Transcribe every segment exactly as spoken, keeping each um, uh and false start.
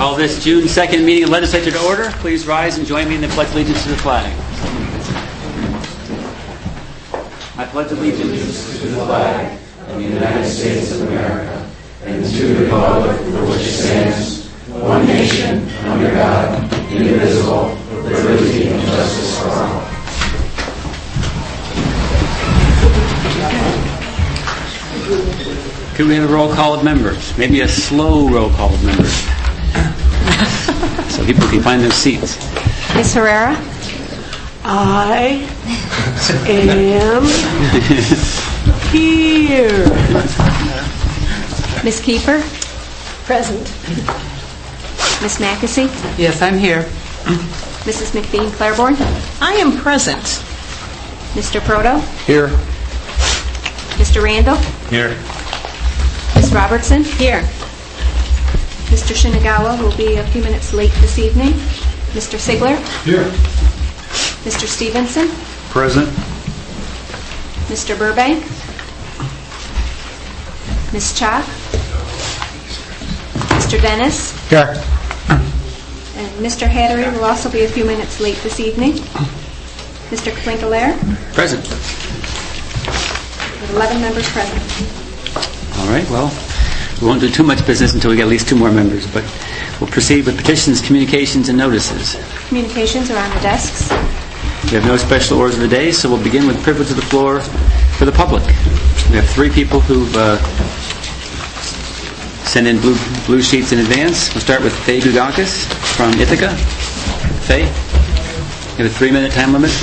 Call this June second meeting of the Legislature to order. Please rise and join me in the Pledge of Allegiance to the flag. I pledge allegiance to the flag of the United States of America and to the republic for which it stands, one nation, under God, indivisible, with liberty and justice for all. Could we have a roll call of members? Maybe a slow roll call of members, so people can find their seats. Miz Herrera? I am here. Miz Keeper? Present. Miz Mackesy? Yes, I'm here. Missus McBean Claiborne? I am present. Mister Proto? Here. Mister Randall? Here. Miz Robertson? Here. Mister Shinagawa will be a few minutes late this evening. Mister Sigler? Here. Mister Stevenson? Present. Mister Burbank? Miz Chalk? Mister Dennis? Here. And Mister Hattery will also be a few minutes late this evening. Mister Klinkelaar? Present. With eleven members present. All right, well, we won't do too much business until we get at least two more members, but we'll proceed with petitions, communications, and notices. Communications are on the desks. We have no special orders of the day, so we'll begin with privilege of the floor for the public. We have three people who've uh, sent in blue blue sheets in advance. We'll start with Faye Gugakis from Ithaca. Faye, you have a three-minute time limit.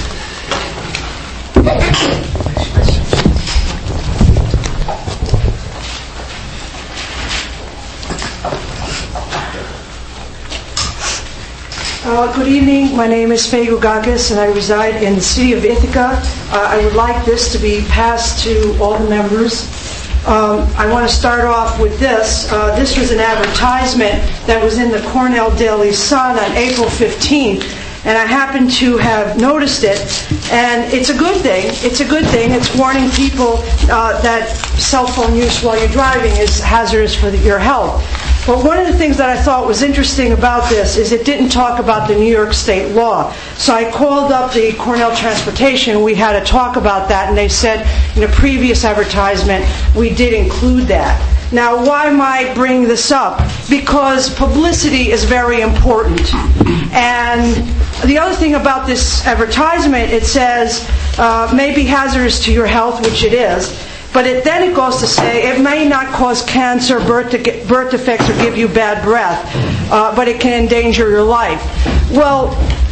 Uh, good evening. My name is Faye Gugakis, and I reside in the city of Ithaca. Uh, I would like this to be passed to all the members. Um, I want to start off with this. Uh, this was an advertisement that was in the Cornell Daily Sun on April fifteenth, and I happened to have noticed it, and it's a good thing. It's a good thing. It's warning people uh, that cell phone use while you're driving is hazardous for the, your health. But one of the things that I thought was interesting about this is it didn't talk about the New York State law. So I called up the Cornell Transportation. We had a talk about that, and they said in a previous advertisement we did include that. Now, why am I bringing this up? Because publicity is very important. And the other thing about this advertisement, it says uh, may be hazardous to your health, which it is. But it, then it goes to say it may not cause cancer, birth, de- birth defects, or give you bad breath, uh, but it can endanger your life. Well,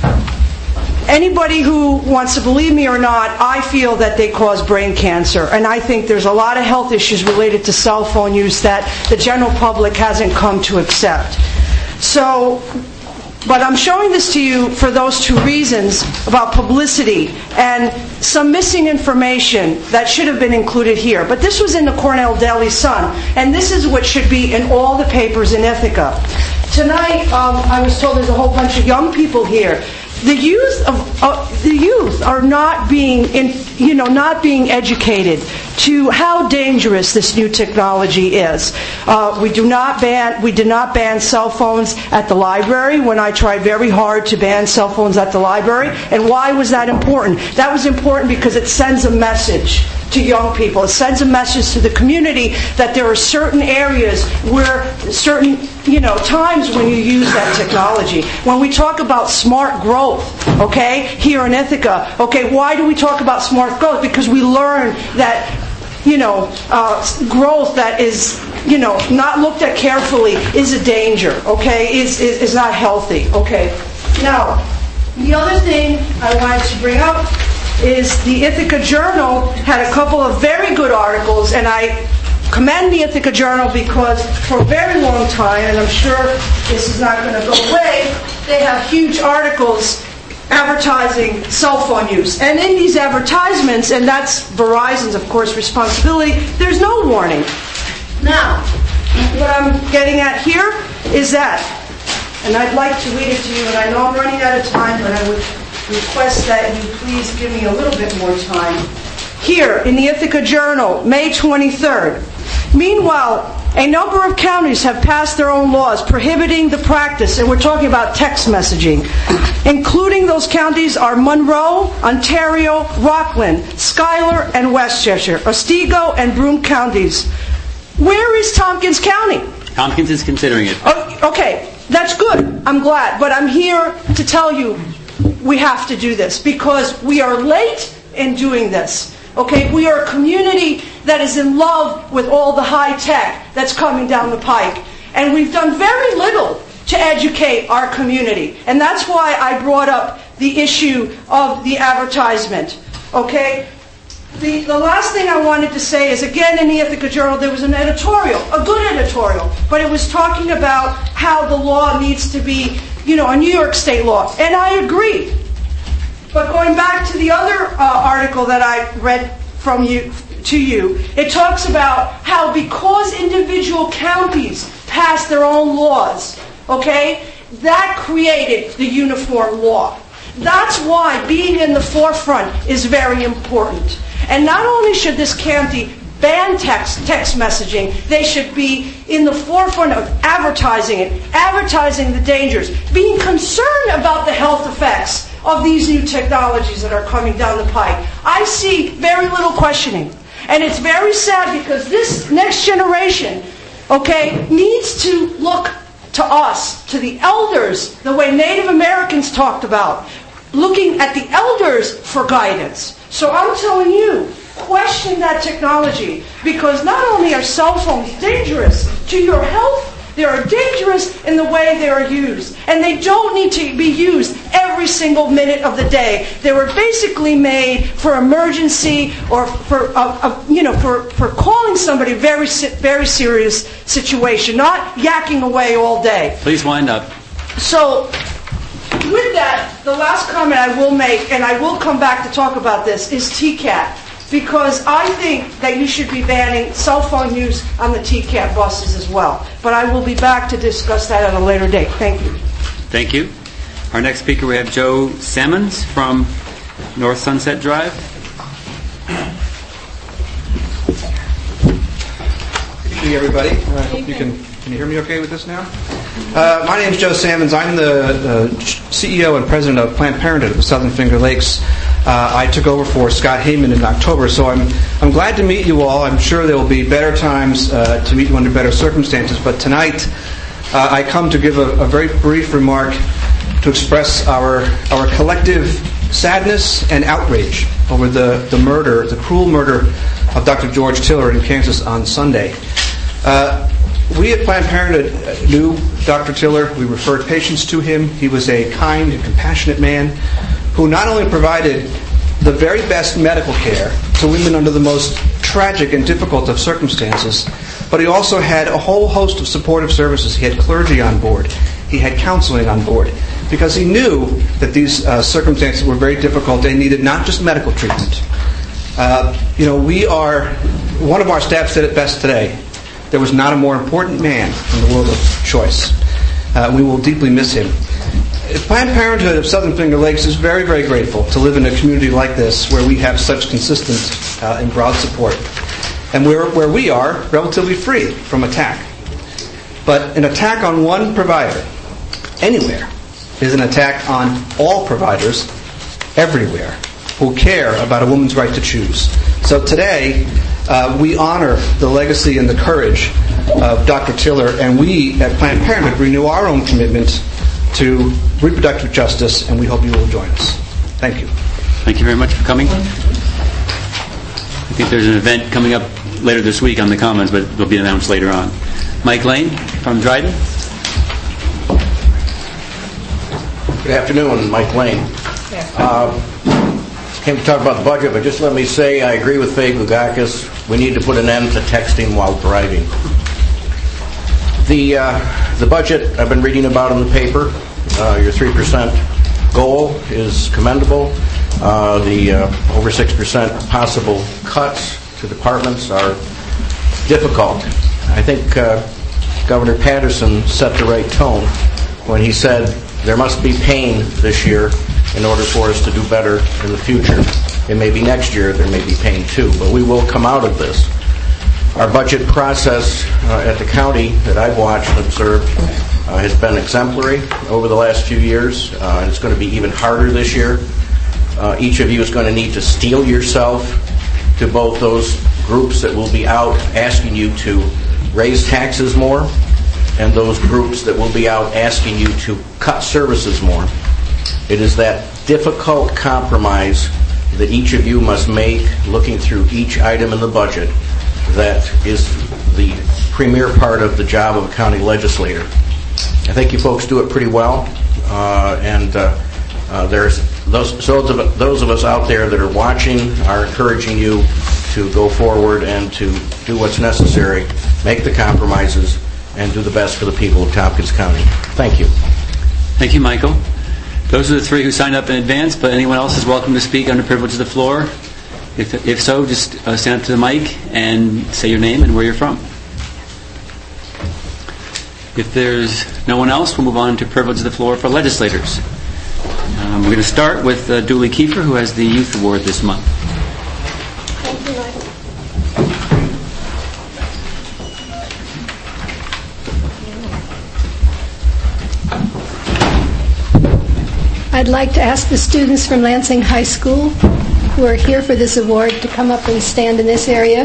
anybody who wants to believe me or not, I feel that they cause brain cancer. And I think there's a lot of health issues related to cell phone use that the general public hasn't come to accept. So, but I'm showing this to you for those two reasons about publicity and some missing information that should have been included here. But this was in the Cornell Daily Sun, and this is what should be in all the papers in Ithaca. Tonight, um, I was told there's a whole bunch of young people here. The youth of uh, the youth are not being, in, you know, not being educated to how dangerous this new technology is. Uh, we do not ban we did not ban cell phones at the library when I tried very hard to ban cell phones at the library. And why was that important? That was important because it sends a message to young people. It sends a message to the community that there are certain areas where certain, you know, times when you use that technology. When we talk about smart growth, okay, here in Ithaca, okay, why do we talk about smart growth? Because we learn that, you know, uh, growth that is, you know, not looked at carefully is a danger, okay, is, is, is not healthy, okay. Now, the other thing I wanted to bring up is the Ithaca Journal had a couple of very good articles, and I commend the Ithaca Journal because for a very long time, and I'm sure this is not going to go away, they have huge articles advertising cell phone use. And in these advertisements, and that's Verizon's, of course, responsibility, there's no warning. Now, what I'm getting at here is that, and I'd like to read it to you, and I know I'm running out of time, but I would request that you please give me a little bit more time. Here, in the Ithaca Journal, May twenty-third. Meanwhile, a number of counties have passed their own laws prohibiting the practice, and we're talking about text messaging. Including those counties are Monroe, Ontario, Rockland, Schuyler, and Westchester, Otsego, and Broome counties. Where is Tompkins County? Tompkins is considering it. Oh, okay, that's good. I'm glad. But I'm here to tell you we have to do this because we are late in doing this. Okay, we are a community that is in love with all the high tech that's coming down the pike. And we've done very little to educate our community. And that's why I brought up the issue of the advertisement. Okay? The, the last thing I wanted to say is, again, in the Ithaca Journal, there was an editorial, a good editorial, but it was talking about how the law needs to be, you know, a New York State law. And I agree. But going back to the other uh, article that I read from you to you, it talks about how because individual counties passed their own laws, okay, that created the uniform law. That's why being in the forefront is very important. And not only should this county ban text, text messaging, they should be in the forefront of advertising it, advertising the dangers, being concerned about the health effects of these new technologies that are coming down the pike. I see very little questioning. And it's very sad because this next generation, okay, needs to look to us, to the elders, the way Native Americans talked about, looking at the elders for guidance. So I'm telling you, question that technology, because not only are cell phones dangerous to your health, they are dangerous in the way they are used. And they don't need to be used every single minute of the day. They were basically made for emergency or for, uh, uh, you know, for, for calling somebody a very, very serious situation, not yakking away all day. Please wind up. So, with that, the last comment I will make, and I will come back to talk about this, is T CAT. Because I think that you should be banning cell phone use on the T CAT buses as well. But I will be back to discuss that at a later date. Thank you. Thank you. Our next speaker, we have Joe Sammons from North Sunset Drive. Good evening, everybody. I hope you can, can you hear me okay with this now? Uh, my name is Joe Sammons. I'm the uh, C E O and president of Planned Parenthood of the Southern Finger Lakes. Uh, I took over for Scott Heyman in October, so I'm I'm glad to meet you all. I'm sure there will be better times uh, to meet you under better circumstances, but tonight uh, I come to give a, a very brief remark to express our our collective sadness and outrage over the, the murder, the cruel murder of Doctor George Tiller in Kansas on Sunday. Uh, we at Planned Parenthood knew Doctor Tiller. We referred patients to him. He was a kind and compassionate man who not only provided the very best medical care to women under the most tragic and difficult of circumstances, but he also had a whole host of supportive services. He had clergy on board. He had counseling on board, because he knew that these uh, circumstances were very difficult. They needed not just medical treatment. Uh, you know, we are, one of our staff said it best today, there was not a more important man in the world of choice. Uh, we will deeply miss him. Planned Parenthood of Southern Finger Lakes is very, very grateful to live in a community like this where we have such consistent uh, and broad support. And where, where we are relatively free from attack. But an attack on one provider, anywhere, is an attack on all providers, everywhere, who care about a woman's right to choose. So today, uh, we honor the legacy and the courage of Doctor Tiller, and we at Planned Parenthood renew our own commitment to reproductive justice, and we hope you will join us. Thank you. Thank you very much for coming. I think there's an event coming up later this week on the Commons, but it'll be announced later on. Mike Lane from Dryden. Good afternoon, Mike Lane. Uh, came to talk about the budget, but just let me say I agree with Faye Gugakis. We need to put an end to texting while driving. The uh, the budget I've been reading about in the paper, uh, your three percent goal is commendable. Uh, the uh, over six percent possible cuts to departments are difficult. I think uh, Governor Patterson set the right tone when he said there must be pain this year in order for us to do better in the future. It may be next year, there may be pain too, but we will come out of this. Our budget process uh, at the county that I've watched and observed uh, has been exemplary over the last few years, uh, and it's going to be even harder this year. Uh, each of you is going to need to steel yourself to both those groups that will be out asking you to raise taxes more and those groups that will be out asking you to cut services more. It is that difficult compromise that each of you must make looking through each item in the budget that is the premier part of the job of a county legislator. I think you folks do it pretty well, uh, and uh, uh, there's those, so those, of, those of us out there that are watching are encouraging you to go forward and to do what's necessary, make the compromises, and do the best for the people of Tompkins County. Thank you. Thank you, Michael. Those are the three who signed up in advance, but anyone else is welcome to speak under privilege of the floor. If, if so, just uh, stand up to the mic and say your name and where you're from. If there's no one else, we'll move on to privilege of the floor for legislators. Um, we're going to start with uh, Dooley Kiefer, who has the Youth Award this month. Thank you, Michael. I'd like to ask the students from Lansing High School who are here for this award to come up and stand in this area.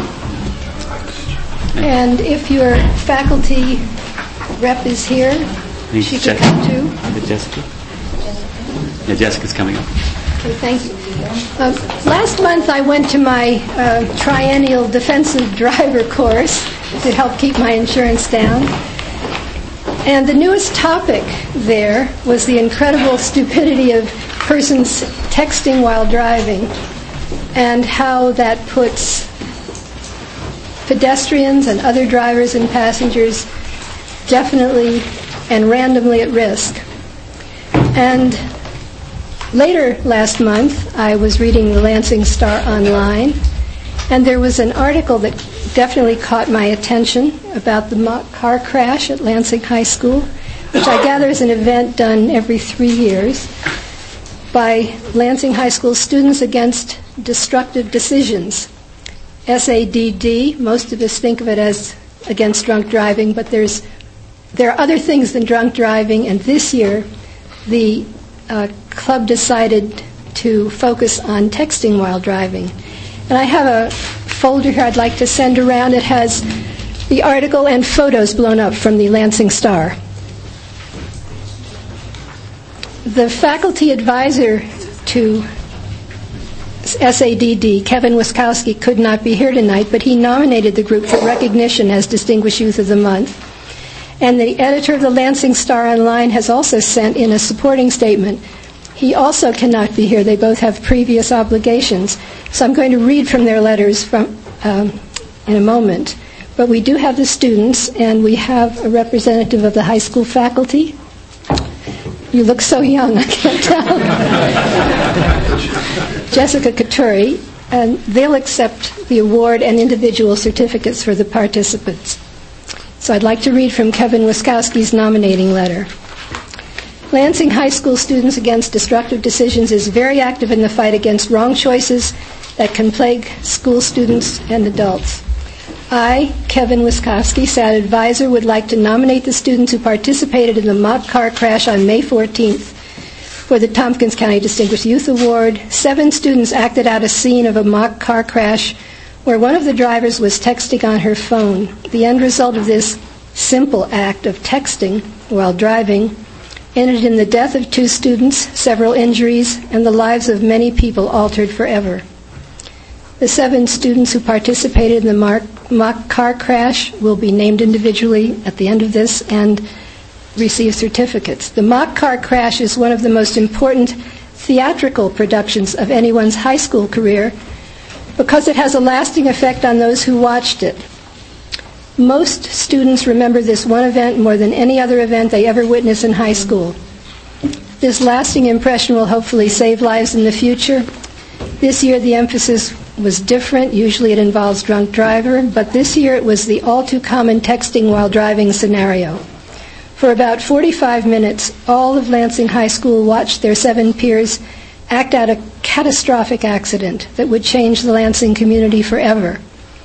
And if your faculty rep is here, she can come too. Is it Jessica? Yeah, Jessica's coming up. Okay, thank you. Uh, last month I went to my uh, triennial defensive driver course to help keep my insurance down. And the newest topic there was the incredible stupidity of persons texting while driving and how that puts pedestrians and other drivers and passengers definitely and randomly at risk. And later last month, I was reading the Lansing Star Online, and there was an article that definitely caught my attention about the mock car crash at Lansing High School, which I gather is an event done every three years by Lansing High School Students Against Destructive Decisions, S A D D. Most of us think of it as against drunk driving, but there's there are other things than drunk driving, and this year the uh, club decided to focus on texting while driving. And I have a folder here I'd like to send around. It has the article and photos blown up from the Lansing Star. The faculty advisor to S A D D, Kevin Wiskowski, could not be here tonight, but he nominated the group for recognition as Distinguished Youth of the Month. And the editor of the Lansing Star Online has also sent in a supporting statement. He also cannot be here. They both have previous obligations. So I'm going to read from their letters from, um, in a moment. But we do have the students, and we have a representative of the high school faculty. You look so young, I can't tell. Jessica Katuri, and they'll accept the award and individual certificates for the participants. So I'd like to read from Kevin Wiskowski's nominating letter. Lansing High School Students Against Destructive Decisions is very active in the fight against wrong choices that can plague school students and adults. I, Kevin Wiskowski, S A D advisor, would like to nominate the students who participated in the mock car crash on May fourteenth for the Tompkins County Distinguished Youth Award. Seven students acted out a scene of a mock car crash where one of the drivers was texting on her phone. The end result of this simple act of texting while driving ended in the death of two students, several injuries, and the lives of many people altered forever. The seven students who participated in the mock, mock car crash will be named individually at the end of this and receive certificates. The mock car crash is one of the most important theatrical productions of anyone's high school career because it has a lasting effect on those who watched it. Most students remember this one event more than any other event they ever witnessed in high school. This lasting impression will hopefully save lives in the future. This year the emphasis was different. Usually it involves drunk driver, but this year it was the all-too-common texting while driving scenario. For about forty-five minutes, all of Lansing High School watched their seven peers act out a catastrophic accident that would change the Lansing community forever.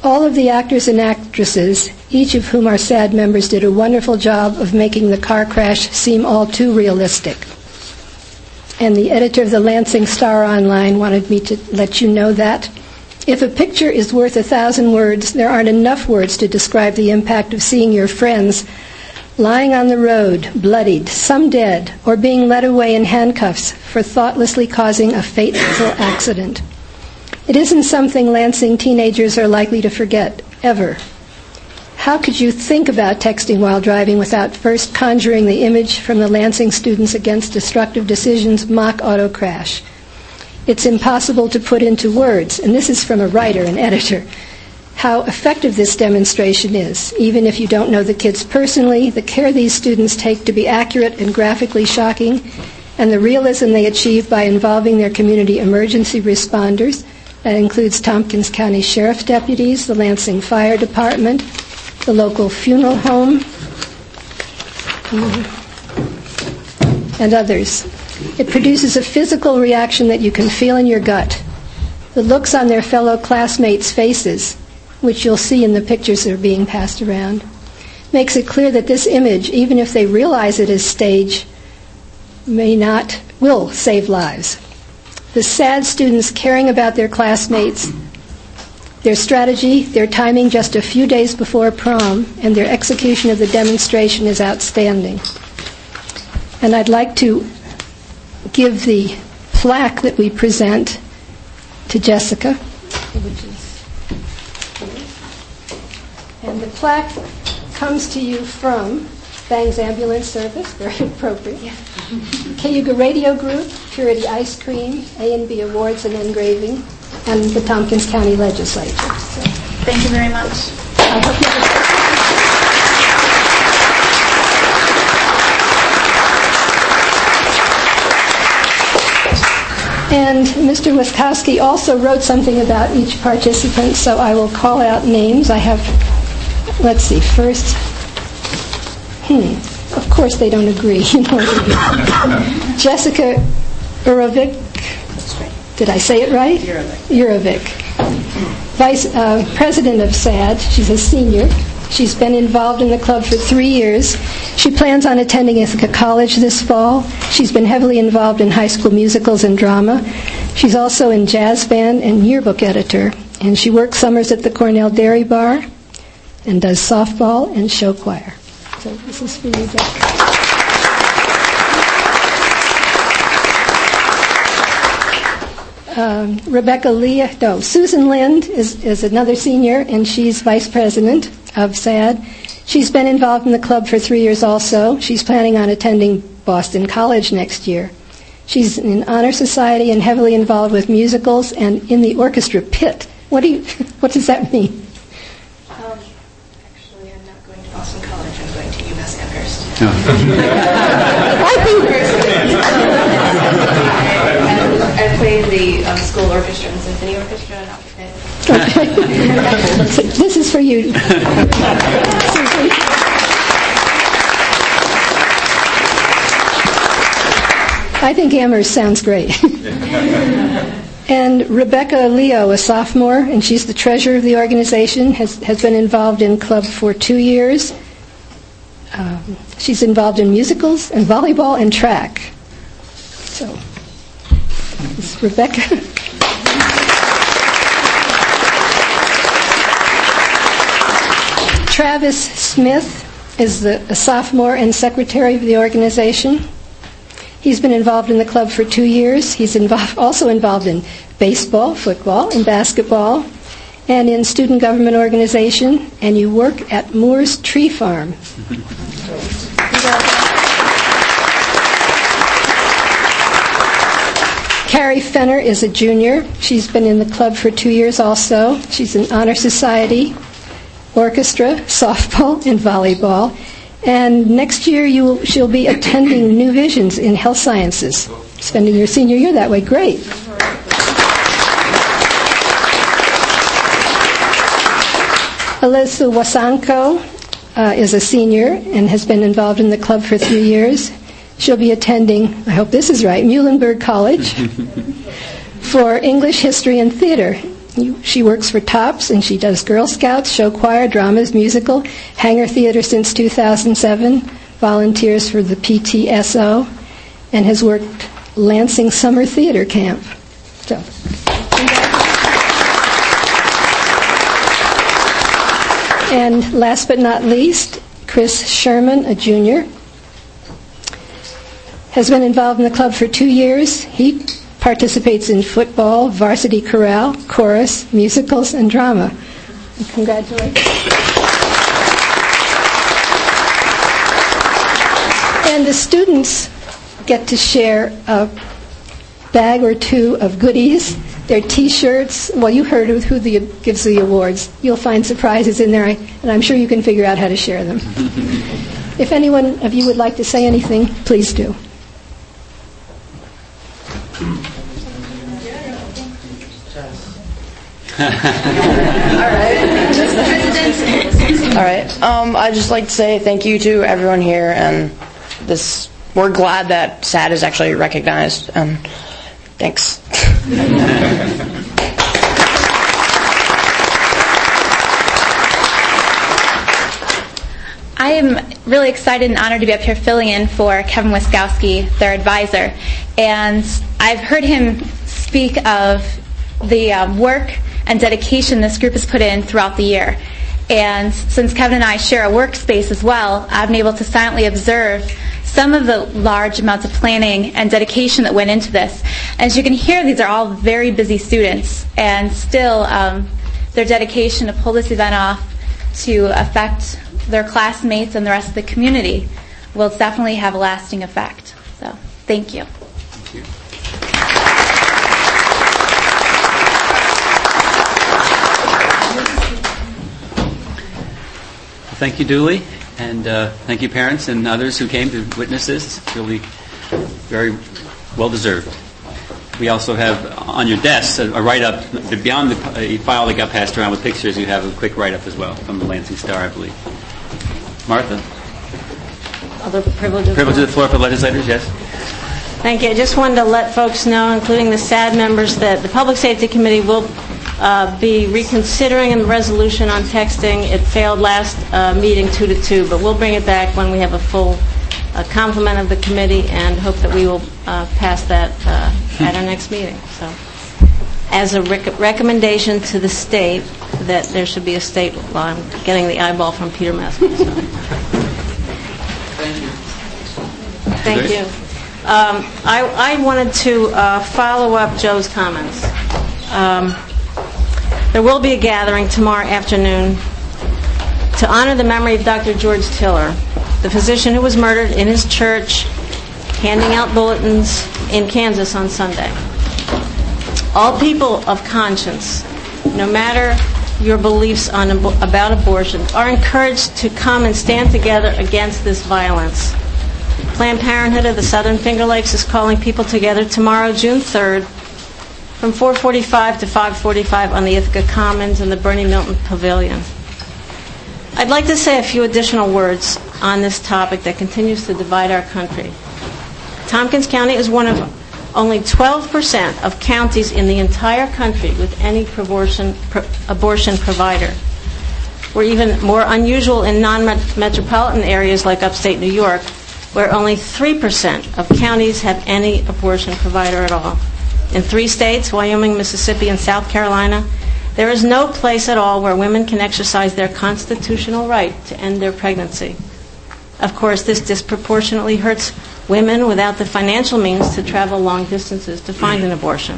All of the actors and actresses, each of whom are SAD members, did a wonderful job of making the car crash seem all too realistic. And the editor of the Lansing Star Online wanted me to let you know that. If a picture is worth a thousand words, there aren't enough words to describe the impact of seeing your friends lying on the road, bloodied, some dead, or being led away in handcuffs for thoughtlessly causing a fateful accident. It isn't something Lansing teenagers are likely to forget, ever. How could you think about texting while driving without first conjuring the image from the Lansing Students Against Destructive Decisions mock auto crash? It's impossible to put into words, and this is from a writer and editor, how effective this demonstration is. Even if you don't know the kids personally, the care these students take to be accurate and graphically shocking, and the realism they achieve by involving their community emergency responders. That includes Tompkins County Sheriff's deputies, the Lansing Fire Department, the local funeral home, and others. It produces a physical reaction that you can feel in your gut. The looks on their fellow classmates' faces, which you'll see in the pictures that are being passed around, makes it clear that this image, even if they realize it is stage, may not, will save lives. The SAD students caring about their classmates, their strategy, their timing just a few days before prom, and their execution of the demonstration is outstanding. And I'd like to give the plaque that we present to Jessica. And the plaque comes to you from Bangs Ambulance Service, very appropriate. Yeah. Cayuga Radio Group, Purity Ice Cream, A and B Awards and Engraving, and the Tompkins County Legislature. So, thank you very much. I hope you have And Mister Wiskowski also wrote something about each participant, so I will call out names. I have, let's see, first, hmm, of course they don't agree. You know, Jessica Urovic, did I say it right? Urovic. Vice uh, President of SAD, she's a senior. She's been involved in the club for three years. She plans on attending Ithaca College this fall. She's been heavily involved in high school musicals and drama. She's also in jazz band and yearbook editor. And she works summers at the Cornell Dairy Bar and does softball and show choir. So this is for you, Jessica. Um, Rebecca Lee, no, Susan Lind is, is another senior, and she's vice president of SAD. She's been involved in the club for three years also. She's planning on attending Boston College next year. She's in Honor Society and heavily involved with musicals and in the orchestra pit. What do you? What does that mean? Um, actually, I'm not going to Boston College. I'm going to UMass Amherst. No. I think I play in the um, school orchestra and symphony orchestra. And okay. So this is for you. I think Amherst sounds great. And Rebecca Leo, a sophomore, and she's the treasurer of the organization, has, has been involved in club for two years. Um, she's involved in musicals and volleyball and track. So, this is Rebecca. Travis Smith is the, a sophomore and secretary of the organization. He's been involved in the club for two years. He's involved, also involved in baseball, football, and basketball, and in student government organization, and you work at Moore's Tree Farm. Carrie Fenner is a junior. She's been in the club for two years also. She's in Honor Society, orchestra, softball, and volleyball. And next year you will, she'll be attending New Visions in Health Sciences, spending your senior year that way. Great. Alyssa Wasanko uh, is a senior and has been involved in the club for three years. She'll be attending, I hope this is right, Muhlenberg College for English, History, and Theater. you- she works for TOPS, and she does Girl Scouts, show choir, dramas, musical, Hangar Theater since two thousand seven, volunteers for the P T S O, and has worked Lansing Summer Theater Camp. So, and last but not least, Chris Sherman, a junior, has been involved in the club for two years. He participates in football, varsity chorale, chorus, musicals, and drama. Congratulations. And the students get to share a bag or two of goodies. Their T-shirts. Well, you heard of who the, gives the awards. You'll find surprises in there, and I'm sure you can figure out how to share them. If anyone of you would like to say anything, please do. All right. Um, I'd just like to say thank you to everyone here, and this we're glad that S A D is actually recognized. And thanks. I am really excited and honored to be up here filling in for Kevin Wiskowski, their advisor. And I've heard him speak of the um, work and dedication this group has put in throughout the year. And since Kevin and I share a workspace as well, I've been able to silently observe some of the large amounts of planning and dedication that went into this. As you can hear, these are all very busy students, and still um, their dedication to pull this event off to affect their classmates and the rest of the community will definitely have a lasting effect. So, thank you. Thank you. Thank you, Dooley, and uh, thank you, parents and others who came to witness this. It's really very well deserved. We also have on your desks a, a write-up beyond the a file that got passed around with pictures. You have a quick write-up as well from the Lansing Star, I believe. Martha, Other privilege of privilege of the floor for legislators. Yes. Thank you. I just wanted to let folks know, including the S A D members, that the Public Safety Committee will uh, be reconsidering the resolution on texting. It failed last uh, meeting two to two, but we'll bring it back when we have a full uh, complement of the committee, and hope that we will uh, pass that uh, at our next meeting. So, as a rec- recommendation to the state that there should be a state law. I'm getting the eyeball from Peter Messer. So. Thank you. Thank you. Um, I, I wanted to uh, follow up Joe's comments. Um, there will be a gathering tomorrow afternoon to honor the memory of Doctor George Tiller, the physician who was murdered in his church, handing out bulletins in Kansas on Sunday. All people of conscience, no matter your beliefs on ab- about abortion, are encouraged to come and stand together against this violence. Planned Parenthood of the Southern Finger Lakes is calling people together tomorrow, June third, from four forty-five to five forty-five on the Ithaca Commons in the Bernie Milton Pavilion. I'd like to say a few additional words on this topic that continues to divide our country. Tompkins County is one of only twelve percent of counties in the entire country with any abortion, pro, abortion provider. We're even more unusual in non-metropolitan areas like upstate New York, where only three percent of counties have any abortion provider at all. In three states, Wyoming, Mississippi, and South Carolina, there is no place at all where women can exercise their constitutional right to end their pregnancy. Of course, this disproportionately hurts women without the financial means to travel long distances to find an abortion.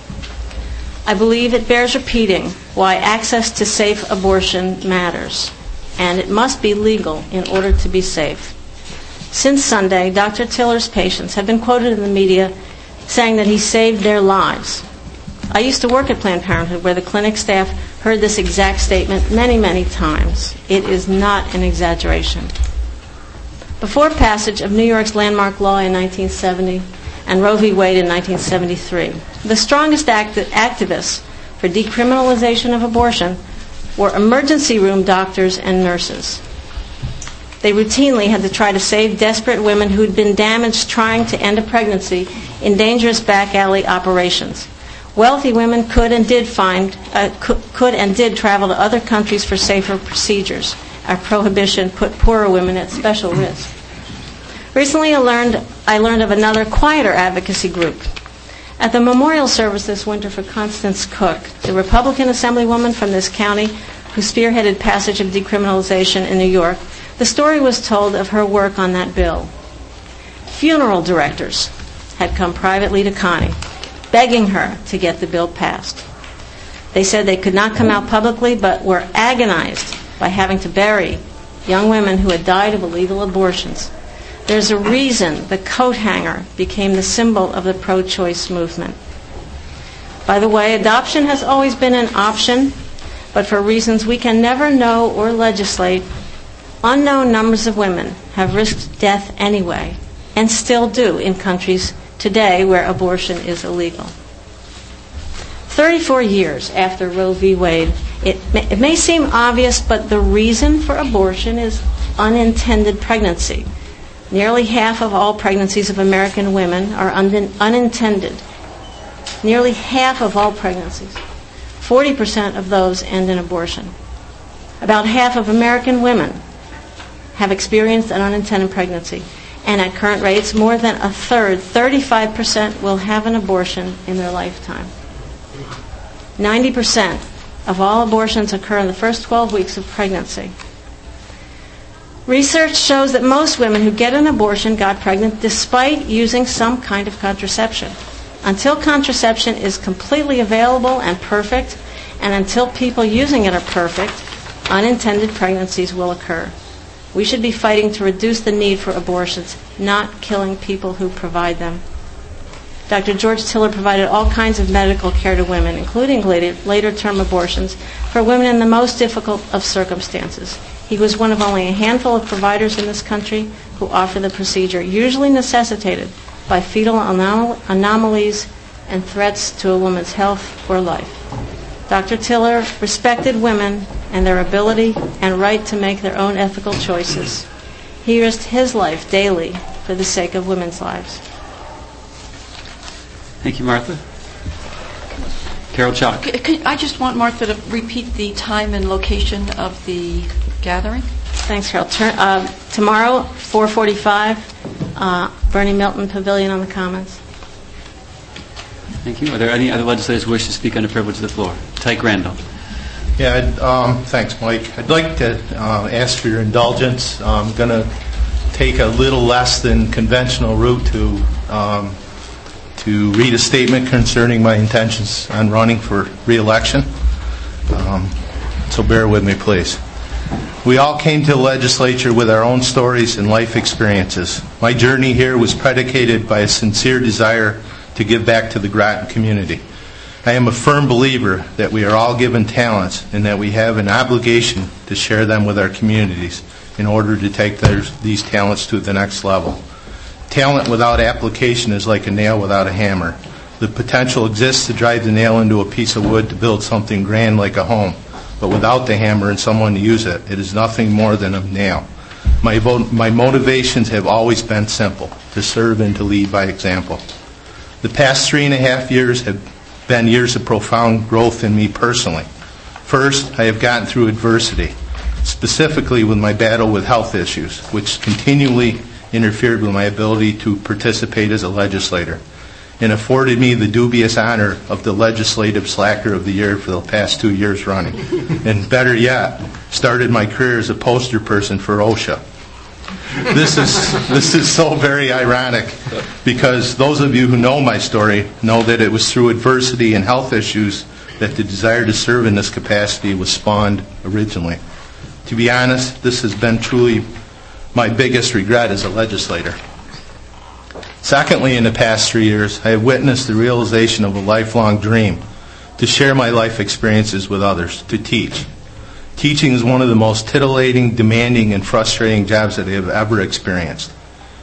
I believe it bears repeating why access to safe abortion matters, and it must be legal in order to be safe. Since Sunday, Doctor Tiller's patients have been quoted in the media saying that he saved their lives. I used to work at Planned Parenthood, where the clinic staff heard this exact statement many, many times. It is not an exaggeration. Before passage of New York's landmark law in nineteen seventy and Roe v. Wade in nineteen seventy-three, the strongest act- activists for decriminalization of abortion were emergency room doctors and nurses. They routinely had to try to save desperate women who'd been damaged trying to end a pregnancy in dangerous back alley operations. Wealthy women could and did find uh, could, could and did travel to other countries for safer procedures. Our prohibition put poorer women at special risk. Recently, I learned I learned of another quieter advocacy group. At the memorial service this winter for Constance Cook, the Republican Assemblywoman from this county who spearheaded passage of decriminalization in New York, the story was told of her work on that bill. Funeral directors had come privately to Connie, begging her to get the bill passed. They said they could not come out publicly, but were agonized by having to bury young women who had died of illegal abortions. There's a reason the coat hanger became the symbol of the pro-choice movement. By the way, adoption has always been an option, but for reasons we can never know or legislate, unknown numbers of women have risked death anyway, and still do in countries today where abortion is illegal. thirty-four years after Roe v. Wade, it may, it may seem obvious, but the reason for abortion is unintended pregnancy. Nearly half of all pregnancies of American women are un- unintended. Nearly half of all pregnancies. forty percent of those end in abortion. About half of American women have experienced an unintended pregnancy. And at current rates, more than a third, thirty-five percent, will have an abortion in their lifetime. ninety percent of all abortions occur in the first twelve weeks of pregnancy. Research shows that most women who get an abortion got pregnant despite using some kind of contraception. Until contraception is completely available and perfect, and until people using it are perfect, unintended pregnancies will occur. We should be fighting to reduce the need for abortions, not killing people who provide them. Doctor George Tiller provided all kinds of medical care to women, including later, later-term abortions, for women in the most difficult of circumstances. He was one of only a handful of providers in this country who offer the procedure, usually necessitated by fetal anom- anomalies and threats to a woman's health or life. Doctor Tiller respected women and their ability and right to make their own ethical choices. He risked his life daily for the sake of women's lives. Thank you, Martha. Carol Chalk. C- c- I just want Martha to repeat the time and location of the gathering. Thanks, Carol. Turn, uh, tomorrow, four forty-five, uh, Bernie Milton Pavilion on the Commons. Thank you. Are there any other legislators who wish to speak on the privilege of the floor? Tyke Randall. Yeah, I'd, um, thanks, Mike. I'd like to uh, ask for your indulgence. I'm going to take a little less than conventional route to um, to read a statement concerning my intentions on running for re-election. Um, so bear with me, please. We all came to the legislature with our own stories and life experiences. My journey here was predicated by a sincere desire to give back to the Groton community. I am a firm believer that we are all given talents and that we have an obligation to share them with our communities in order to take their, these talents to the next level. Talent without application is like a nail without a hammer. The potential exists to drive the nail into a piece of wood to build something grand like a home, but without the hammer and someone to use it, it is nothing more than a nail. My, vo- my motivations have always been simple, to serve and to lead by example. The past three and a half years have been years of profound growth in me personally. First, I have gotten through adversity, specifically with my battle with health issues, which continually interfered with my ability to participate as a legislator, and afforded me the dubious honor of the Legislative Slacker of the Year for the past two years running. And better yet, started my career as a poster person for OSHA. This is this is so very ironic, because those of you who know my story know that it was through adversity and health issues that the desire to serve in this capacity was spawned originally. To be honest, this has been truly my biggest regret as a legislator. Secondly, in the past three years, I have witnessed the realization of a lifelong dream to share my life experiences with others, to teach. Teaching is one of the most titillating, demanding, and frustrating jobs that I have ever experienced.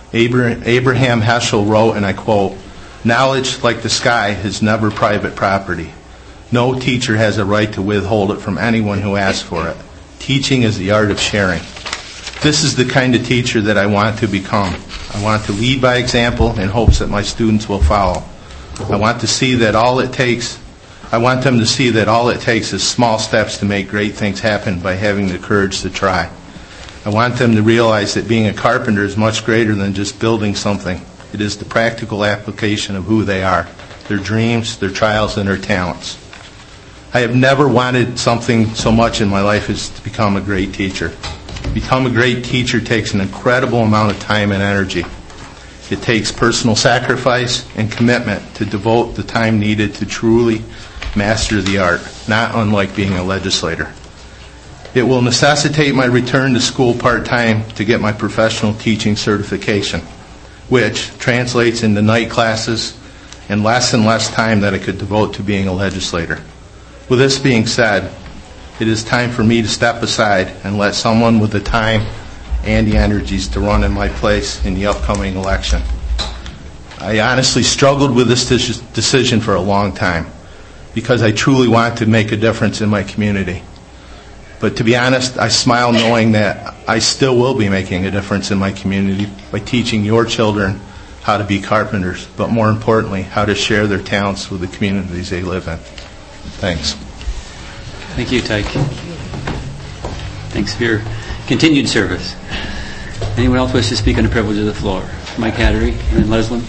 Abraham Heschel wrote, and I quote, "Knowledge, like the sky, is never private property. No teacher has a right to withhold it from anyone who asks for it. Teaching is the art of sharing." This is the kind of teacher that I want to become. I want to lead by example in hopes that my students will follow. I want to see that all it takes, I want them to see that all it takes is small steps to make great things happen by having the courage to try. I want them to realize that being a carpenter is much greater than just building something. It is the practical application of who they are, their dreams, their trials, and their talents. I have never wanted something so much in my life as to become a great teacher. To become a great teacher takes an incredible amount of time and energy. It takes personal sacrifice and commitment to devote the time needed to truly master the art, not unlike being a legislator. It will necessitate my return to school part-time to get my professional teaching certification, which translates into night classes and less and less time that I could devote to being a legislator. With this being said, it is time for me to step aside and let someone with the time and the energies to run in my place in the upcoming election. I honestly struggled with this decision for a long time because I truly want to make a difference in my community. But to be honest, I smile knowing that I still will be making a difference in my community by teaching your children how to be carpenters, but more importantly, how to share their talents with the communities they live in. Thanks. Thank you, Tyke. Thanks for your continued service. Anyone else wish to speak on the privilege of the floor? Mike Hattery and then Leslin.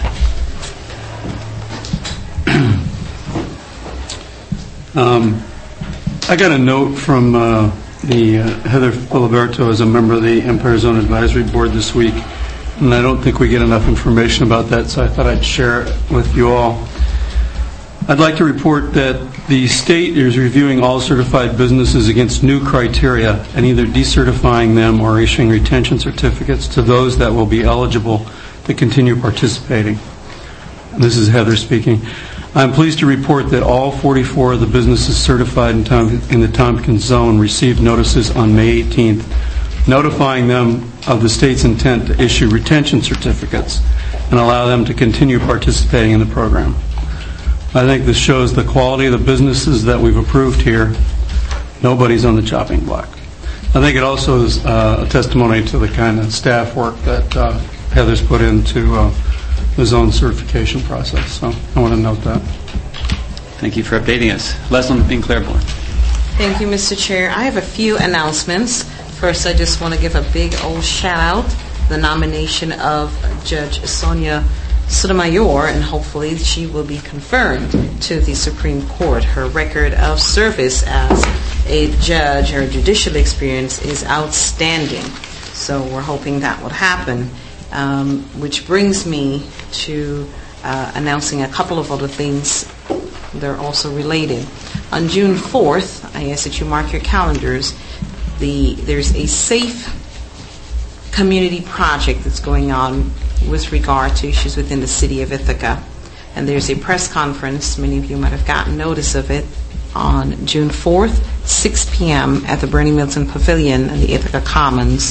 um, I got a note from uh, the uh, Heather Filiberto as a member of the Empire Zone Advisory Board this week, and I don't think we get enough information about that, so I thought I'd share it with you all. I'd like to report that the state is reviewing all certified businesses against new criteria and either decertifying them or issuing retention certificates to those that will be eligible to continue participating. And this is Heather speaking. I'm pleased to report that all forty-four of the businesses certified in, Tom, in the Tompkins Zone received notices on May eighteenth, notifying them of the state's intent to issue retention certificates and allow them to continue participating in the program. I think this shows the quality of the businesses that we've approved here. Nobody's on the chopping block. I think it also is uh, a testimony to the kind of staff work that uh, Heather's put into uh, the zone certification process. So I want to note that. Thank you for updating us. Leslin in Claiborne. Thank you, Mister Chair. I have a few announcements. First, I just want to give a big old shout out the nomination of Judge Sonia Sotomayor, and hopefully she will be confirmed to the Supreme Court. Her record of service as a judge, her judicial experience is outstanding. So we're hoping that will happen, um, which brings me to uh, announcing a couple of other things. They're also related. On June fourth, I ask that you mark your calendars, the there's a safe community project that's going on with regard to issues within the city of Ithaca. And there's a press conference, many of you might have gotten notice of it, on June fourth, six p.m. at the Bernie Milton Pavilion in the Ithaca Commons.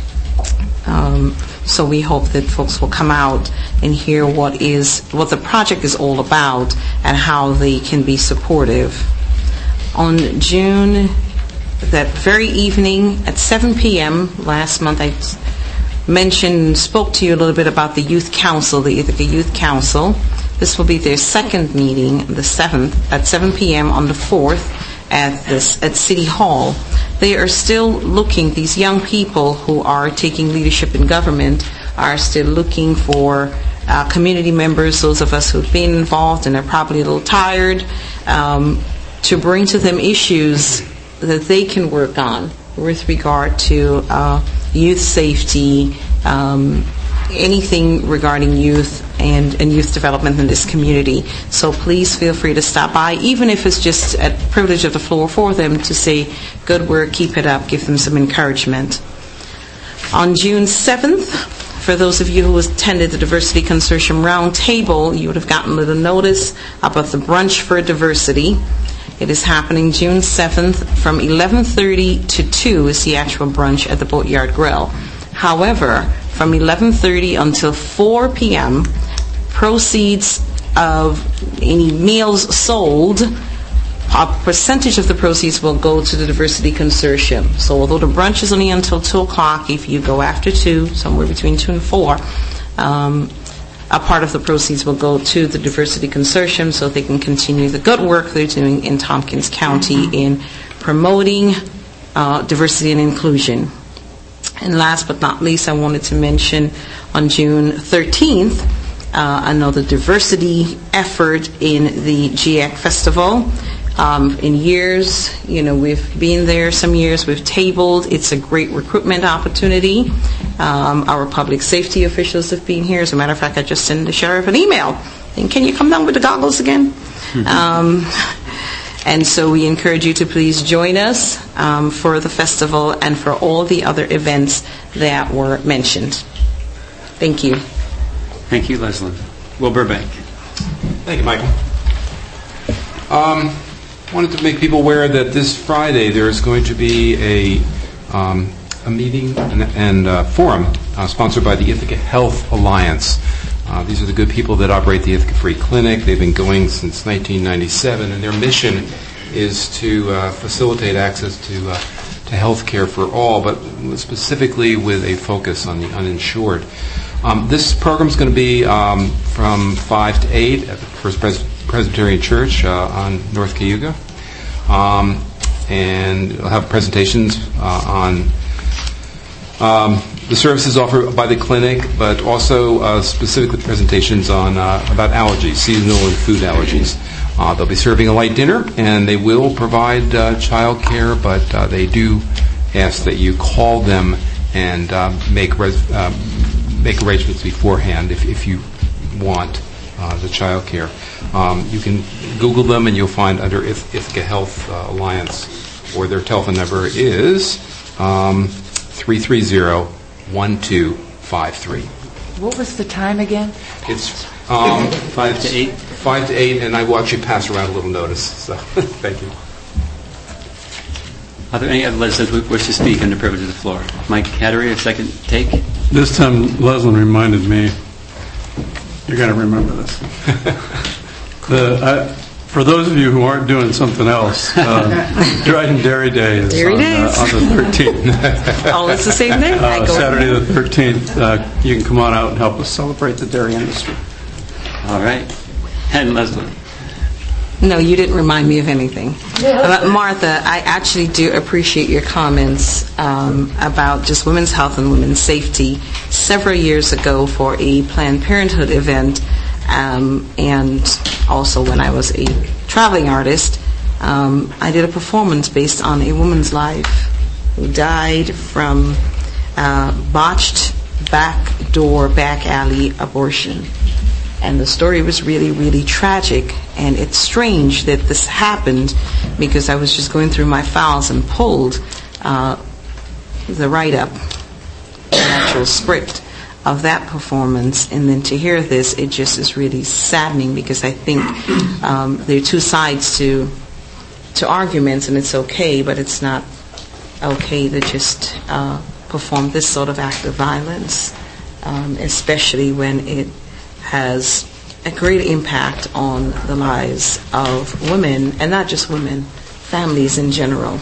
Um, so we hope that folks will come out and hear what is what the project is all about and how they can be supportive. On June, that very evening at seven p.m. last month, I mentioned, spoke to you a little bit about the Youth Council, the Ithaca Youth Council. This will be their second meeting, the seventh, at seven p.m. on the fourth at this at City Hall. They are still looking, these young people who are taking leadership in government are still looking for uh, community members, those of us who've been involved and are probably a little tired, um, to bring to them issues that they can work on with regard to uh, youth safety, um, anything regarding youth and, and youth development in this community. So please feel free to stop by, even if it's just a privilege of the floor for them to say, good work, keep it up, give them some encouragement. On June seventh, for those of you who attended the Diversity Consortium Roundtable, you would have gotten a little notice about the Brunch for Diversity. It is happening June seventh from eleven thirty to two is the actual brunch at the Boatyard Grill. However, from eleven thirty until four p.m., proceeds of any meals sold, a percentage of the proceeds will go to the Diversity Consortium. So although the brunch is only until two o'clock, if you go after two, somewhere between two and four, um, a part of the proceeds will go to the Diversity Consortium so they can continue the good work they're doing in Tompkins County in promoting uh, diversity and inclusion. And last but not least, I wanted to mention on June thirteenth, uh, another diversity effort in the G A C Festival. Um, in years, you know, we've been there some years, we've tabled. It's a great recruitment opportunity. Um, our public safety officials have been here. As a matter of fact, I just sent the sheriff an email saying, can you come down with the goggles again? Mm-hmm. Um, and so we encourage you to please join us um, for the festival and for all the other events that were mentioned. Thank you. Thank you, Leslie. Will Burbank. Thank you, Michael. Um, wanted to make people aware that this Friday there is going to be a um, a meeting and, and uh, forum uh, sponsored by the Ithaca Health Alliance. Uh, these are the good people that operate the Ithaca Free Clinic. They've been going since nineteen ninety-seven, and their mission is to uh, facilitate access to uh, to health care for all, but specifically with a focus on the uninsured. Um, this program is going to be um, from five to eight at the First Pres- Presbyterian Church uh, on North Cayuga. Um, and we'll have presentations uh, on um, the services offered by the clinic, but also uh, specifically presentations on uh, about allergies, seasonal and food allergies. Uh, they'll be serving a light dinner, and they will provide uh, child care, but uh, they do ask that you call them and uh, make res- uh, make arrangements beforehand if, if you want uh, the child care. Um, you can Google them and you'll find under Ith- Ithaca Health uh, Alliance, or their telephone number is um, three three zero, one two five three. What was the time again? It's um, five to eight. Five to eight, and I will actually pass around a little notice. So, thank you. Are there any other legislators who wish to speak under privilege of the floor? Mike Cattery, a second take. This time, Leslin reminded me. You're going to remember this. the, I, for those of you who aren't doing something else, uh, Dryden Dairy Day is Dairy on, uh, on the thirteenth. Oh, it's the same day? Uh, Saturday the thirteenth. Uh, you can come on out and help us celebrate the dairy industry. All right. And Leslie. No, you didn't remind me of anything. Uh, Martha, I actually do appreciate your comments um, about just women's health and women's safety. Several years ago for a Planned Parenthood event, um, and also when I was a traveling artist, um, I did a performance based on a woman's life who died from uh, botched back door, back alley abortion. And the story was really, really tragic. And it's strange that this happened because I was just going through my files and pulled uh, the write-up, the actual script of that performance. And then to hear this, it just is really saddening because I think um, there are two sides to to arguments, and it's okay, but it's not okay to just uh, perform this sort of act of violence, um, especially when it has a great impact on the lives of women, and not just women, families in general.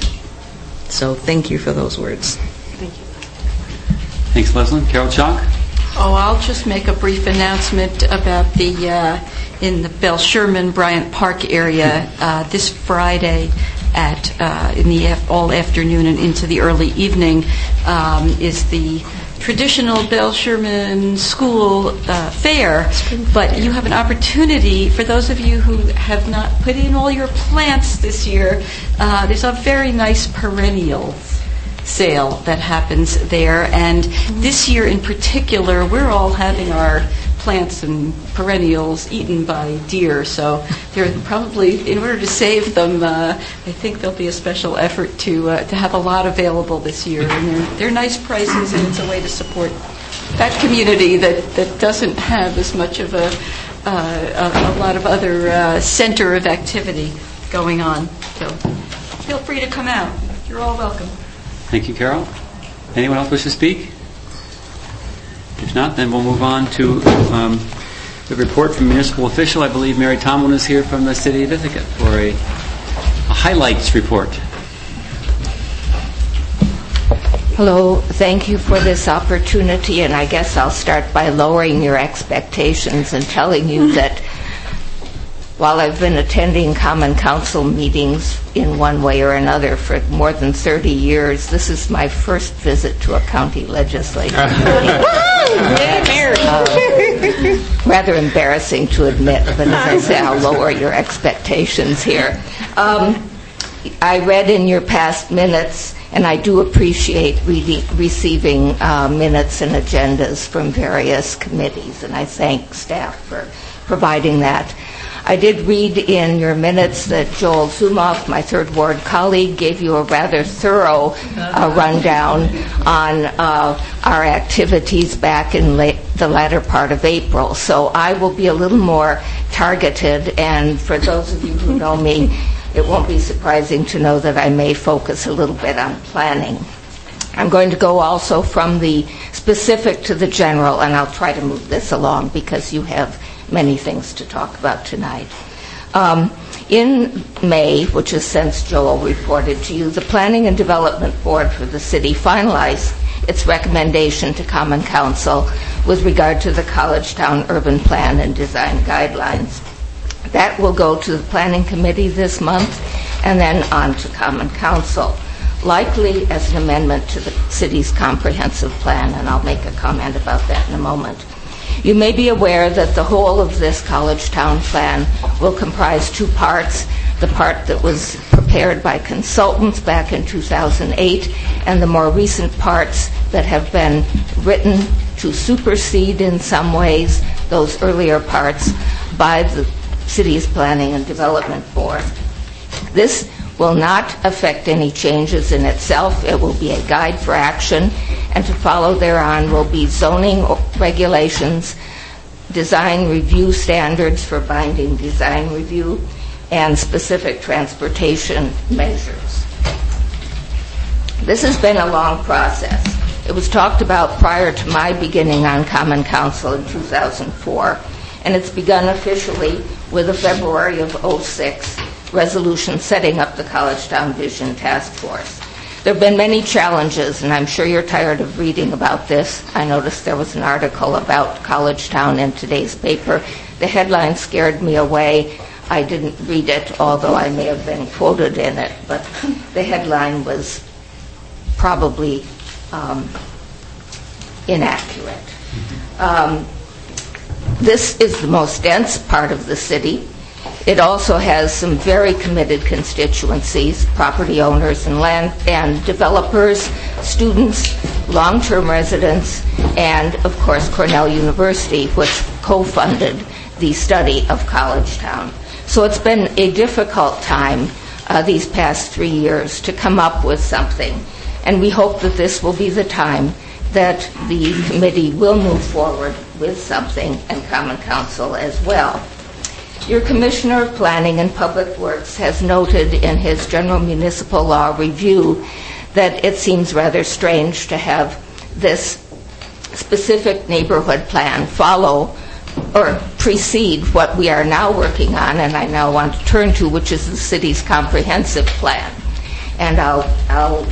So thank you for those words. Thank you. Thanks, Leslie. Carol Chalk? Oh, I'll just make a brief announcement about the, uh, in the Bell Sherman Bryant Park area, uh, this Friday at, uh, in the af- all afternoon and into the early evening, um, is the traditional Bell Sherman School uh, fair, but you have an opportunity, for those of you who have not put in all your plants this year, uh, there's a very nice perennials sale that happens there, and this year in particular, we're all having our plants and perennials eaten by deer, so they're probably, in order to save them, uh, I think there'll be a special effort to uh, to have a lot available this year, and they're, they're nice prices, and it's a way to support that community that, that doesn't have as much of a uh, a, a lot of other uh, center of activity going on. So feel free to come out. You're all welcome. Thank you, Carol. Anyone else wish to speak? If not, then we'll move on to um, the report from municipal official. I believe Mary Tomlin is here from the city of Ithaca for a, a highlights report. Hello, thank you for this opportunity, and I guess I'll start by lowering your expectations and telling you that while I've been attending Common Council meetings in one way or another for more than thirty years, this is my first visit to a county legislature meeting. uh, rather embarrassing to admit, but as I say, I'll lower your expectations here. Um, I read in your past minutes, and I do appreciate reading, receiving uh, minutes and agendas from various committees, and I thank staff for providing that. I did read in your minutes that Joel Zumoff, my third ward colleague, gave you a rather thorough uh, rundown on uh, our activities back in late, the latter part of April. So I will be a little more targeted, and for those of you who know me, it won't be surprising to know that I may focus a little bit on planning. I'm going to go also from the specific to the general, and I'll try to move this along because you have many things to talk about tonight. Um, in May, which is since Joel reported to you, the Planning and Development Board for the city finalized its recommendation to Common Council with regard to the Collegetown Urban Plan and Design Guidelines. That will go to the Planning Committee this month and then on to Common Council, likely as an amendment to the city's comprehensive plan, and I'll make a comment about that in a moment. You may be aware that the whole of this Collegetown plan will comprise two parts, the part that was prepared by consultants back in two thousand eight and the more recent parts that have been written to supersede in some ways those earlier parts by the city's Planning and Development Board. This will not affect any changes in itself. It will be a guide for action, and to follow thereon will be zoning regulations, design review standards for binding design review, and specific transportation measures. This has been a long process. It was talked about prior to my beginning on Common Council in two thousand four, and it's begun officially with a February of oh six resolution setting up the Collegetown Vision Task Force. There have been many challenges, and I'm sure you're tired of reading about this. I noticed there was an article about Collegetown in today's paper. The headline scared me away. I didn't read it, although I may have been quoted in it, but the headline was probably um, inaccurate. Um, this is the most dense part of the city. It also has some very committed constituencies, property owners and land and developers, students, long-term residents, and, of course, Cornell University, which co-funded the study of Collegetown. So it's been a difficult time uh, these past three years to come up with something, and we hope that this will be the time that the committee will move forward with something, and Common Council as well. Your Commissioner of Planning and Public Works has noted in his General Municipal Law Review that it seems rather strange to have this specific neighborhood plan follow or precede what we are now working on, and I now want to turn to, which is the city's comprehensive plan. And I'll, I'll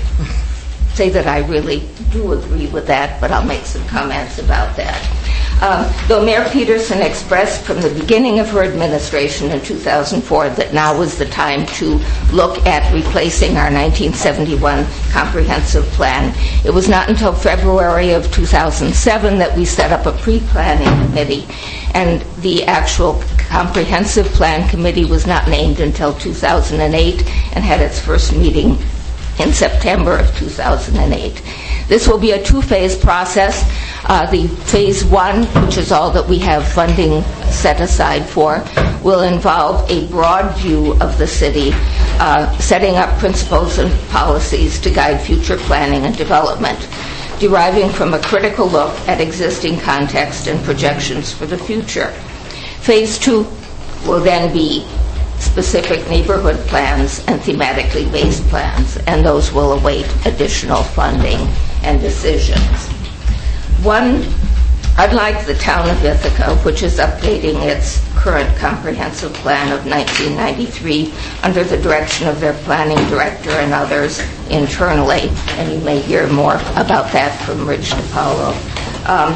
say that I really do agree with that, but I'll make some comments about that. Um, though Mayor Peterson expressed from the beginning of her administration in two thousand four that now was the time to look at replacing our nineteen seventy-one comprehensive plan, it was not until February of two thousand seven that we set up a pre-planning committee, and the actual comprehensive plan committee was not named until two thousand eight and had its first meeting in September of two thousand eight. This will be a two-phase process. Uh, the phase one, which is all that we have funding set aside for, will involve a broad view of the city, uh, setting up principles and policies to guide future planning and development, deriving from a critical look at existing context and projections for the future. Phase two will then be specific neighborhood plans and thematically based plans, and those will await additional funding and decisions. One, unlike the town of Ithaca, which is updating its current comprehensive plan of nineteen ninety-three under the direction of their planning director and others internally. And you may hear more about that from Rich DiPaolo. Um,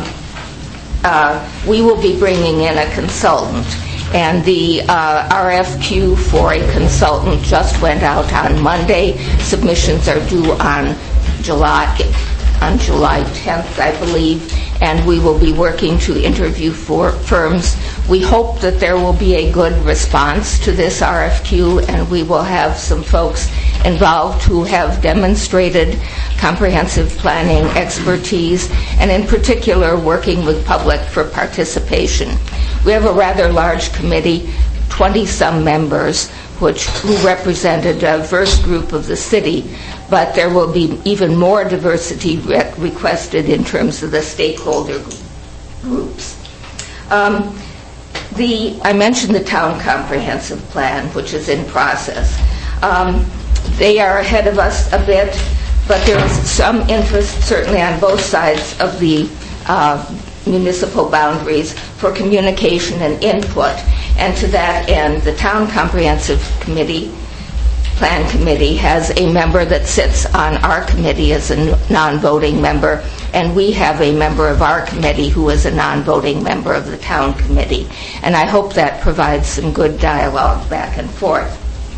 uh, we will be bringing in a consultant. And the uh, R F Q for a consultant just went out on Monday. Submissions are due on July on July tenth, I believe, and we will be working to interview for firms. We hope that there will be a good response to this R F Q, and we will have some folks involved who have demonstrated comprehensive planning expertise, and in particular working with public for participation. We have a rather large committee, twenty-some members, which who represent a diverse group of the city, but there will be even more diversity re- requested in terms of the stakeholder groups. Um, the I mentioned the town comprehensive plan, which is in process. Um, they are ahead of us a bit, but there is some interest, certainly on both sides of the uh, municipal boundaries, for communication and input. And to that end, the Town Comprehensive Committee, Plan Committee, has a member that sits on our committee as a non-voting member, and we have a member of our committee who is a non-voting member of the Town Committee. And I hope that provides some good dialogue back and forth.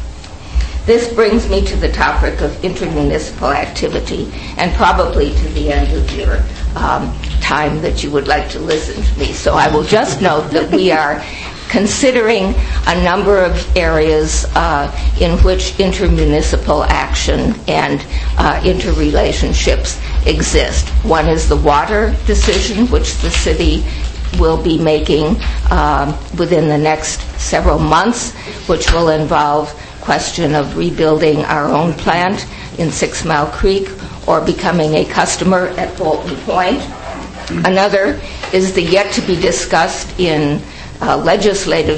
This brings me to the topic of intermunicipal activity, and probably to the end of your um, time that you would like to listen to me. So I will just note that we are considering a number of areas uh, in which intermunicipal action and uh, interrelationships exist. One is the water decision, which the city will be making um, within the next several months, which will involve question of rebuilding our own plant in Six Mile Creek or becoming a customer at Bolton Point. Another is the yet-to-be-discussed in uh, legislative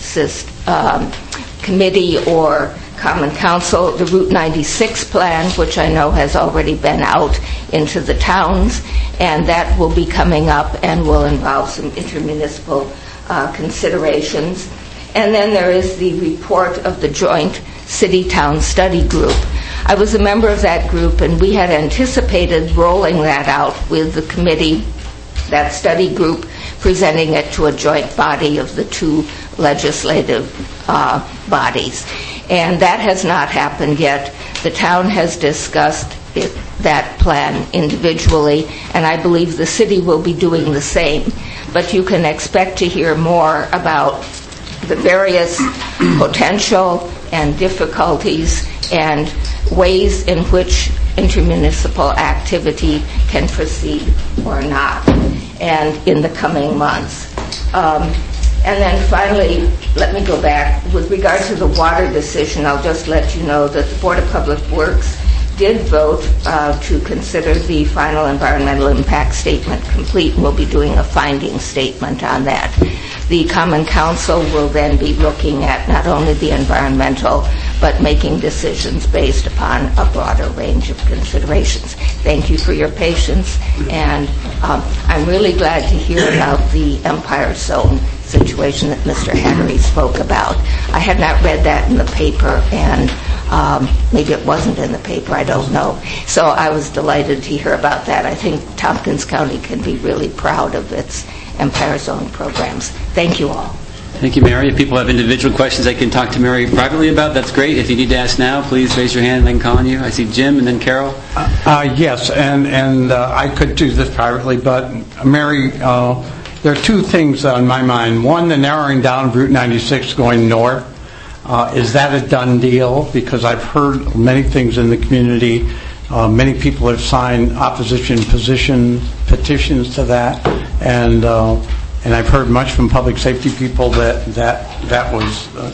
um, committee or Common Council, the Route ninety-six plan, which I know has already been out into the towns, and that will be coming up and will involve some intermunicipal uh, considerations. And then there is the report of the Joint City-Town Study Group. I was a member of that group, and we had anticipated rolling that out with the committee, that study group, presenting it to a joint body of the two legislative uh, bodies. And that has not happened yet. The town has discussed it, that plan individually, and I believe the city will be doing the same. But you can expect to hear more about the various potential and difficulties and ways in which intermunicipal activity can proceed or not, and in the coming months. Um, and then finally, let me go back. With regard to the water decision, I'll just let you know that the Board of Public Works did vote uh, to consider the final environmental impact statement complete, and we'll be doing a finding statement on that. The Common Council will then be looking at not only the environmental, but making decisions based upon a broader range of considerations. Thank you for your patience, and um, I'm really glad to hear about the Empire Zone situation that Mister Henry spoke about. I had not read that in the paper, and um, maybe it wasn't in the paper, I don't know. So I was delighted to hear about that. I think Tompkins County can be really proud of its Empire Zone programs. Thank you all. Thank you, Mary. If people have individual questions they can talk to Mary privately about, that's great. If you need to ask now, please raise your hand. I can call on you. I see Jim and then Carol. Uh, uh, yes, and, and uh, I could do this privately, but Mary, uh, there are two things on my mind. One, the narrowing down of Route ninety-six going north. Uh, is that a done deal? Because I've heard many things in the community. Uh, many people have signed opposition position petitions to that, and uh, and I've heard much from public safety people that that, that was uh,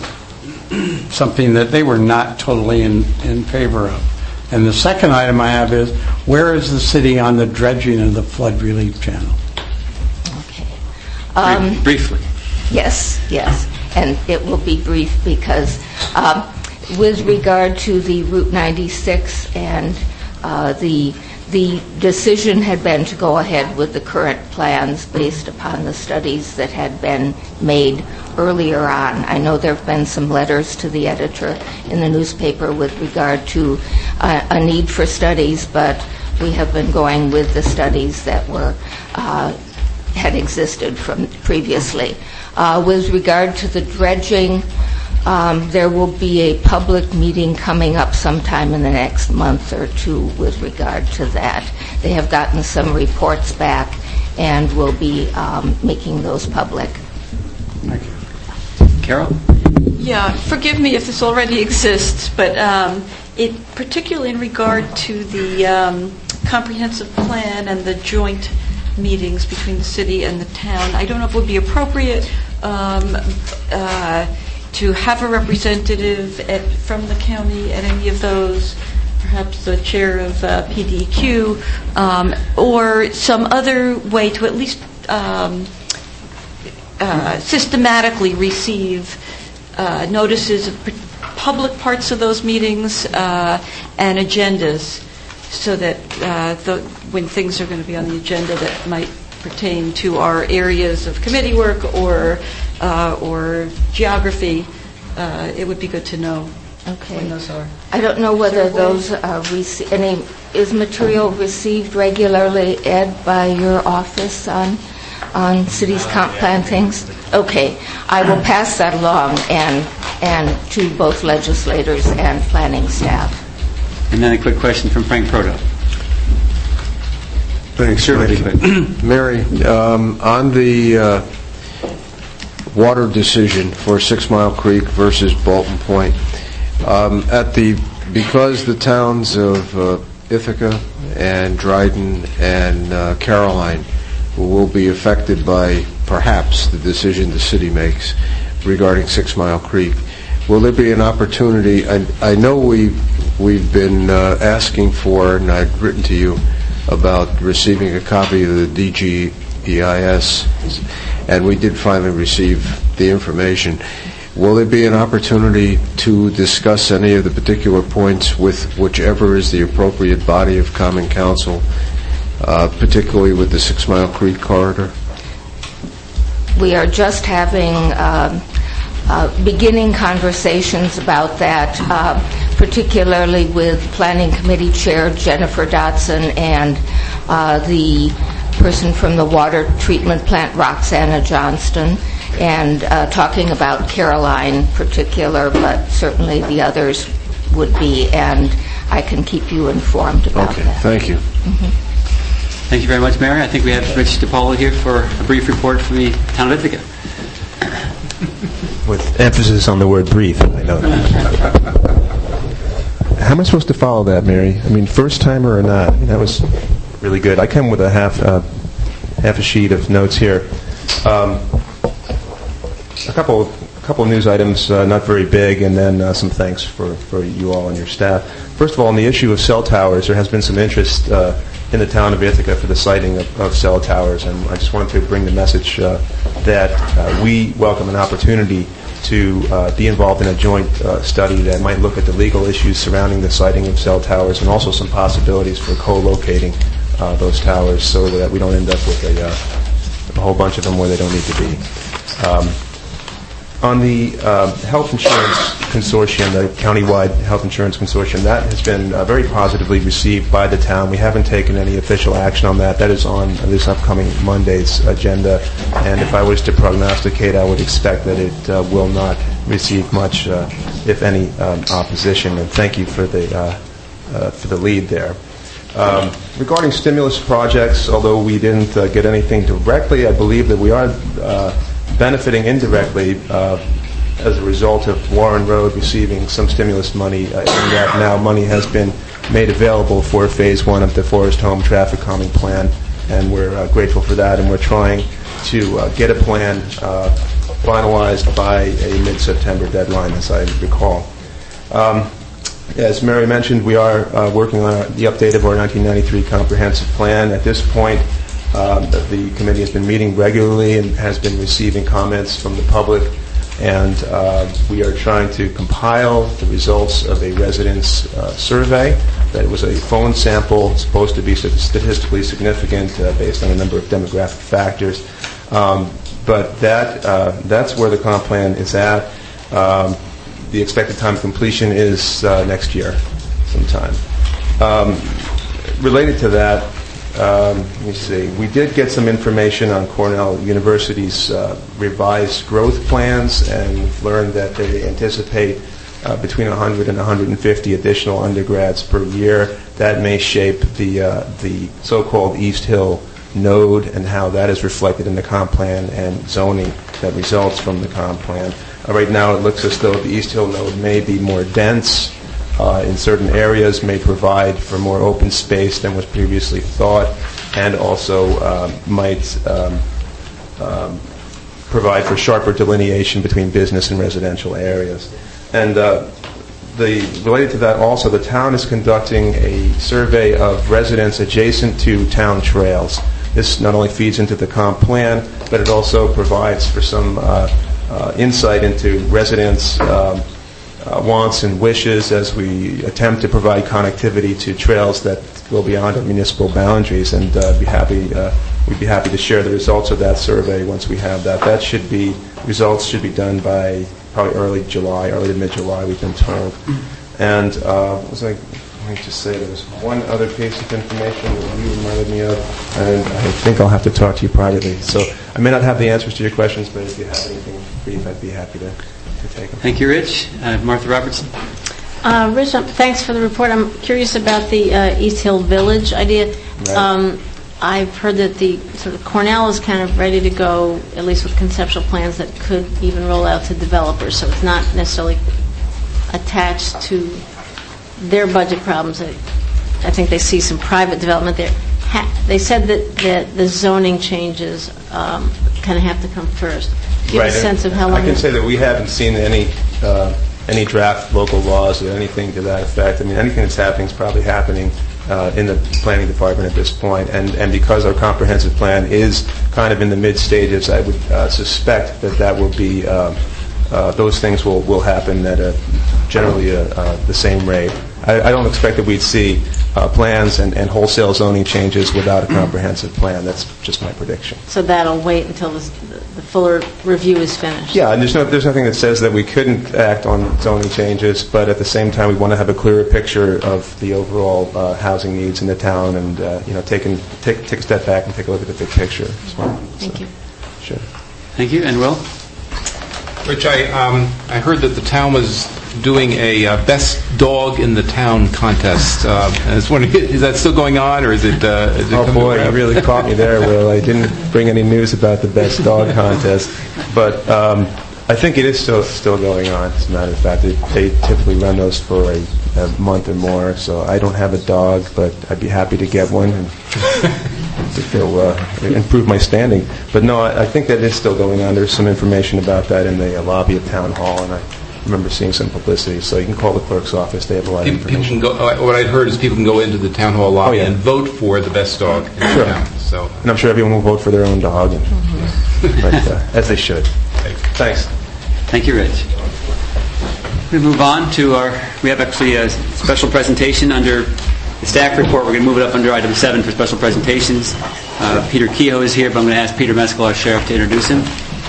something that they were not totally in, in favor of. And the second item I have is, where is the city on the dredging of the flood relief channel? Okay. Um, Briefly. Yes, yes. And it will be brief because um, with regard to the Route ninety-six and uh, the the decision had been to go ahead with the current plans based upon the studies that had been made earlier on. I know there have been some letters to the editor in the newspaper with regard to uh, a need for studies, but we have been going with the studies that were uh, had existed from previously. Uh, with regard to the dredging, um, there will be a public meeting coming up sometime in the next month or two with regard to that. They have gotten some reports back and will be um, making those public. Thank you. Carol? Yeah, forgive me if this already exists, but um, it particularly in regard to the um, comprehensive plan and the joint meetings between the city and the town. I don't know if it would be appropriate um, uh, to have a representative at, from the county at any of those, perhaps the chair of uh, P D E Q, um, or some other way to at least um, uh, systematically receive uh, notices of p- public parts of those meetings uh, and agendas, so that uh, the, when things are going to be on the agenda that might pertain to our areas of committee work or uh, or geography, uh, it would be good to know okay. when those are. I don't know whether those are rece- any is material received regularly, Ed, by your office on on city's comp plan things. Okay, I will pass that along and and to both legislators and planning staff. And then a quick question from Frank Proto. Thanks, sure, Mike. Mary, um, on the uh, water decision for Six Mile Creek versus Bolton Point, um, at the because the towns of uh, Ithaca and Dryden and uh, Caroline will be affected by perhaps the decision the city makes regarding Six Mile Creek, will there be an opportunity? I, I know we've we've been uh, asking for, and I've written to you about receiving a copy of the D G E I S, and we did finally receive the information. Will there be an opportunity to discuss any of the particular points with whichever is the appropriate body of Common Council, uh, particularly with the Six Mile Creek corridor? We are just having um, uh, beginning conversations about that, uh, particularly with Planning Committee Chair Jennifer Dotson and uh, the person from the water treatment plant, Roxana Johnston, and uh, talking about Caroline in particular, but certainly the others would be, and I can keep you informed about okay, that. Thank you. Mm-hmm. Thank you very much, Mary. I think we have Rich DiPaolo here for a brief report from the town of Ithaca. With emphasis on the word brief, I know that. How am I supposed to follow that, Mary? I mean, first timer or not? That was really good. I come with a half uh, half a sheet of notes here. Um, a couple a couple of news items, uh, not very big, and then uh, some thanks for, for you all and your staff. First of all, on the issue of cell towers, there has been some interest uh, in the town of Ithaca for the siting of, of cell towers, and I just wanted to bring the message uh, that uh, we welcome an opportunity to uh, be involved in a joint uh, study that might look at the legal issues surrounding the siting of cell towers and also some possibilities for co-locating uh, those towers so that we don't end up with a, uh, a whole bunch of them where they don't need to be. Um, on the uh, health insurance consortium, the countywide health insurance consortium, that has been uh, very positively received by the town. We haven't taken any official action on that. That is on this upcoming Monday's agenda. And if I was to prognosticate, I would expect that it uh, will not receive much, uh, if any, um, opposition. And thank you for the uh, uh, for the lead there. Um, regarding stimulus projects, although we didn't uh, get anything directly, I believe that we are Uh, benefiting indirectly uh, as a result of Warren Road receiving some stimulus money, uh, in that now money has been made available for phase one of the Forest Home Traffic Calming Plan, and we're uh, grateful for that, and we're trying to uh, get a plan uh, finalized by a mid-September deadline, as I recall. Um, as Mary mentioned, we are uh, working on our, the update of our nineteen ninety-three comprehensive plan. At this point, Um, the committee has been meeting regularly and has been receiving comments from the public, and uh, we are trying to compile the results of a residents' uh, survey that it was a phone sample supposed to be statistically significant uh, based on a number of demographic factors. Um, but that uh, that's where the comp plan is at. Um, the expected time of completion is uh, next year sometime. Um, related to that, um, let me see, we did get some information on Cornell University's uh, revised growth plans, and we've learned that they anticipate uh, between one hundred and one hundred fifty additional undergrads per year. That may shape the uh, the so-called East Hill node and how that is reflected in the comp plan and zoning that results from the comp plan. Uh, right now it looks as though the East Hill node may be more dense uh, in certain areas, may provide for more open space than was previously thought, and also uh, might um, um, provide for sharper delineation between business and residential areas. And uh, the, related to that also, the town is conducting a survey of residents adjacent to town trails. This not only feeds into the comp plan, but it also provides for some uh, uh, insight into residents' um, uh, wants and wishes as we attempt to provide connectivity to trails that go beyond our municipal boundaries. And uh, be happy, uh, we'd be happy to share the results of that survey once we have that. That should be results should be done by probably early July, early to mid-July, we've been told. And uh, what was I going to say? There was one other piece of information that you reminded me of, and I think I'll have to talk to you privately. So I may not have the answers to your questions, but if you have anything brief, I'd be happy to, to take them. Thank you, Rich. Uh, Martha Robertson. Uh, Rich, um, thanks for the report. I'm curious about the uh, East Hill Village idea. Right. Um, I've heard that the sort of Cornell is kind of ready to go, at least with conceptual plans that could even roll out to developers. So it's not necessarily attached to their budget problems. I, I think they see some private development there. Ha- they said that, that the zoning changes um, kind of have to come first. Do you Right. have a sense of how long? I can say that we haven't seen any uh, any draft local laws or anything to that effect. I mean, anything that's happening is probably happening uh, in the planning department at this point. And and because our comprehensive plan is kind of in the mid stages, I would uh, suspect that that will be uh, uh, those things will will happen at a generally uh, uh, the same rate. I, I don't expect that we'd see uh, plans and, and wholesale zoning changes without a comprehensive plan. That's just my prediction. So that'll wait until the, the fuller review is finished. Yeah, and there's no there's nothing that says that we couldn't act on zoning changes, but at the same time we want to have a clearer picture of the overall uh, housing needs in the town, and uh, you know, take, and, take take a step back and take a look at the big picture as well. Thank so, you. Sure. Thank you. And Will? Rich, I, um, I heard that the town was doing a uh, best dog in the town contest. Uh, I was wondering, is that still going on, or is it? Uh, is it Oh coming boy, you around? really caught me there, Will. I didn't bring any news about the best dog contest, but um, I think it is still still going on. As a matter of fact, they, they typically run those for a, a month or more. So I don't have a dog, but I'd be happy to get one and if it'll uh, improve my standing. But no, I, I think that is still going on. There's some information about that in the uh, lobby of Town Hall, and I remember seeing some publicity. So you can call the clerk's office. They have a lot of People, people information. can go. Uh, what I'd heard is people can go into the town hall lobby Oh, yeah. and vote for the best dog in Sure. the town. So, And I'm sure everyone will vote for their own dog, and, but, uh, as they should. Thanks. Thank you, Rich. We move on to our. We have actually a special presentation under the staff report. We're going to move it up under item seven for special presentations. Uh, Peter Kehoe is here, but I'm going to ask Peter Meskel, our sheriff, to introduce him.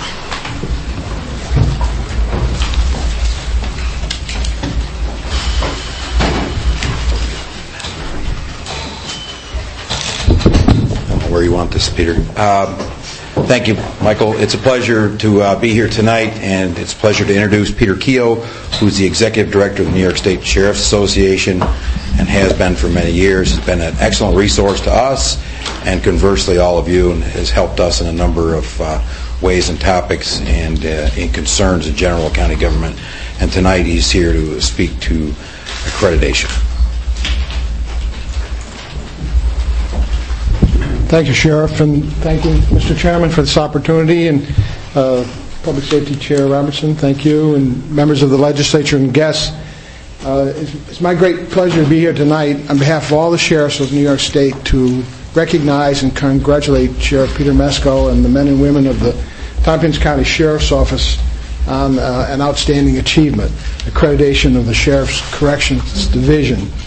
Where you want this, Peter. Um, thank you, Michael. It's a pleasure to uh, be here tonight, and it's a pleasure to introduce Peter Kehoe, who's the Executive Director of the New York State Sheriff's Association and has been for many years. Has been an excellent resource to us and conversely all of you, and has helped us in a number of uh, ways and topics and uh, in concerns in general county government. And tonight he's here to speak to accreditation. Thank you, Sheriff, and thank you, Mister Chairman, for this opportunity, and uh, Public Safety Chair Robertson, thank you, and members of the legislature and guests. Uh, it's, it's my great pleasure to be here tonight on behalf of all the sheriffs of New York State to recognize and congratulate Sheriff Peter Meskel and the men and women of the Tompkins County Sheriff's Office on uh, an outstanding achievement, accreditation of the Sheriff's Corrections Division.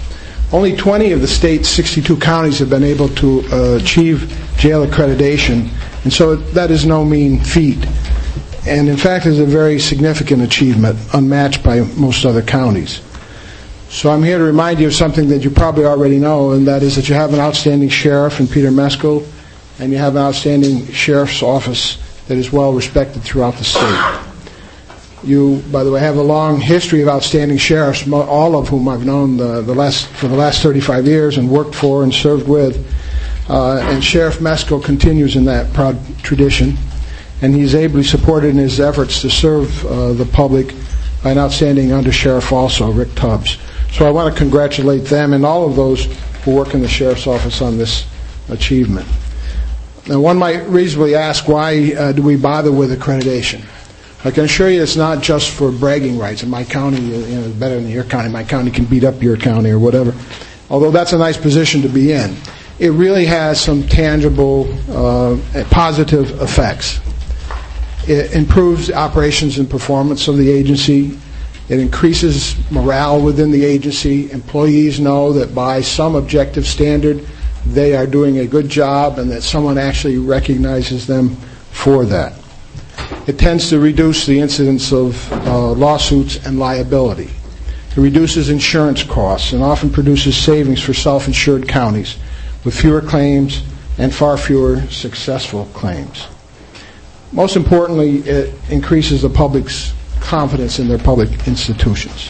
Only twenty of the state's sixty-two counties have been able to uh, achieve jail accreditation, and so that is no mean feat. And in fact, is a very significant achievement, unmatched by most other counties. So I'm here to remind you of something that you probably already know, and that is that you have an outstanding sheriff in Peter Mesko, and you have an outstanding sheriff's office that is well respected throughout the state. You, by the way, have a long history of outstanding sheriffs, all of whom I've known the, the last, for the last thirty-five years and worked for and served with. Uh, and Sheriff Mesko continues in that proud tradition. And he's ably supported in his efforts to serve uh, the public by an outstanding undersheriff also, Rick Tubbs. So I want to congratulate them and all of those who work in the sheriff's office on this achievement. Now, one might reasonably ask, why uh, do we bother with accreditation? I can assure you it's not just for bragging rights. In my county, you know, is better than your county. My county can beat up your county or whatever. Although that's a nice position to be in. It really has some tangible, uh, positive effects. It improves the operations and performance of the agency. It increases morale within the agency. Employees know that by some objective standard, they are doing a good job and that someone actually recognizes them for that. It tends to reduce the incidence of uh, lawsuits and liability. It reduces insurance costs and often produces savings for self-insured counties with fewer claims and far fewer successful claims. Most importantly, it increases the public's confidence in their public institutions.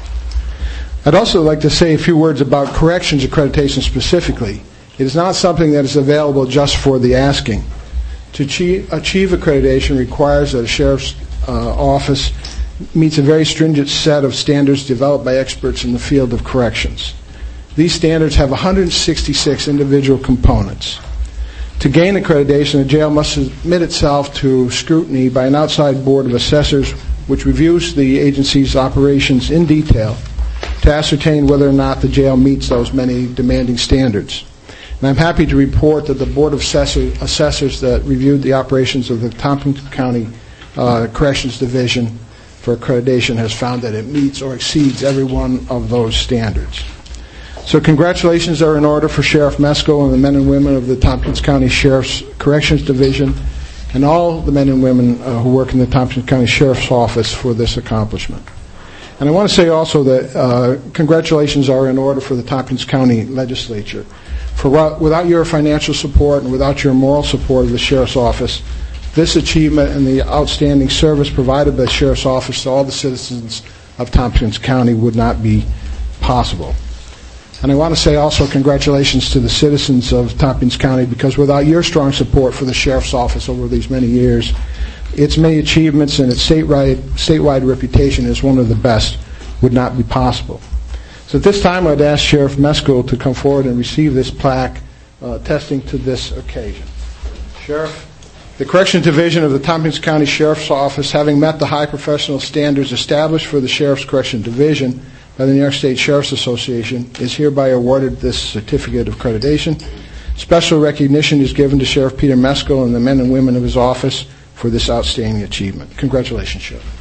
I'd also like to say a few words about corrections accreditation specifically. It is not something that is available just for the asking. To achieve, achieve accreditation requires that a sheriff's uh, office meets a very stringent set of standards developed by experts in the field of corrections. These standards have one hundred sixty-six individual components. To gain accreditation, a jail must submit itself to scrutiny by an outside board of assessors, which reviews the agency's operations in detail to ascertain whether or not the jail meets those many demanding standards. And I'm happy to report that the Board of Assessor, Assessors that reviewed the operations of the Tompkins County uh, Corrections Division for accreditation has found that it meets or exceeds every one of those standards. So congratulations are in order for Sheriff Mesko and the men and women of the Tompkins County Sheriff's Corrections Division and all the men and women uh, who work in the Tompkins County Sheriff's Office for this accomplishment. And I want to say also that uh, congratulations are in order for the Tompkins County Legislature. For without your financial support and without your moral support of the Sheriff's Office, this achievement and the outstanding service provided by the Sheriff's Office to all the citizens of Tompkins County would not be possible. And I want to say also congratulations to the citizens of Tompkins County, because without your strong support for the Sheriff's Office over these many years, its many achievements and its statewide, statewide reputation as one of the best would not be possible. So at this time, I'd ask Sheriff Mesko to come forward and receive this plaque uh, attesting to this occasion. Sheriff, the Corrections Division of the Tompkins County Sheriff's Office, having met the high professional standards established for the Sheriff's Corrections Division by the New York State Sheriff's Association, is hereby awarded this certificate of accreditation. Special recognition is given to Sheriff Peter Mesko and the men and women of his office for this outstanding achievement. Congratulations, Sheriff.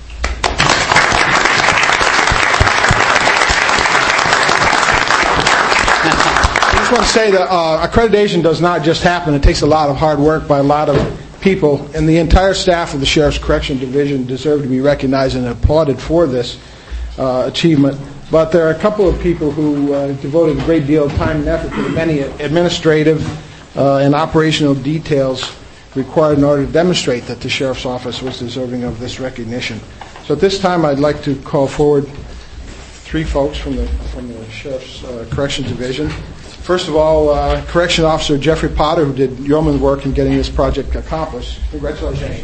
I just want to say that uh, accreditation does not just happen. It takes a lot of hard work by a lot of people, and the entire staff of the Sheriff's Correction Division deserve to be recognized and applauded for this uh, achievement. But there are a couple of people who uh, devoted a great deal of time and effort to the many administrative uh, and operational details required in order to demonstrate that the Sheriff's Office was deserving of this recognition. So at this time, I'd like to call forward three folks from the, from the Sheriff's uh, Corrections Division. First of all, uh, Correction Officer Jeffrey Potter, who did yeoman work in getting this project accomplished. Congratulations.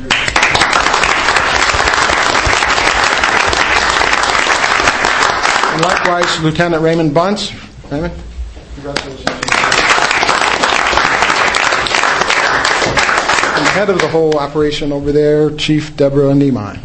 And likewise, Lieutenant Raymond Bunce. Raymond, congratulations. And the head of the whole operation over there, Chief Deborah Niemeyer.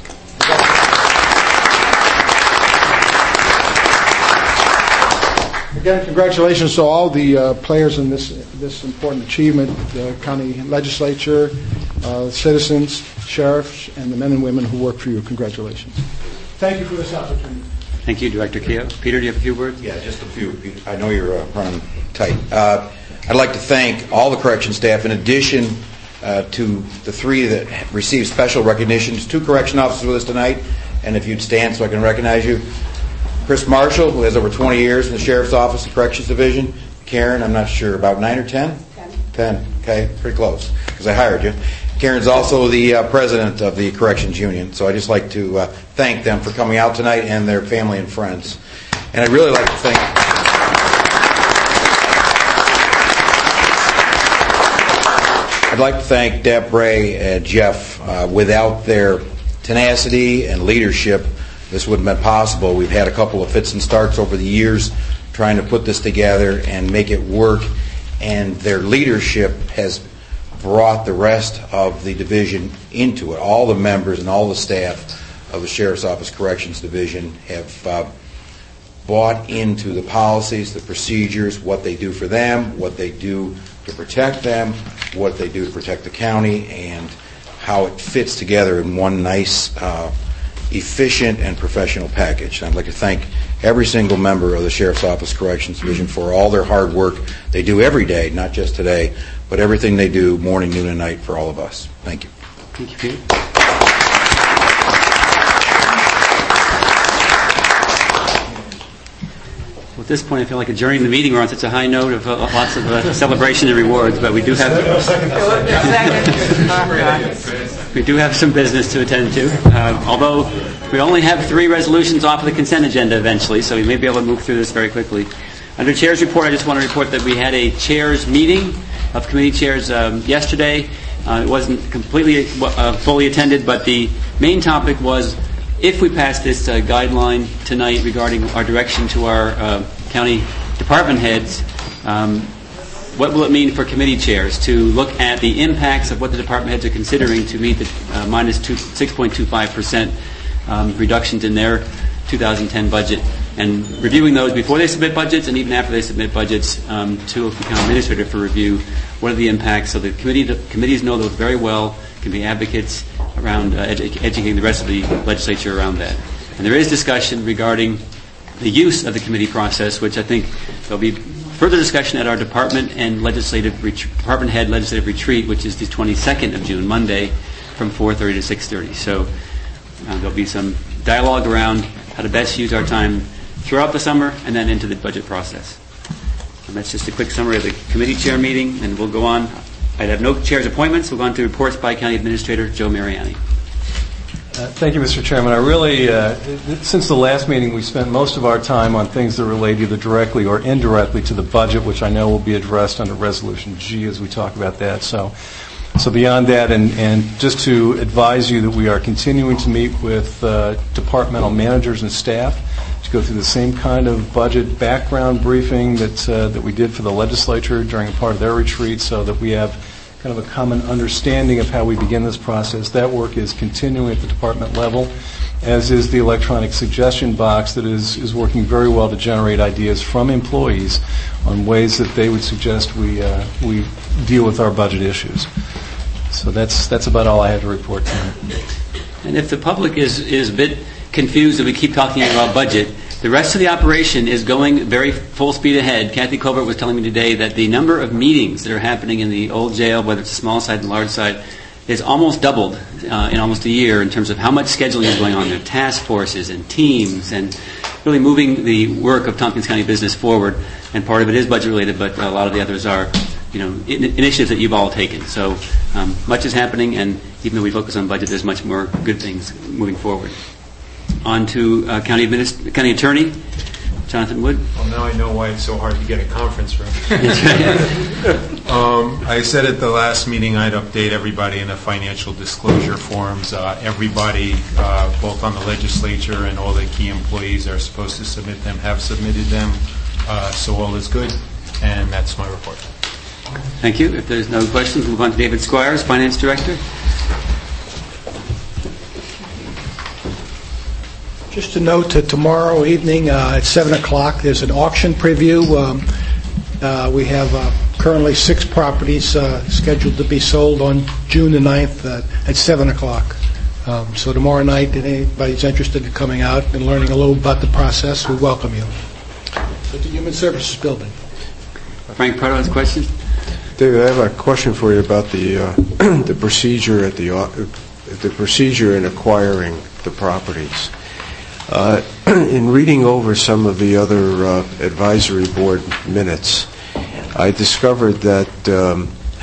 Again, congratulations to all the uh, players in this this important achievement, the county legislature, uh, citizens, sheriffs, and the men and women who work for you. Congratulations. Thank you for this opportunity. Thank you, Director Keogh. Peter, do you have a few words? Yeah, just a few. I know you're uh, running tight. Uh, I'd like to thank all the correction staff. In addition uh, to the three that received special recognitions, two correction officers with us tonight, and if you'd stand so I can recognize you. Chris Marshall, who has over twenty years in the Sheriff's Office and Corrections Division. Karen, I'm not sure, about nine or ten? Ten. Ten, okay, pretty close, because I hired you. Karen's also the uh, president of the Corrections Union, so I'd just like to uh, thank them for coming out tonight and their family and friends. And I'd really like to thank... I'd like to thank Deb Bray and Jeff. Uh, without their tenacity and leadership, this wouldn't have been possible. We've had a couple of fits and starts over the years trying to put this together and make it work, and their leadership has brought the rest of the division into it. All the members and all the staff of the Sheriff's Office Corrections Division have uh, bought into the policies, the procedures, what they do for them, what they do to protect them, what they do to protect the county, and how it fits together in one nice, uh, efficient, and professional package. And I'd like to thank every single member of the Sheriff's Office Corrections Division for all their hard work they do every day, not just today, but everything they do morning, noon, and night for all of us. Thank you. Thank you, Peter. Well, at this point, I feel like adjourning the meeting. We're on such a high note of uh, lots of uh, celebration and rewards, but we do have we do have some business to attend to. Uh, although we only have three resolutions off of the consent agenda eventually, so we may be able to move through this very quickly. Under Chair's report, I just want to report that we had a Chair's meeting of committee chairs um, yesterday. Uh, it wasn't completely uh, fully attended, but the main topic was, if we pass this uh, guideline tonight regarding our direction to our uh, county department heads, um, what will it mean for committee chairs to look at the impacts of what the department heads are considering to meet the uh, minus six point two five percent um, reductions in their two thousand ten budget, and reviewing those before they submit budgets and even after they submit budgets um, to the county administrator for review. What are the impacts? So the committee, the committees know those very well, can be advocates around uh, edu- educating the rest of the legislature around that. And there is discussion regarding the use of the committee process, which I think there'll be further discussion at our department and legislative ret- department head legislative retreat, which is the twenty-second of June, Monday, from four thirty to six thirty. So uh, there'll be some dialogue around how to best use our time throughout the summer and then into the budget process. And that's just a quick summary of the committee chair meeting, and we'll go on. I have no chair's appointments. We'll go on to reports by County Administrator Joe Mariani. Uh, thank you, Mister Chairman. I really, uh, since the last meeting, we spent most of our time on things that relate either directly or indirectly to the budget, which I know will be addressed under Resolution G as we talk about that. So, so beyond that, and, and just to advise you that we are continuing to meet with uh, departmental managers and staff to go through the same kind of budget background briefing that uh, that we did for the legislature during a part of their retreat, so that we have kind of a common understanding of how we begin this process. That work is continuing at the department level, as is the electronic suggestion box that is, is working very well to generate ideas from employees on ways that they would suggest we uh, we deal with our budget issues. So that's that's about all I have to report tonight. And if the public is, is a bit confused that we keep talking about budget, the rest of the operation is going very full speed ahead. Kathy Colbert was telling me today that the number of meetings that are happening in the old jail, whether it's the small side and large side, is almost doubled uh, in almost a year in terms of how much scheduling is going on there, task forces and teams, and really moving the work of Tompkins County business forward. And part of it is budget related, but a lot of the others are, you know, in- initiatives that you've all taken. So um, much is happening, and even though we focus on budget, there's much more good things moving forward. On to uh, County Administ- County Attorney Jonathan Wood. Well, now I know why it's so hard to get a conference room. um, I said at the last meeting I'd update everybody in the financial disclosure forms. Uh, everybody, uh, both on the legislature and all the key employees, are supposed to submit them, have submitted them, uh, so all is good, and that's my report. Thank you. If there's no questions, we'll move on to David Squires, Finance Director. Just to note that tomorrow evening uh, at seven o'clock, there's an auction preview. Um, uh, we have uh, currently six properties uh, scheduled to be sold on June the ninth uh, at seven o'clock. Um, So tomorrow night, if anybody's interested in coming out and learning a little about the process, we welcome you. At the Human Services Building. Frank Prado has a question? David, I have a question for you about the uh, the procedure at the au- the procedure in acquiring the properties. Uh, in reading over some of the other uh, advisory board minutes, I discovered that um,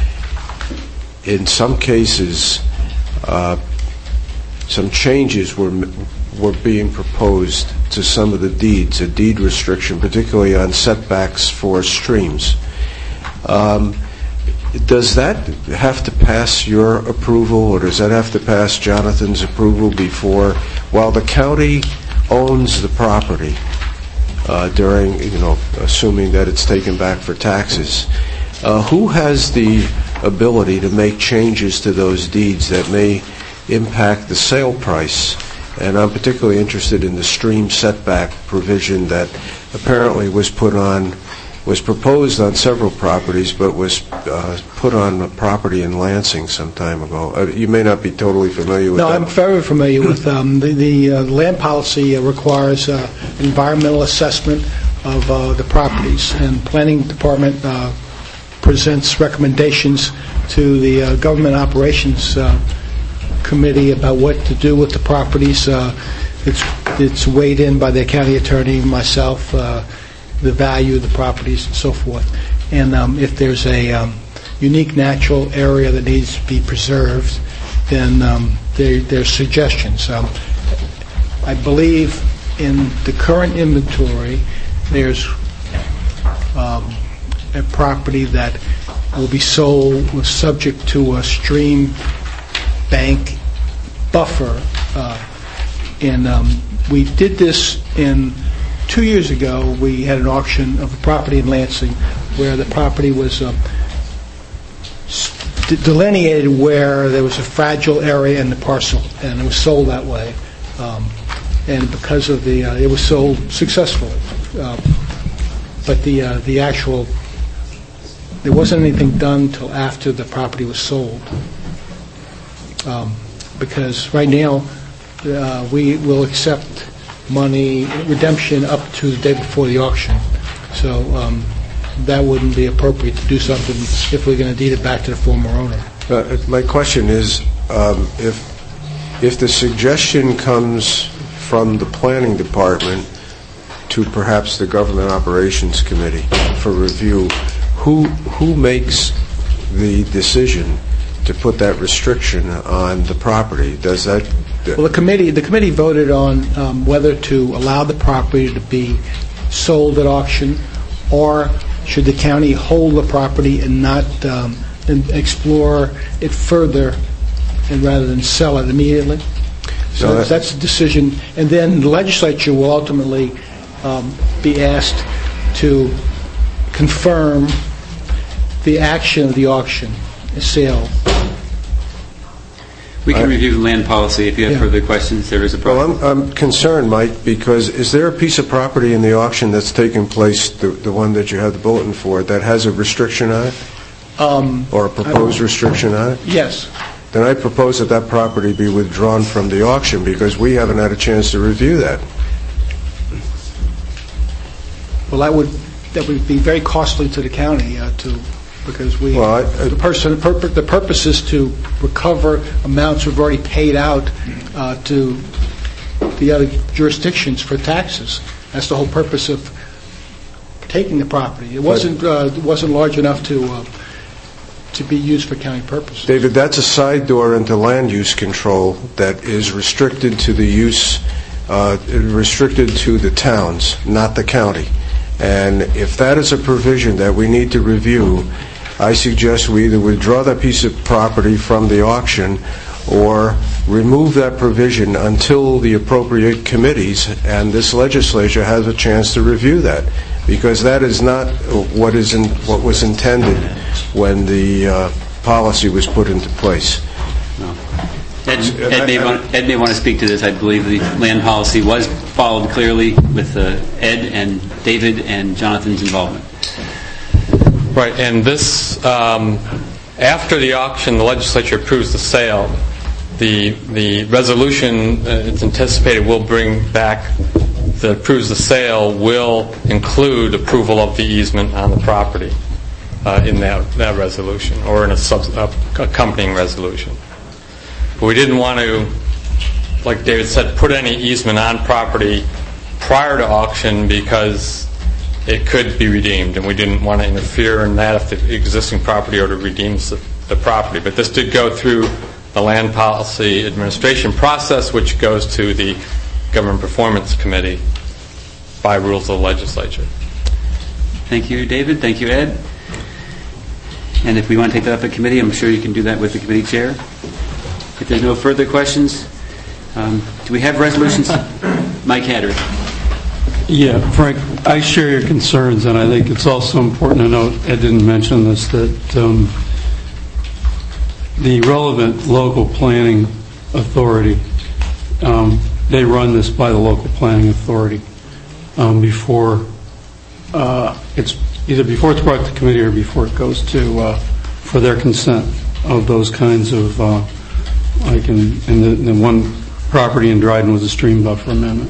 in some cases, uh, some changes were were being proposed to some of the deeds, a deed restriction, particularly on setbacks for streams. Um, does that have to pass your approval, or does that have to pass Jonathan's approval before, while the county owns the property uh, during, you know, assuming that it's taken back for taxes, uh, who has the ability to make changes to those deeds that may impact the sale price? And I'm particularly interested in the stream setback provision that apparently was put on, was proposed on several properties, but was uh, put on a property in Lansing some time ago. Uh, you may not be totally familiar with No, that. I'm very familiar with um, the, the uh, land policy uh, requires uh, environmental assessment of uh, the properties, and planning department uh, presents recommendations to the uh, government operations uh, committee about what to do with the properties. Uh, it's it's weighed in by the county attorney, myself, uh, the value of the properties and so forth. And um, if there's a um, unique natural area that needs to be preserved, then um, there, there's suggestions. Um, I believe in the current inventory, there's um, a property that will be sold was subject to a stream bank buffer, uh, and um, we did this in two years ago. We had an auction of a property in Lansing where the property was uh, st- delineated where there was a fragile area in the parcel, and it was sold that way. Um, and because of the, uh, it was sold successfully, uh, but the uh, the actual, there wasn't anything done till after the property was sold. Um, because right now uh, we will accept money redemption up to the day before the auction, so um, that wouldn't be appropriate to do something if we're going to deed it back to the former owner. Uh, my question is, um, if if the suggestion comes from the planning department to perhaps the government operations committee for review, who who makes the decision to put that restriction on the property? Does that... Well, the committee the committee voted on um, whether to allow the property to be sold at auction, or should the county hold the property and not um, and explore it further, and rather than sell it immediately. So No, that's, that- that's the decision. And then the legislature will ultimately um, be asked to confirm the action of the auction, the sale. We can review the land policy if you have Yeah. further questions. There is a Well, problem. I'm, I'm concerned, Mike, because is there a piece of property in the auction that's taking place, the, the one that you have the bulletin for, that has a restriction on it? Um, Or a proposed restriction on it? Yes. Then I propose that that property be withdrawn from the auction, because we haven't had a chance to review that. Well, that would that would be very costly to the county uh, to because we Well, I- the person the, purpose, the purpose is to recover amounts we've already paid out uh, to the other jurisdictions for taxes. That's the whole purpose of taking the property. It wasn't uh, it wasn't large enough to uh, to be used for county purposes. David, that's a side door into land use control that is restricted to the use, uh, restricted to the towns, not the county. And if that is a provision that we need to review, I suggest we either withdraw that piece of property from the auction or remove that provision until the appropriate committees and this legislature has a chance to review that, because that is not what is in, what was intended when the uh, policy was put into place. Ed, Ed, may want, Ed may want to speak to this. I believe the land policy was followed clearly with uh, Ed and David and Jonathan's involvement. Right, and this, um, after the auction, the legislature approves the sale. the the resolution, uh, it's anticipated will bring back, that approves the sale, will include approval of the easement on the property uh, in that, that resolution, or in a sub, uh, accompanying resolution. But we didn't want to, like David said, put any easement on property prior to auction because it could be redeemed, and we didn't want to interfere in that if the existing property owner redeems the, the property. But this did go through the Land Policy Administration process, which goes to the Government Performance Committee by rules of the legislature. Thank you, David. Thank you, Ed. And if we want to take that up at committee, I'm sure you can do that with the committee chair. If there's no further questions, um, do we have resolutions? Mike Hattery. Yeah, Frank, I share your concerns, and I think it's also important to note, Ed didn't mention this, that um, the relevant local planning authority, um, they run this by the local planning authority um, before uh, it's either before it's brought to committee or before it goes to uh, for their consent of those kinds of uh, like in, in the, the one property in Dryden was a stream buffer amendment.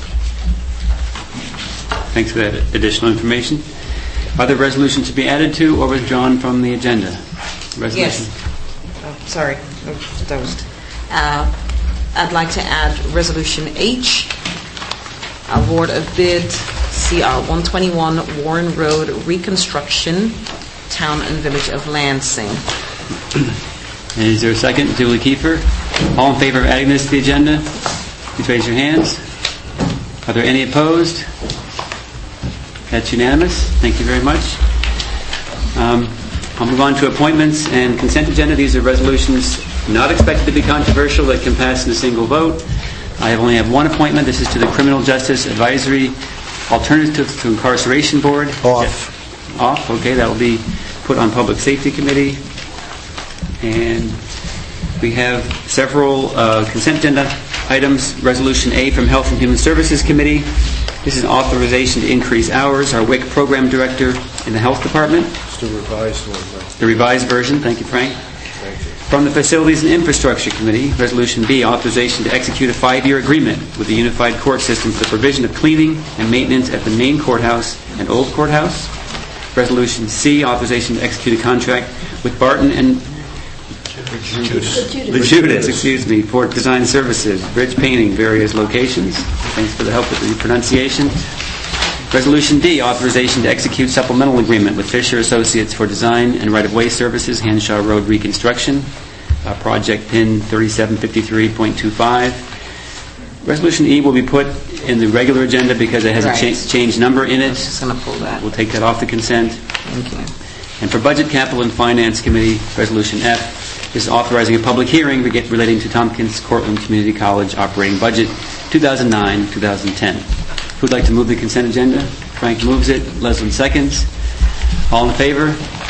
Thanks for that additional information. Are there resolutions to be added to or withdrawn from the agenda? Resolution. Yes. Oh, sorry, I was dozed. Uh, I'd like to add Resolution H, award of bid C R one twenty-one Warren Road reconstruction, Town and Village of Lansing. And is there a second? Julie Kiefer. All in favor of adding this to the agenda? Please raise your hands. Are there any opposed? That's unanimous. Thank you very much. Um, I'll move on to appointments and consent agenda. These are resolutions not expected to be controversial that can pass in a single vote. I only have one appointment. This is to the Criminal Justice Advisory Alternatives to Incarceration Board. Off. Off. Okay, that will be put on Public Safety Committee. And we have several uh, consent agenda items. Resolution A from Health and Human Services Committee. This is an authorization to increase hours. Our W I C program director in the Health Department. It's the revised one. The revised version. Thank you, Frank. Thank you. From the Facilities and Infrastructure Committee, Resolution B, authorization to execute a five-year agreement with the Unified Court System for the provision of cleaning and maintenance at the main courthouse and old courthouse. Resolution C, authorization to execute a contract with Barton and the Judas, excuse me, for design services, bridge painting, various locations. Thanks for the help with the pronunciation. Resolution D, authorization to execute supplemental agreement with Fisher Associates for design and right-of-way services, Henshaw Road reconstruction, uh, project pin thirty-seven fifty-three point two five. Resolution E will be put in the regular agenda because it has Right. a cha- change number in it. I was just going to pull that. We'll take that off the consent. Thank you. And for Budget, Capital, and Finance Committee, Resolution F, this is authorizing a public hearing relating to Tompkins Cortland Community College operating budget two thousand nine to two thousand ten. Who would like to move the consent agenda? Frank moves it. Leslie seconds. All in favor?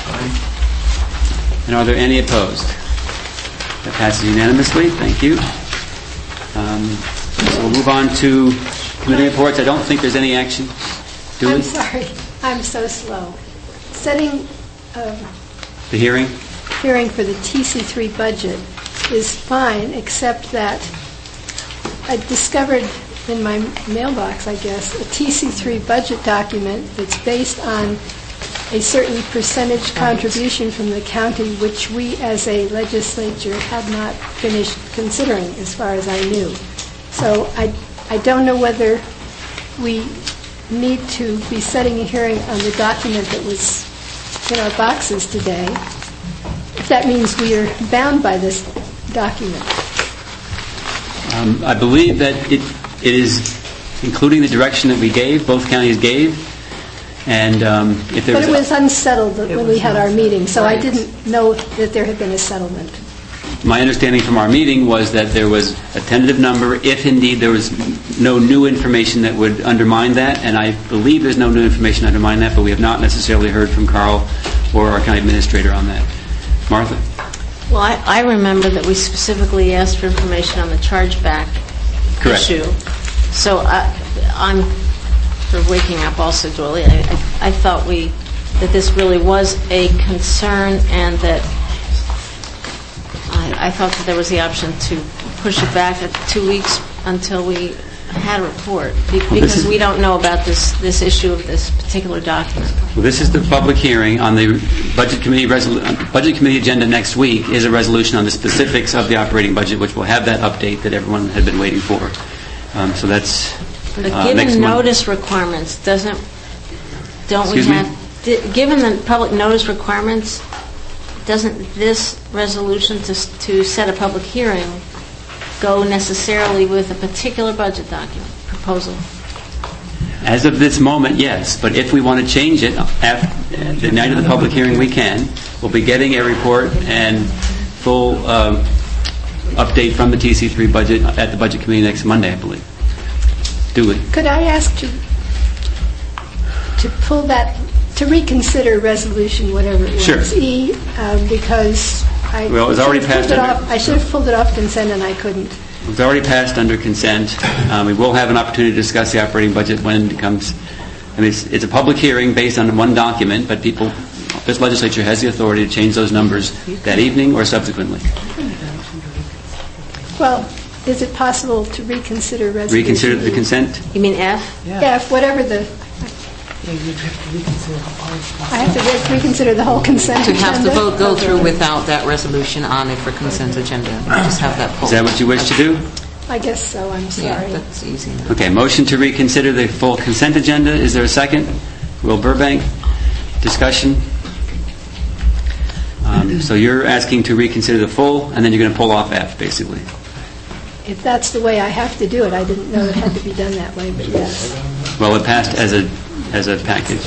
And are there any opposed? That passes unanimously. Thank you. Um, so we'll move on to committee reports. I don't think there's any action. Do we? I'm sorry. I'm so slow. Setting um, The hearing? hearing for the T C three budget is fine, except that I discovered in my mailbox, I guess, a T C three budget document that's based on a certain percentage contribution from the county, which we as a legislature had not finished considering, as far as I knew. So I, I don't know whether we need to be setting a hearing on the document that was in our boxes today, if that means we are bound by this document. Um, I believe that it, it is including the direction that we gave, both counties gave, and um, if there But was... it was unsettled when we had our meeting, so I Right. didn't know that there had been a settlement. My understanding from our meeting was that there was a tentative number, if indeed there was no new information that would undermine that, and I believe there's no new information to undermine that, but we have not necessarily heard from Carl or our county administrator on that. Martha? Well, I, I remember that we specifically asked for information on the chargeback Correct. issue. So I, I'm sort of waking up also, Julie. I, I, I thought we that this really was a concern, and that I, I thought that there was the option to push it back at two weeks until we had a report, be- because we don't know about this, this issue of this particular document. Well, this is the public hearing on the Budget Committee resolu- Budget Committee agenda next week is a resolution on the specifics of the operating budget, which will have that update that everyone had been waiting for. Um, so that's But uh, given next month. notice requirements, doesn't, don't we Excuse me? have, di- given the public notice requirements, doesn't this resolution to, s- to set a public hearing go necessarily with a particular budget document, proposal? As of this moment, yes. But if we want to change it, at the night of the public hearing, we can. We'll be getting a report and full um, update from the T C three budget at the Budget Committee next Monday, I believe. Do it. Could I ask to to pull that, to reconsider resolution, whatever it was? Sure. E, um, because I Well, it was should already have pulled passed it under- off- I should have pulled it off consent, and I couldn't. It's already passed under consent. Um, we will have an opportunity to discuss the operating budget when it comes. I mean, it's, it's a public hearing based on one document, but people, this legislature has the authority to change those numbers that evening or subsequently. Well, is it possible to reconsider resolution? Reconsider the E? consent? You mean F? F, whatever the, I have to re- reconsider the whole consent To have the agenda? vote go through without that resolution on it for consent agenda. Just have that pulled. Is that what you wish to do? I guess so, I'm sorry. Yeah, that's easy. Okay, motion to reconsider the full consent agenda. Is there a second? Will Burbank. Discussion? Um, so you're asking to reconsider the full, and then you're going to pull off F, basically. If that's the way I have to do it, I didn't know it had to be done that way, but yes. Well, it passed as a as a package.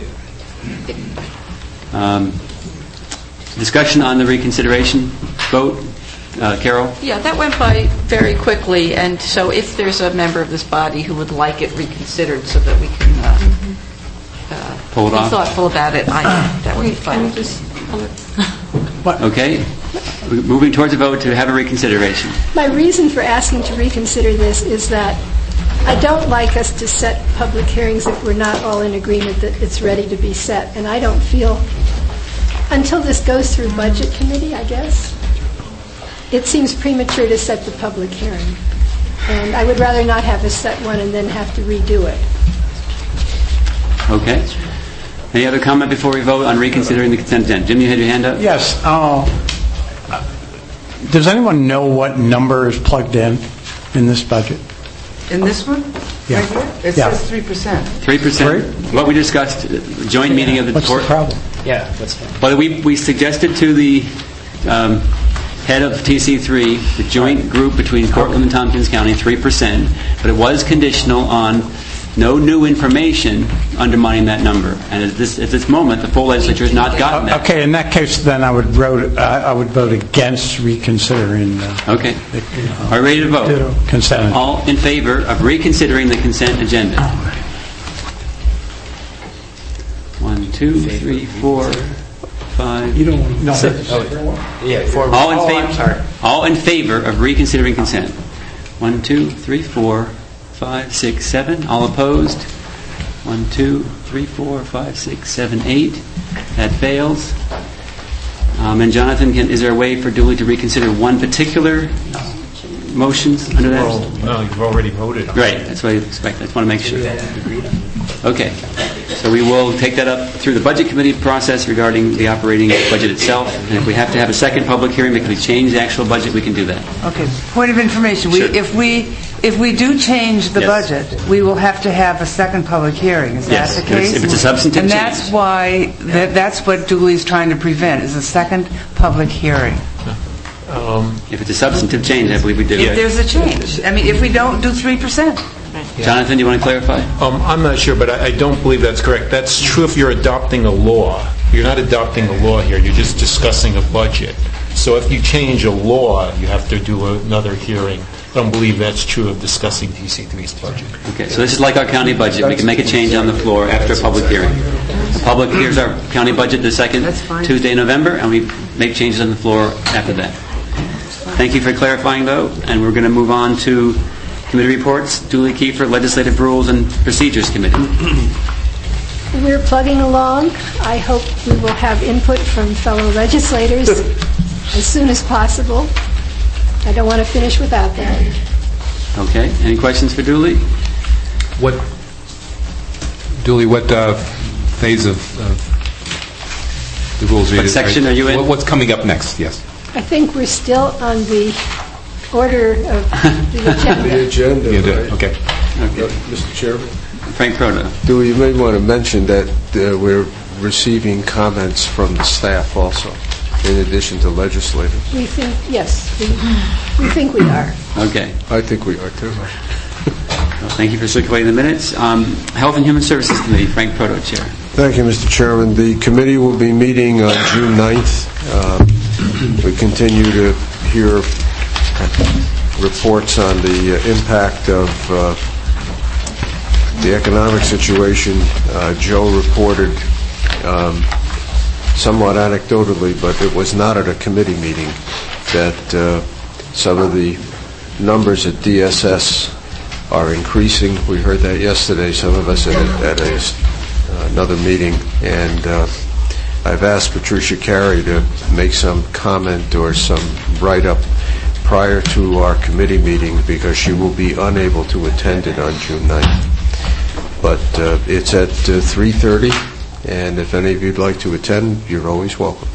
Um, discussion on the reconsideration vote. Uh, Carol? Yeah, that went by very quickly, and so if there's a member of this body who would like it reconsidered so that we can uh, uh, Pull it be off? thoughtful about it, I, that would be fine. Okay. We're moving towards a vote to have a reconsideration. My reason for asking to reconsider this is that I don't like us to set public hearings if we're not all in agreement that it's ready to be set. And I don't feel, until this goes through Budget Committee, I guess, it seems premature to set the public hearing. And I would rather not have us set one and then have to redo it. Okay. Any other comment before we vote on reconsidering the consent agenda? Jim, you had your hand up? Yes. Uh, does anyone know what number is plugged in in this budget? In this one? Yeah. Right here? It Yeah. says three percent. Three percent. What we discussed, uh, joint meeting of the What's court. the problem? Yeah, that's fine. Well, we we suggested to the um, head of T C three, the joint group between Cortland and Tompkins County, three percent, but it was conditional on no new information undermining that number. And at this at this moment, the full legislature has not gotten that. Okay, in that case, then I would vote. I I would vote against reconsidering. The, Okay. the, uh, Are we ready to vote? Consent. All in favor of reconsidering the consent agenda? One, two, three, four, five. You don't no, six. Yeah, for All in oh, favor. I'm sorry. All in favor of reconsidering consent. One, two, three, four, five, six, seven. All opposed. One, two, three, four, five, six, seven, eight. That fails. Um, and Jonathan, can, is there a way for Dooley to reconsider one particular motions under that? Well, no, you've already voted on it. Right. That's what I expect. I just want to make sure. Okay. So we will take that up through the Budget Committee process regarding the operating budget itself. And if we have to have a second public hearing because we change the actual budget, we can do that. Okay, point of information. We, Sure. If we if we do change the Yes. budget, we will have to have a second public hearing. Is Yes, that if the it's- case? if it's a substantive And change. that's why, that, that's what Dooley's trying to prevent, is a second public hearing. If it's a substantive change, I believe we do. If there's a change. I mean, if we don't do three percent. Jonathan, do you want to clarify? Um, I'm not sure, but I, I don't believe that's correct. That's true if you're adopting a law. You're not adopting a law here. You're just discussing a budget. So if you change a law, you have to do another hearing. I don't believe that's true of discussing T C three's budget. Okay, so this is like our county budget. We can make a change on the floor after a public hearing. The public here's our county budget the second Tuesday in November, and we make changes on the floor after that. Thank you for clarifying, though, and we're going to move on to committee reports. Dooley Kiefer, Legislative Rules and Procedures Committee. We're plugging along. I hope we will have input from fellow legislators as soon as possible. I don't want to finish without that. Okay. Any questions for Dooley? What, Dooley, what uh, phase of, of the rules What section are you in? What's coming up next? Yes. I think we're still on the order of the agenda. The agenda, You do. right? Okay. Uh, Mister Chairman? Frank Proto. Dewey, you may want to mention that uh, we're receiving comments from the staff also, in addition to legislators. We think, yes, we, we think we are. Okay. I think we are, too. Well, thank you for circulating the minutes. Um, Health and Human Services Committee, Frank Proto, Chair. Thank you, Mister Chairman. The committee will be meeting on June ninth. Um, we continue to hear reports on the uh, impact of uh, the economic situation. Uh, Joe reported um, somewhat anecdotally, but it was not at a committee meeting, that uh, some of the numbers at D S S are increasing. We heard that yesterday, some of us at, a, at a, uh, another meeting, and uh, I've asked Patricia Carey to make some comment or some write-up prior to our committee meeting, because she will be unable to attend it on June ninth. But uh, it's at uh, three thirty, and if any of you'd like to attend, you're always welcome.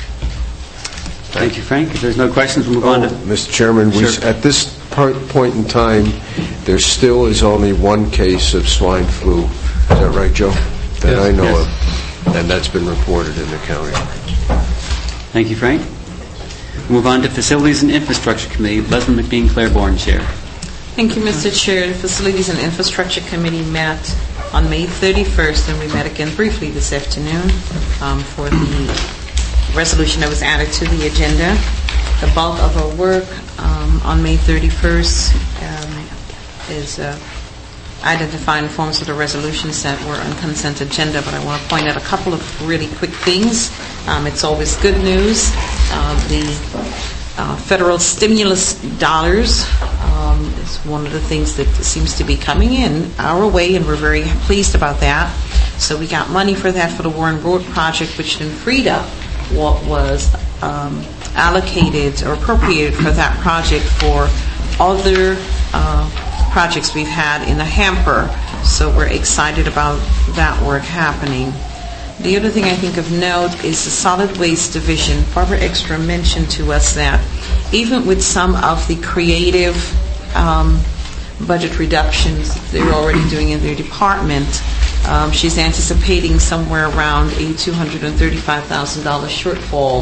Thank you, Frank. If there's no questions, we'll move oh, on to... Mister Chairman, we, Sure. at this part, point in time, there still is only one case of swine flu. Is that right, Joe? That Yes. I know Yes. of, and that's been reported in the county. Thank you, Frank. We'll move on to Facilities and Infrastructure Committee, Leslie McBean Claiborne, Chair. Thank you, Mister Chair. The Facilities and Infrastructure Committee met on May thirty-first, and we met again briefly this afternoon um, for the resolution that was added to the agenda. The bulk of our work um, on May thirty-first um, is uh, identifying forms of the resolutions that were on consent agenda, but I want to point out a couple of really quick things. Um, it's always good news. Uh, the uh, federal stimulus dollars um, is one of the things that seems to be coming in our way, and we're very pleased about that. So we got money for that for the Warren Road project, which then freed up what was um, allocated or appropriated for that project for other uh, projects we've had in the hamper. So we're excited about that work happening. The other thing I think of note is the Solid Waste Division. Barbara Ekstrom mentioned to us that even with some of the creative um, budget reductions they're already doing in their department, um, she's anticipating somewhere around a two hundred thirty-five thousand dollars shortfall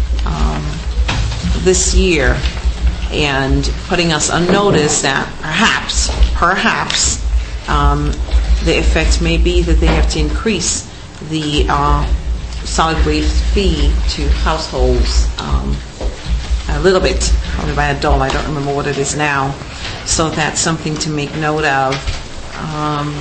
um, this year, and putting us on notice that perhaps, perhaps, um, the effect may be that they have to increase the uh, solid waste fee to households um, a little bit, probably by a dollar. I don't remember what it is now. So that's something to make note of. Um,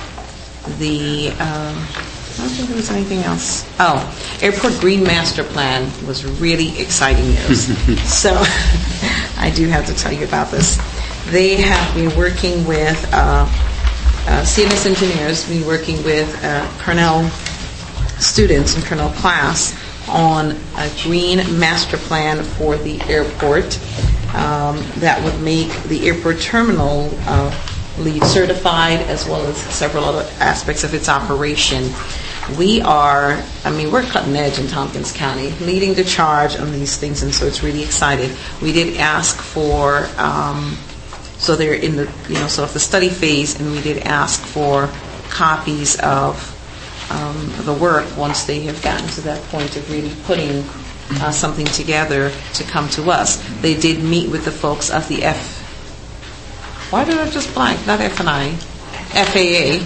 the um, I don't think there was anything else. Oh, Airport Green Master Plan was really exciting news. So I do have to tell you about this. They have been working with uh, uh, C M S engineers, been working with uh, Cornell students in Cornell class on a green master plan for the airport um, that would make the airport terminal uh, LEED certified, as well as several other aspects of its operation. We are, I mean, we're cutting edge in Tompkins County, leading the charge on these things, and so it's really excited. We did ask for, um, so they're in the, you know, sort of the study phase, and we did ask for copies of um, the work once they have gotten to that point of really putting uh, something together to come to us. They did meet with the folks of the F, why did I just blank? Not F and I, F A A.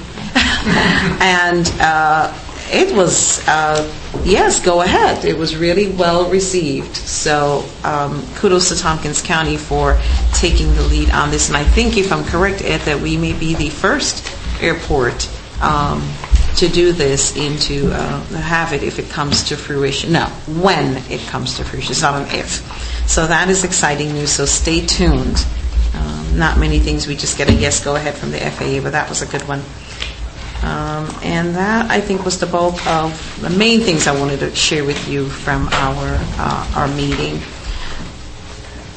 And uh, it was, uh, yes, go ahead. It was really well received. So um, kudos to Tompkins County for taking the lead on this. And I think, if I'm correct, Ed, that we may be the first airport um, to do this, into uh, have it if it comes to fruition. No, when it comes to fruition. It's not an if. So that is exciting news. So stay tuned. Um, not many things we just get a yes, go ahead from the F A A, but that was a good one. Um, and that, I think, was the bulk of the main things I wanted to share with you from our uh, our meeting.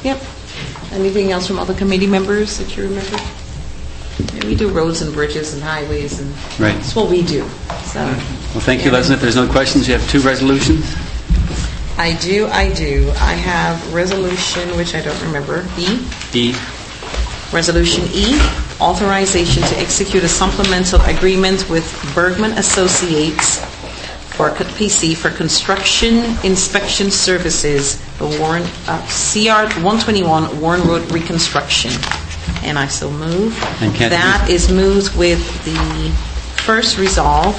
Yep. Anything else from other committee members that you remember? Yeah, we do roads and bridges and highways, and Right. that's what we do. So, Well, thank you, Leslie. If there's no questions, you have two resolutions. I do, I do. I have resolution, which I don't remember, E. E. Resolution E, authorization to execute a supplemental agreement with Bergman Associates for P C for construction inspection services for Warren uh, C R one twenty-one Warren Road reconstruction. And I so move. And Kathy? That is moved with the first resolve,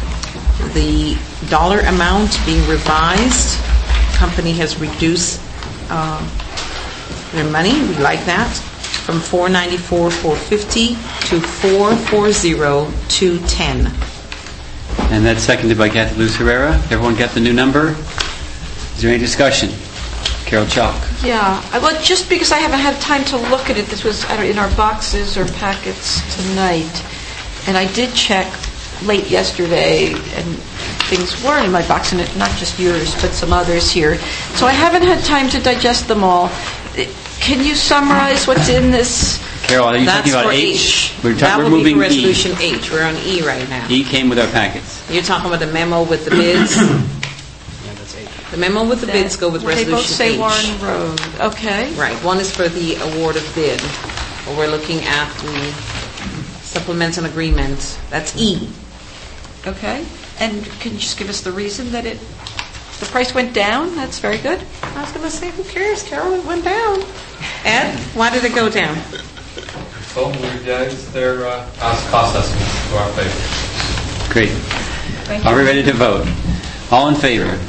the dollar amount being revised. Company has reduced uh, their money. We like that. From four ninety-four four fifty to four forty two ten. And that's seconded by Kathy Luz Herrera. Everyone get the new number? Is there any discussion? Carol Chalk. Yeah, I- well, just because I haven't had time to look at it, this was I don't, in our boxes or packets tonight, and I did check late yesterday, and things were in my box, and it, not just yours, but some others here. So I haven't had time to digest them all. Can you summarize what's in this? Carol, are you That's talking about for H? H. We're, That we're will be moving for resolution E. H. We're on E right now. E came with our packets. You're talking about the memo with the bids? The memo with the bids go with They resolution both say H. Warren Road. Okay. Right. One is for the award of bid. But we're looking at the supplemental agreement. That's E. Okay. And can you just give us the reason that it, the price went down? That's very good. I was going to say, who cares, Carol? It went down. Ed, why did it go down? So we revised their uh, cost estimates to our favor. Great. Thank Are we you. ready to vote? All in favor?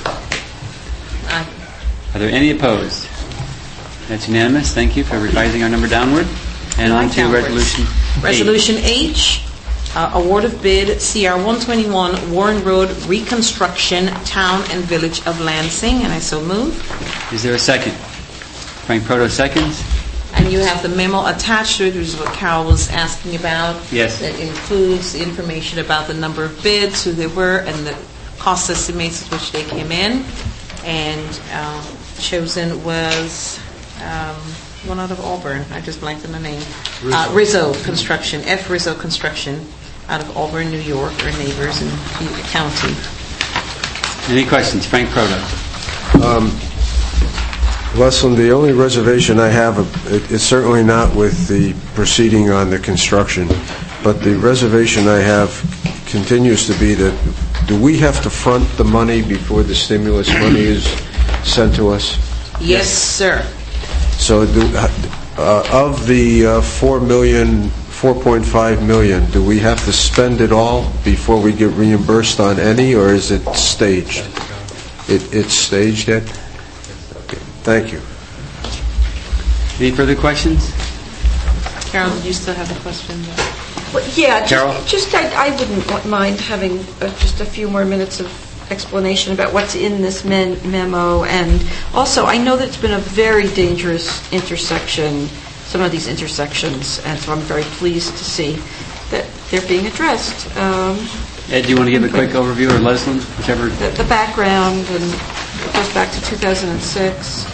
Aye. Are there any opposed? That's unanimous. Thank you for revising our number downward. And on to Downwards. resolution H. Resolution H, uh, award of bid, C R one twenty-one Warren Road reconstruction, town and village of Lansing, and I so move. Is there a second? Frank Proto seconds. And you have the memo attached to it, which is what Carol was asking about. Yes. That includes the information about the number of bids, who they were, and the cost estimates at which they came in. And um, chosen was um, one out of Auburn. I just blanked on the name. Uh, Rizzo Construction, F. Rizzo Construction, out of Auburn, New York, our neighbors in the county. Any questions? Frank Proto. Um, Leslie, the only reservation I have, it- it's certainly not with the proceeding on the construction, but the reservation I have continues to be that, do we have to front the money before the stimulus money is sent to us? Yes, sir. So do, uh, of the uh, four million, four point five million, do we have to spend it all before we get reimbursed on any, or is it staged? It, it's staged yet? Okay, thank you. Any further questions? Carol, did you still have a question? Well, yeah, Carol? just, just I, I wouldn't wa- mind having uh, just a few more minutes of explanation about what's in this men- memo. And also, I know that it's been a very dangerous intersection, some of these intersections, and so I'm very pleased to see that they're being addressed. Um, Ed, do you want to give a quick overview, or Leslie, whichever? the, the background, and it goes back to two thousand six.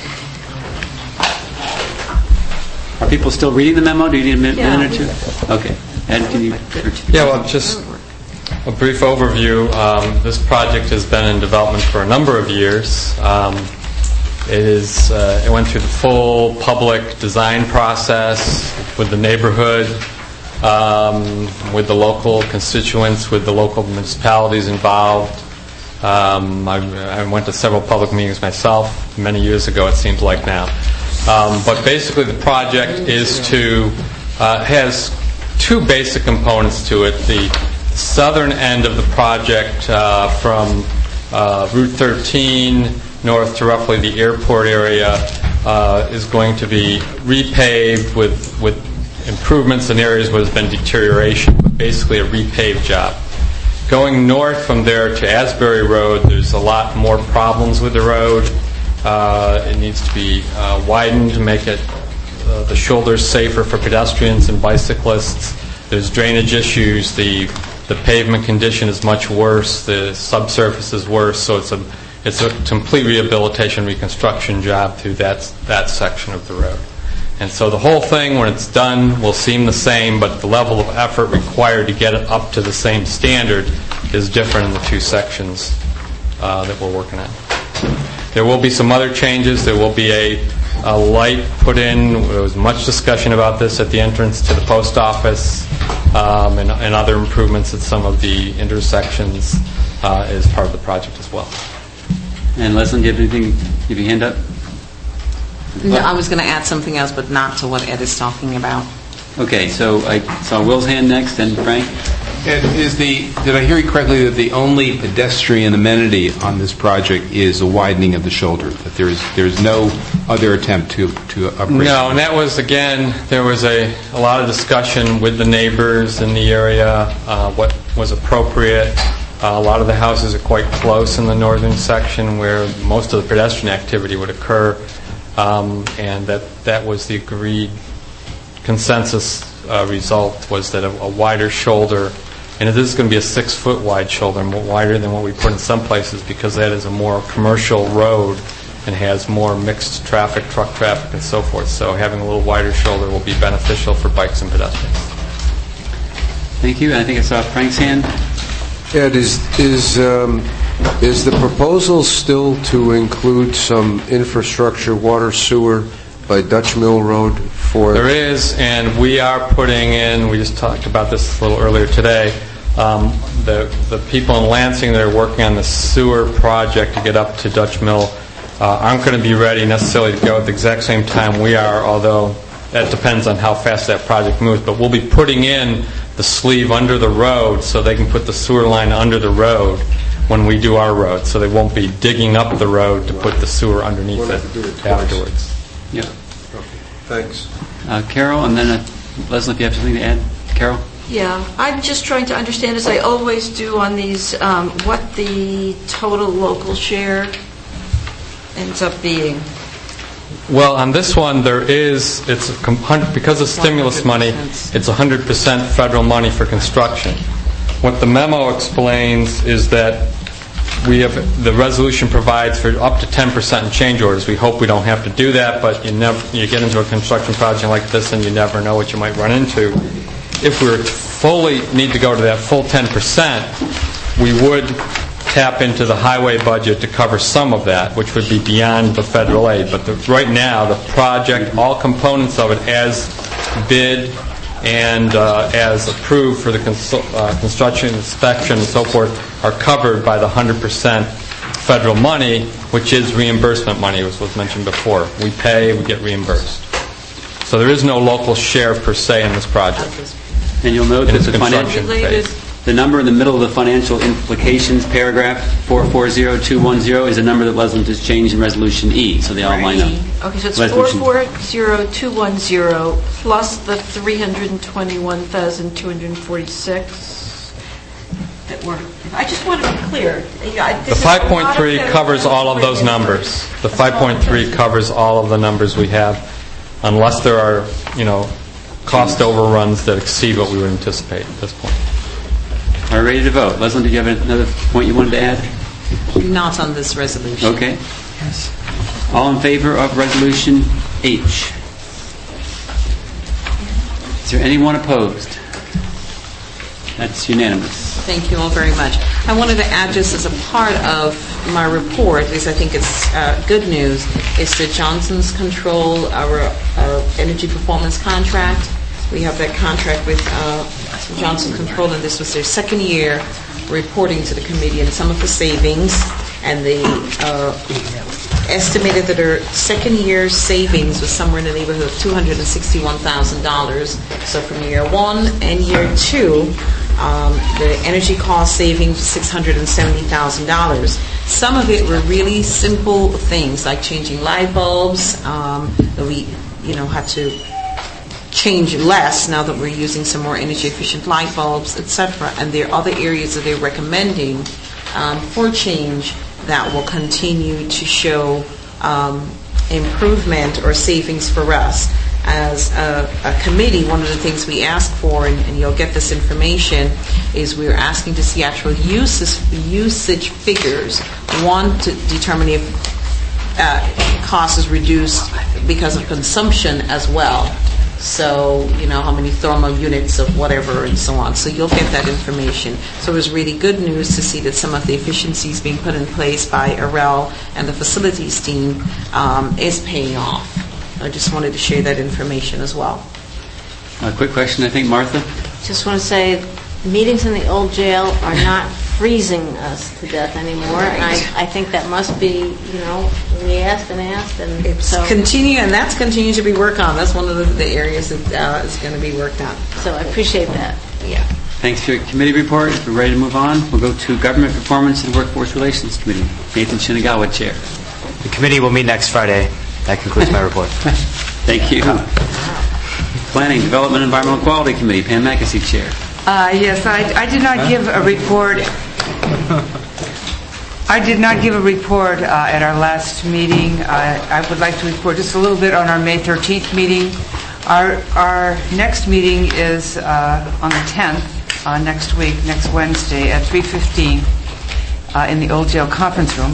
Are people still reading the memo? Do you need a min- Yeah, minute or we- two? Okay. Ed, can you? Yeah, well, just a brief overview. Um, this project has been in development for a number of years. Um, it is. Uh, it went through the full public design process with the neighborhood, um, with the local constituents, with the local municipalities involved. Um, I, I went to several public meetings myself many years ago, it seems like now. Um, but basically the project is to, uh, has two basic components to it. The southern end of the project uh, from uh, Route thirteen north to roughly the airport area uh, is going to be repaved with, with improvements in areas where there's been deterioration, but basically a repaved job. Going north from there to Asbury Road, there's a lot more problems with the road. Uh, it needs to be uh, widened to make it uh, the shoulders safer for pedestrians and bicyclists. There's drainage issues. The the pavement condition is much worse. The subsurface is worse. So it's a It's a complete rehabilitation, reconstruction job through that, that section of the road. And so the whole thing, when it's done, will seem the same, but the level of effort required to get it up to the same standard is different in the two sections uh, that we're working on. There will be some other changes. There will be a, a light put in. There was much discussion about this at the entrance to the post office, um, and, and other improvements at some of the intersections uh, as part of the project as well. And Leslie, do you have anything? You have your hand up? No, I was going to add something else, but not to what Ed is talking about. Okay, so I saw Will's hand next, and Frank. Ed, is the did I hear you correctly that the only pedestrian amenity on this project is a widening of the shoulder? That there is there is no other attempt to to upgrade? No, and that was again there was a, a lot of discussion with the neighbors in the area, uh, what was appropriate. Uh, a lot of the houses are quite close in the northern section where most of the pedestrian activity would occur. Um, and that, that was the agreed consensus uh, result, was that a, a wider shoulder, and it is going to be a six-foot wide shoulder, more wider than what we put in some places, because that is a more commercial road and has more mixed traffic, truck traffic, and so forth. So having a little wider shoulder will be beneficial for bikes and pedestrians. Thank you. I think I saw Frank's hand. Ed, is is um, is the proposal still to include some infrastructure, water, sewer, by Dutch Mill Road for? There is, and we are putting in. We just talked about this a little earlier today. Um, the the people in Lansing that are working on the sewer project to get up to Dutch Mill uh, aren't going to be ready necessarily to go at the exact same time we are. Although that depends on how fast that project moves. But we'll be putting in the sleeve under the road so they can put the sewer line under the road when we do our road, so they won't be digging up the road to put the sewer underneath it afterwards. Yeah. Okay. Thanks. Uh, Carol, and then uh, Leslie, if you have something to add. Carol? Yeah, I'm just trying to understand, as I always do on these, um, what the total local share ends up being. Well, on this one, there is, it's a comp- because of stimulus money, it's one hundred percent federal money for construction. What the memo explains is that we have, the resolution provides for up to ten percent in change orders. We hope we don't have to do that, but you never, you get into a construction project like this and you never know what you might run into. If we were to fully need to go to that full ten percent, we would tap into the highway budget to cover some of that, which would be beyond the federal aid. But the, right now, the project, all components of it as bid and uh, as approved for the cons- uh, construction, inspection, and so forth, are covered by the one hundred percent federal money, which is reimbursement money, as was mentioned before. We pay, we get reimbursed. So there is no local share per se in this project. And you'll note And that it's the construction financial, phase. the number in the middle of the financial implications paragraph, four four zero two one zero, is a number that Leslie has changed in Resolution E, so they all line up. Okay, so it's Resolution- four four zero two one zero plus the three hundred twenty-one thousand two hundred forty-six that were, I just want to be clear. I- The this is a five point three lot of covers all of those numbers. The five point three covers all of the numbers we have, unless there are, you know, cost overruns that exceed what we would anticipate at this point. Are we ready to vote? Leslie, did you have another point you wanted to add? Not on this resolution. Okay. All in favor of Resolution H? Is there anyone opposed? That's unanimous. Thank you all very much. I wanted to add, just as a part of my report, because I think it's uh, good news, is the Johnson's Control, our, our energy performance contract. We have that contract with uh, Johnson Control, and this was their second year reporting to the committee, and some of the savings, and they uh, estimated that their second year savings was somewhere in the neighborhood of two hundred sixty-one thousand dollars. So from year one and year two, um, the energy cost savings was six hundred seventy thousand dollars. Some of it were really simple things, like changing light bulbs. Um, that we, you know, had to change less now that we're using some more energy efficient light bulbs, et cetera. And there are other areas that they're recommending um, for change that will continue to show um, improvement or savings for us. As a, a committee, one of the things we ask for, and, and you'll get this information, is we're asking to see actual uses, usage figures. One, to determine if uh, cost is reduced because of consumption as well. So, you know, how many thermal units of whatever and so on. So you'll get that information. So it was really good news to see that some of the efficiencies being put in place by A R E L and the facilities team um, is paying off. I just wanted to share that information as well. A quick question, I think, Martha? Just want to say, meetings in the old jail are not freezing us to death anymore, and I, I think that must be, you know, we asked and asked, and it's so continue, and that's continuing to be worked on. That's one of the, the areas that uh, is going to be worked on. So I appreciate that. Yeah. Thanks for your committee report. We're ready to move on. We'll go to Government Performance and Workforce Relations Committee. Nathan Shinagawa, Chair. The committee will meet next Friday. That concludes my report. Thank you. Planning, Development, Environmental Quality Committee. Pam McAsee, Chair. Uh, yes, I, I did not give a report. I did not give a report uh, at our last meeting. Uh, I would like to report just a little bit on our May thirteenth meeting. Our our next meeting is uh, on the tenth, uh, next week, next Wednesday at three fifteen uh, in the Old Jail Conference Room.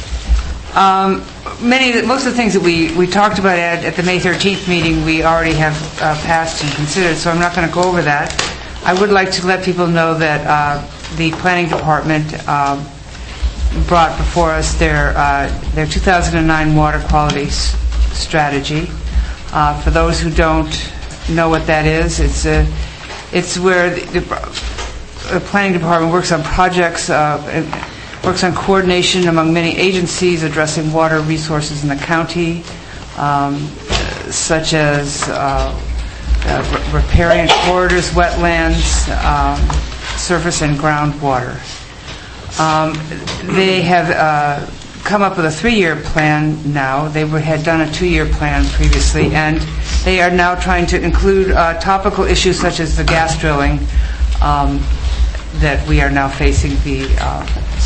Um, many, of the, most of the things that we, we talked about at, at the May thirteenth meeting, we already have uh, passed and considered, so I'm not going to go over that. I would like to let people know that uh, the Planning Department uh, brought before us their uh, their two thousand nine water quality s- strategy. Uh, for those who don't know what that is, it's a, it's where the, the Planning Department works on projects. Uh, works on coordination among many agencies addressing water resources in the county, um, such as uh, uh, r- riparian corridors, wetlands, um, surface and groundwater. Um, they have uh, come up with a three-year plan now. They were, had done a two-year plan previously, and they are now trying to include uh, topical issues such as the gas drilling um, that we are now facing the uh,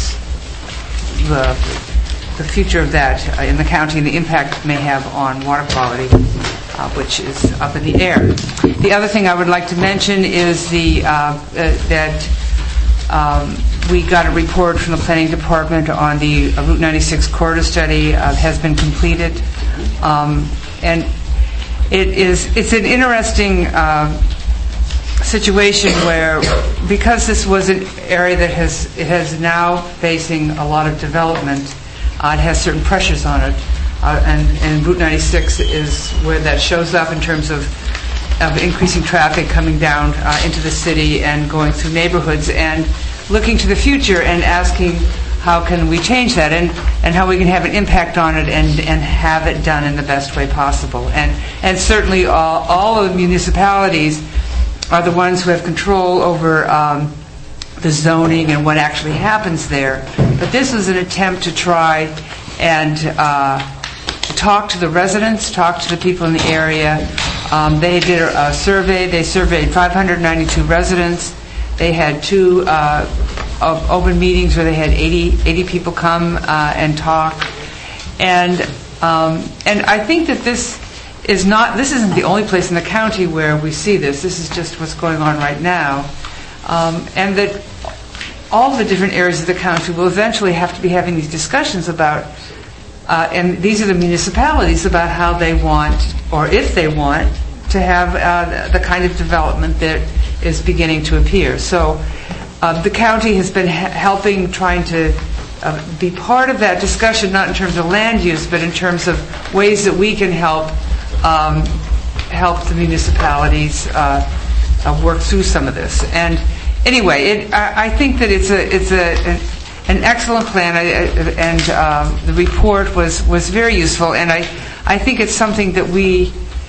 The, the future of that uh, in the county and the impact it may have on water quality, uh, which is up in the air. The other thing I would like to mention is the uh, uh, that um, we got a report from the Planning Department on the uh, Route ninety-six corridor study uh, has been completed, um, and it is it's an interesting Uh, situation where, because this was an area that has it has now facing a lot of development, uh, it has certain pressures on it, uh, and, and Route ninety-six is where that shows up in terms of, of increasing traffic coming down uh, into the city and going through neighborhoods, and looking to the future and asking how can we change that, and, and how we can have an impact on it and, and have it done in the best way possible. And, and certainly all, all of the municipalities are the ones who have control over um, the zoning and what actually happens there. But this was an attempt to try and uh, talk to the residents, talk to the people in the area. Um, they did a, a survey. They surveyed five hundred ninety-two residents. They had two uh, open meetings where they had eighty, eighty people come uh, and talk. And um, and I think that this is not, this isn't the only place in the county where we see this. This is just what's going on right now. Um, and that all the different areas of the county will eventually have to be having these discussions about, uh, and these are the municipalities, about how they want, or if they want, to have uh, the kind of development that is beginning to appear. So uh, the county has been ha- helping, trying to uh, be part of that discussion, not in terms of land use, but in terms of ways that we can help Um, help the municipalities uh, uh, work through some of this. And anyway, it, I, I think that it's a it's a an, an excellent plan, I, I, and um, the report was, was very useful. And I I think it's something that we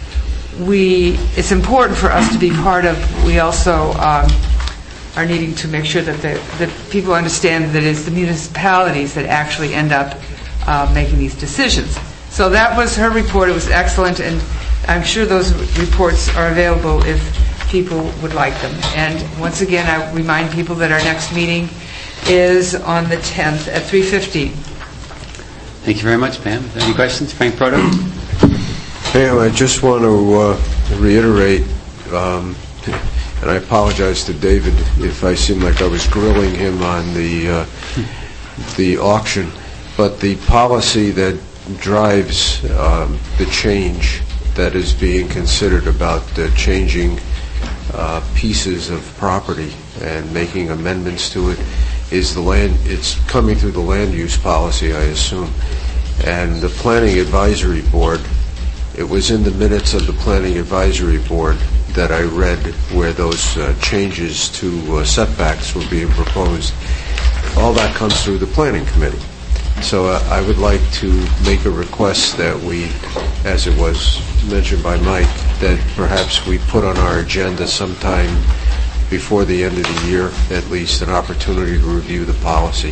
we it's important for us to be part of. We also um, are needing to make sure that the that people understand that it's the municipalities that actually end up uh, making these decisions. So that was her report. It was excellent, and I'm sure those reports are available if people would like them. And once again, I remind people that our next meeting is on the tenth at three fifteen. Thank you very much, Pam. Any questions? Frank Proto? Pam, I just want to uh, reiterate, um, and I apologize to David if I seem like I was grilling him on the uh, the auction, but the policy that drives um, the change that is being considered about uh, changing uh, pieces of property and making amendments to it is the land. It's coming through the land use policy, I assume, and the Planning Advisory Board. It was in the minutes of the Planning Advisory Board that I read where those uh, changes to uh, setbacks were being proposed. All that comes through the Planning Committee. So uh, I would like to make a request that we, as it was mentioned by Mike, that perhaps we put on our agenda sometime before the end of the year, at least, an opportunity to review the policy.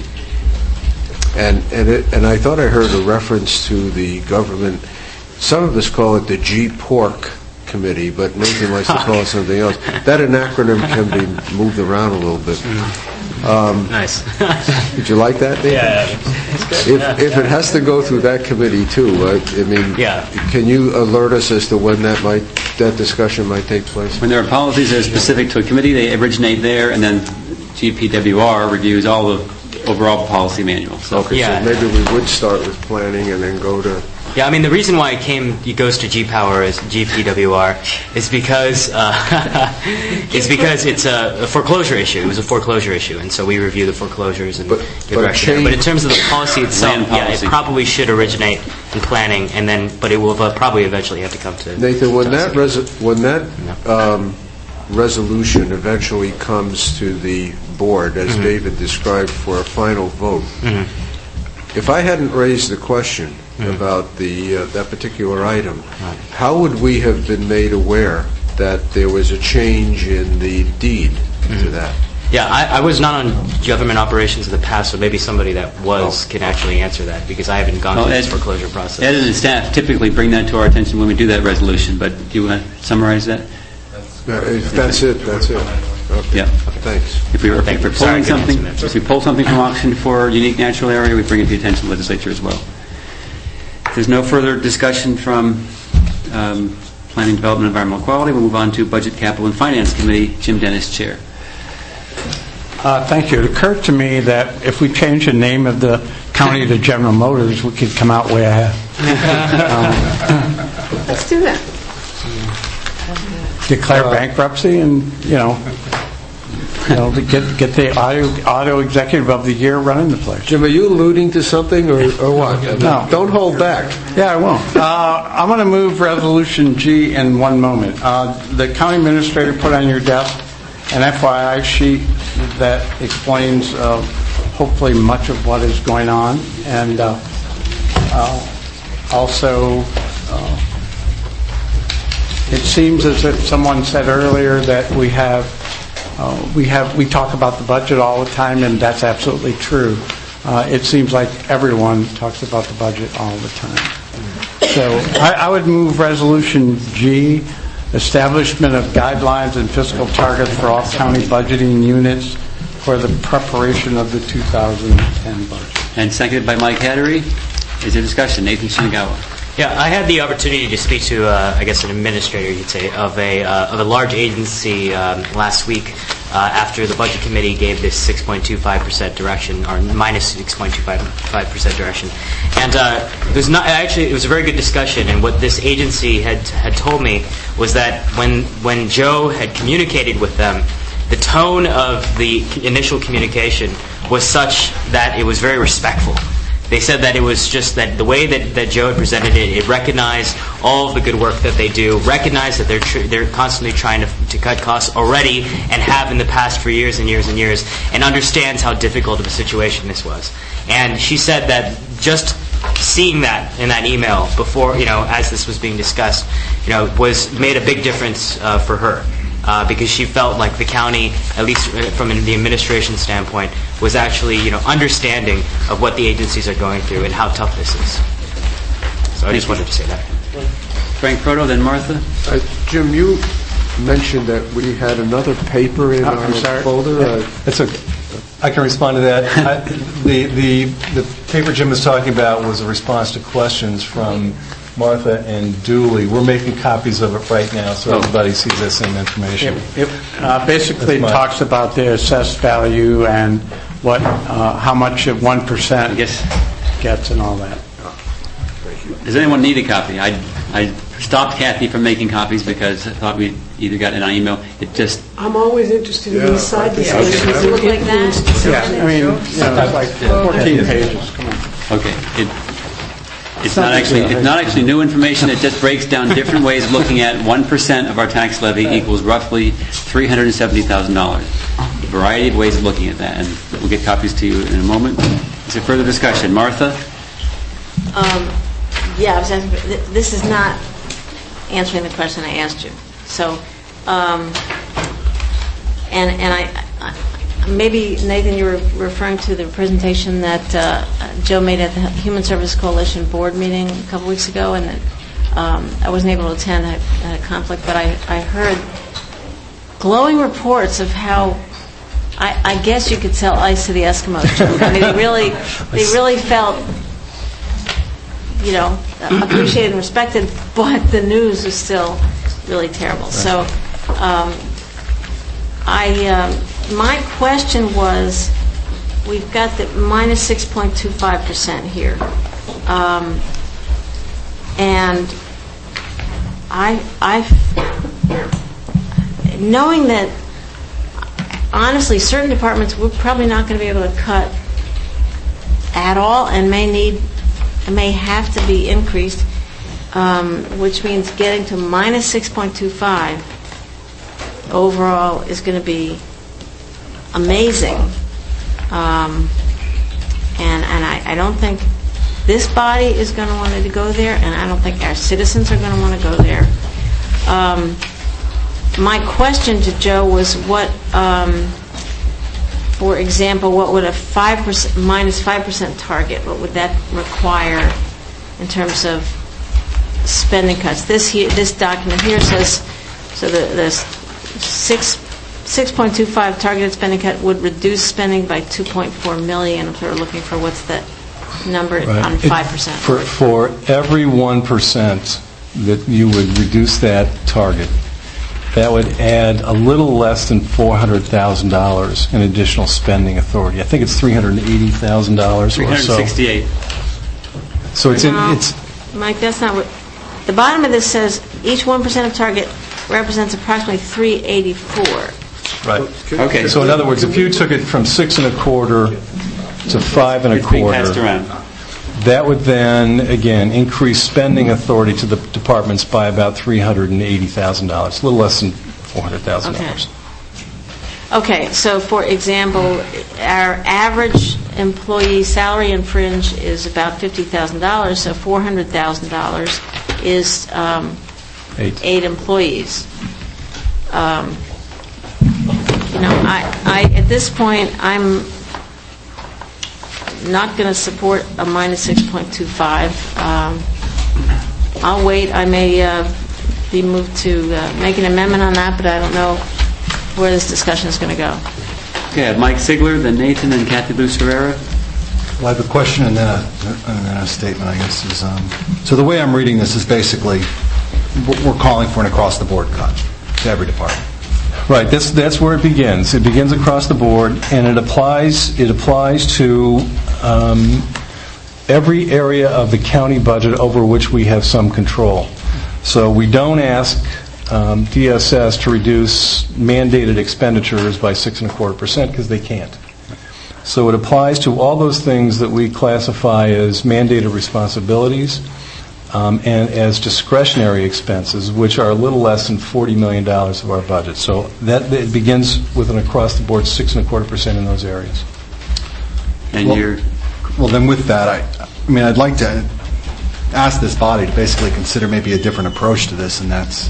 And and, it, and I thought I heard a reference to the government. Some of us call it the G P O R C committee, but Nathan likes to call it something else. That an acronym can be moved around a little bit. Um, nice. Did you like that, Nathan? Yeah, it's good. If, yeah, if yeah. it has to go through that committee too, I, I mean, yeah. can you alert us as to when that might that discussion might take place? When there are policies that are specific to a committee, they originate there, and then G P W R reviews all the overall policy manual. So, okay, yeah. so maybe we would start with planning and then go to... Yeah, I mean, the reason why it came, it goes to G Power as G P W R is because uh, is because it's a, a foreclosure issue. It was a foreclosure issue, and so we review the foreclosures and but, give but direction. change, But in terms of the policy itself, Land yeah, policy. it probably should originate in planning, and then, but it will probably eventually have to come to Nathan, when that to res- when that um, resolution eventually comes to the board, as mm-hmm. David described, for a final vote, mm-hmm. if I hadn't raised the question mm-hmm. about the uh, that particular item, right. how would we have been made aware that there was a change in the deed mm-hmm. to that? Yeah, I, I was not on government operations in the past, so maybe somebody that was oh. can actually answer that, because I haven't gone well, through Ed, this foreclosure process. Ed and his staff typically bring that to our attention when we do that resolution, but do you want to summarize that? Uh, if that's it, that's it. Okay. Yeah. Okay. Thanks. If we were, Thank if we're Sorry, pulling something, if we pull something from auction for a unique natural area, we bring it to the attention of the legislature as well. If there's no further discussion from um, Planning, Development, and Environmental Quality, we'll move on to Budget, Capital, and Finance Committee. Jim Dennis, Chair. Uh, thank you. It occurred to me that if we change the name of the county to General Motors, we could come out way ahead. um, Let's do that. Declare bankruptcy and, you know, you know, to get get the auto, auto executive of the year running the place. Jim, are you alluding to something or, or what? No. Don't hold back. Yeah, I won't. Uh, I'm going to move Resolution G in one moment. Uh, the county administrator put on your desk an F Y I sheet that explains uh, hopefully much of what is going on, and uh, uh, also uh, it seems as if someone said earlier that we have uh, we have we talk about the budget all the time, and that's absolutely true. Uh, it seems like everyone talks about the budget all the time. So I, I would move Resolution G, establishment of guidelines and fiscal targets for all county budgeting units for the preparation of the two thousand ten budget. And seconded by Mike Hattery. Is there discussion? Nathan Shinagawa. Yeah, I had the opportunity to speak to, uh, I guess, an administrator, you'd say, of a uh, of a large agency um, last week uh, after the budget committee gave this six point two five percent direction, or minus six point two five percent direction. And uh, it was not actually it was a very good discussion. And what this agency had had told me was that when when Joe had communicated with them, the tone of the initial communication was such that it was very respectful. They said that it was just that the way that, that Joe had presented it, it recognized all of the good work that they do, recognized that they're tr- they're constantly trying to, to cut costs already and have in the past for years and years and years, and understands how difficult of a situation this was. And she said that just seeing that in that email before, you know, as this was being discussed, you know, was made a big difference uh, for her. Uh, because she felt like the county, at least from the administration standpoint, was actually, you know, understanding of what the agencies are going through and how tough this is. So I just wanted to say that. Frank Proto, then Martha. Uh, Jim, you mentioned that we had another paper in Uh, our I'm sorry. folder. Yeah. Uh, It's a, I can respond to that. I, the, the, the paper Jim was talking about was a response to questions from Martha and Dooley. We're making copies of it right now so everybody sees that same information. It, it uh, basically talks about the assessed value and what, uh, how much of one percent gets and all that. Does anyone need a copy? I, I stopped Kathy from making copies because I thought we either got it on email. It just... I'm always interested in these side discussions. Okay. Does it look like that? Yeah, I mean, you know, it's like fourteen pages. Come on. Okay. It, it's not actually it's not actually new information. It just breaks down different ways of looking at one percent of our tax levy equals roughly three hundred seventy thousand dollars. A variety of ways of looking at that, and we'll get copies to you in a moment. Is there further discussion? Martha? Um, yeah, I was asking, this is not answering the question I asked you. So, um, and and I, I maybe Nathan, you were referring to the presentation that uh, Joe made at the Human Service Coalition board meeting a couple weeks ago, and that um, I wasn't able to attend. I had a conflict, but I, I heard glowing reports of how. I, I guess you could sell ice to the Eskimos. I mean, they really, they really felt, you know, appreciated and respected, but the news was still really terrible. So, um, I, um, my question was, we've got the minus six point two five percent here, um, and I, I, knowing that. Honestly, certain departments we're probably not going to be able to cut at all, and may need, may have to be increased, um, which means getting to minus six point two five overall is going to be amazing. Um, and and I, I don't think this body is going to want to go there, and I don't think our citizens are going to want to go there. Um, My question to Joe was what, um, for example, what would a five percent minus five percent target? What would that require in terms of spending cuts? This here, this document here says so the, the six six point two five targeted spending cut would reduce spending by two point four million. If we're looking for what's the number Right. on five percent. For for every one percent that you would reduce that target, that would add a little less than four hundred thousand dollars in additional spending authority. I think it's three hundred eighty thousand dollars or so. three hundred sixty-eight. So it's in, No, it's Mike, that's not what. The bottom of this says each one percent of target represents approximately three eighty-four. right. Okay. So in other words, if you took it from six and a quarter to five and a It's being quarter, passed around. that would then again increase spending authority to the departments by about three hundred eighty thousand dollars, a little less than four hundred thousand dollars. Okay, so for example, our average employee salary and fringe is about fifty thousand dollars, so four hundred thousand dollars is um, Eight. eight employees. Um, you know, I, I at this point, I'm not going to support a minus six point two five. Um, I'll wait. I may uh, be moved to uh, make an amendment on that, but I don't know where this discussion is going to go. Okay, I have Mike Sigler, then Nathan, and Kathy Luz Herrera. Well, I have a question and then a, and then a statement, I guess. Is, um, so the way I'm reading this is basically we're calling for an across-the-board cut to every department. Right. That's that's where it begins. It begins across the board, and it applies. It applies to um, every area of the county budget over which we have some control. So we don't ask um, D S S to reduce mandated expenditures by six and a quarter percent because they can't. So it applies to all those things that we classify as mandated responsibilities um, and as discretionary expenses, which are a little less than forty million dollars of our budget. So that it begins with an across-the-board six and a quarter percent in those areas. And well, you're... Well, then with that, I, I mean, I'd like to ask this body to basically consider maybe a different approach to this, and that's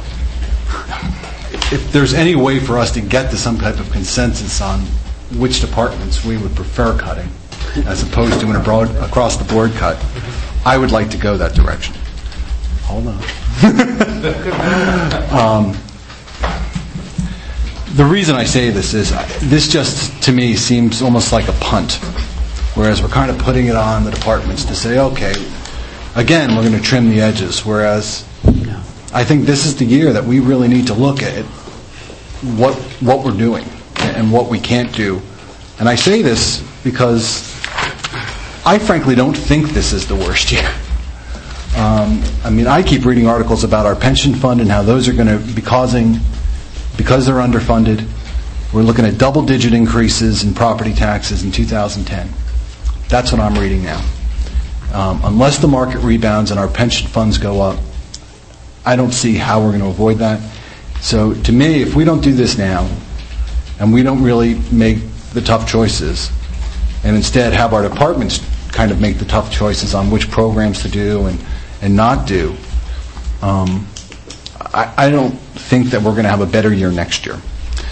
if there's any way for us to get to some type of consensus on which departments we would prefer cutting, as opposed to an abroad, across-the-board cut, I would like to go that direction. Hold on. um, the reason I say this is uh, this just, to me, seems almost like a punt, whereas we're kind of putting it on the departments to say, okay, again, we're going to trim the edges, whereas I think this is the year that we really need to look at what what we're doing and what we can't do. And I say this because I frankly don't think this is the worst year. Um, I mean, I keep reading articles about our pension fund and how those are going to be causing, because they're underfunded, we're looking at double-digit increases in property taxes in two thousand ten. That's what I'm reading now. Um, unless the market rebounds and our pension funds go up, I don't see how we're going to avoid that. So to me, if we don't do this now, and we don't really make the tough choices, and instead have our departments kind of make the tough choices on which programs to do and, and not do, um, I, I don't think that we're going to have a better year next year.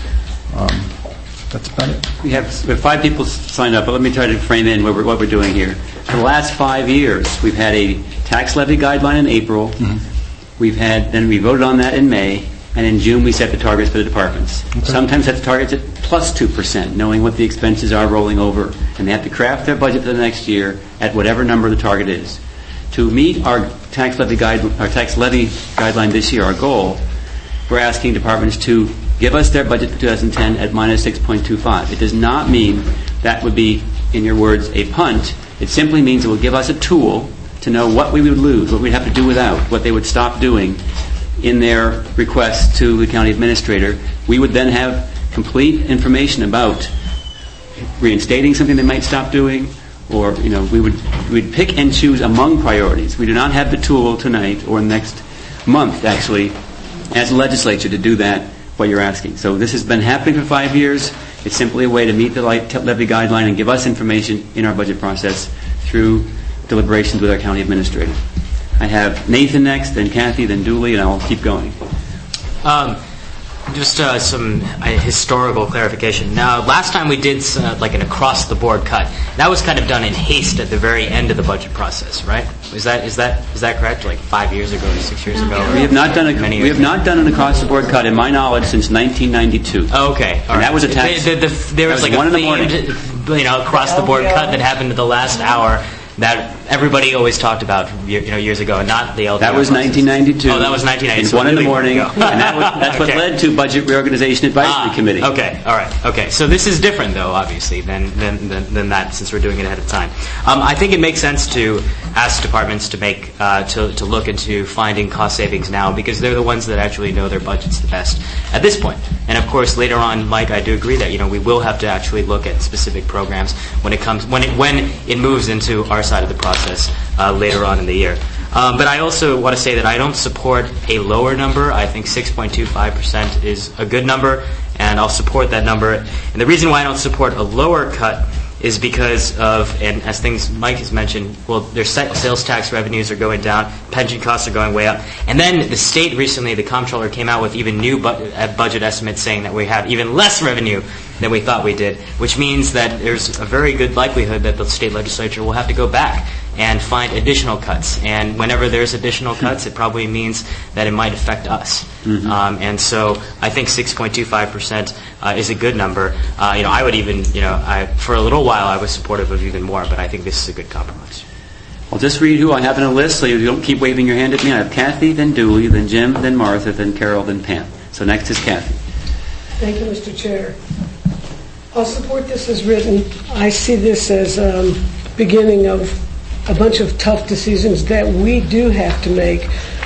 Um, that's about it. We have, we have five people signed up, but let me try to frame in what we're, what we're doing here. For the last five years, we've had a tax levy guideline in April. Mm-hmm. We've had, then we voted on that in May, and in June we set the targets for the departments. Okay. Sometimes set the targets at plus two percent, knowing what the expenses are rolling over, and they have to craft their budget for the next year at whatever number the target is. To meet our tax levy guide, our tax levy guideline this year, our goal, we're asking departments to give us their budget for two thousand ten at minus six point two five. It does not mean that would be, in your words, a punt. It simply means it will give us a tool to know what we would lose, what we'd have to do without, what they would stop doing in their request to the county administrator. We would then have complete information about reinstating something they might stop doing, or, you know, we would we'd pick and choose among priorities. We do not have the tool tonight or next month, actually, as a legislature to do that, what you're asking. So this has been happening for five years. It's simply a way to meet the levy guideline and give us information in our budget process through deliberations with our county administrator. I have Nathan next, then Kathy, then Dooley, and I'll keep going. Um, just uh, some uh, historical clarification. Now, last time we did uh, like an across-the-board cut. That was kind of done in haste at the very end of the budget process, right? Is that is that is that correct? Like five years ago, or six years ago? We have not done a we have ago? not done an across-the-board cut, in my knowledge, since nineteen ninety-two. Oh, okay, all and right. that was a tax. The, the, the, there was, was like one a themed, you know, across-the-board cut that happened at the last hour that everybody always talked about, you know, years ago, and not the L D R. That was nineteen ninety-two. Oh, that was nineteen ninety-two. It's one in the morning, and that was, that's okay. what led to Budget Reorganization Advisory ah, Committee. Okay, all right, okay. So this is different, though, obviously, than than, than, than that, since we're doing it ahead of time. Um, I think it makes sense to ask departments to make uh, to to look into finding cost savings now, because they're the ones that actually know their budgets the best at this point. And of course, later on, Mike, I do agree that, you know, we will have to actually look at specific programs when it comes when it when it moves into our side of the process. Uh, later on in the year. Um, but I also want to say that I don't support a lower number. I think six point two five percent is a good number, and I'll support that number. And the reason why I don't support a lower cut is because of, and as things Mike has mentioned, well, their sales tax revenues are going down, pension costs are going way up. And then the state recently, the comptroller came out with even new bu- budget estimates saying that we have even less revenue than we thought we did, which means that there's a very good likelihood that the state legislature will have to go back and find additional cuts. And whenever there's additional cuts, it probably means that it might affect us. Mm-hmm. Um, and so I think six point two five percent uh, is a good number. Uh, you know, I would even, you know, I, for a little while I was supportive of even more, but I think this is a good compromise. I'll just read who I have in a list so you don't keep waving your hand at me. I have Kathy, then Dooley, then Jim, then Martha, then Carol, then Pam. So next is Kathy. Thank you, Mister Chair. I'll support this as written. I see this as um, beginning of a bunch of tough decisions that we do have to make.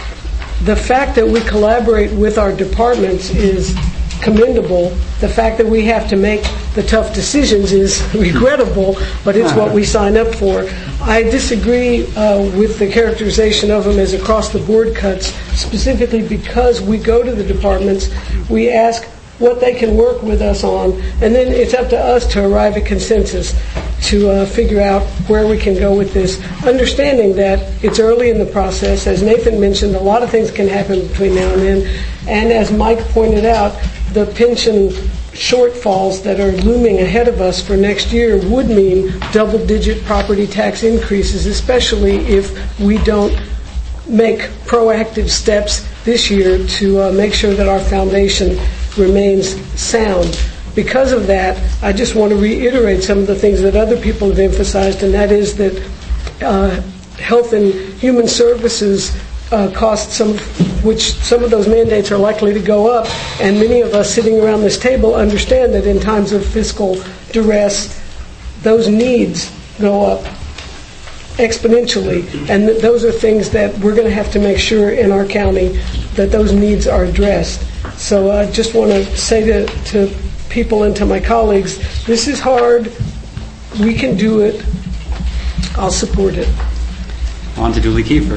The fact that we collaborate with our departments is commendable. The fact that we have to make the tough decisions is regrettable, but it's what we sign up for. I disagree uh, with the characterization of them as across-the-board cuts, specifically because we go to the departments, we ask what they can work with us on, and then it's up to us to arrive at consensus to uh, figure out where we can go with this, understanding that it's early in the process. As Nathan mentioned, a lot of things can happen between now and then, and as Mike pointed out, the pension shortfalls that are looming ahead of us for next year would mean double-digit property tax increases, especially if we don't make proactive steps this year to uh, make sure that our foundation remains sound. Because of that, I just want to reiterate some of the things that other people have emphasized, and that is that uh, Health and Human Services uh, costs, some, which some of those mandates are likely to go up, and many of us sitting around this table understand that in times of fiscal duress, those needs go up exponentially, and th- those are things that we're going to have to make sure in our county that those needs are addressed. So I just want to say to, to people and to my colleagues, this is hard. We can do it. I'll support it. On to Julie Kiefer.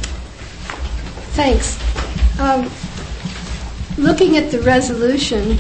Thanks. Um, looking at the resolution,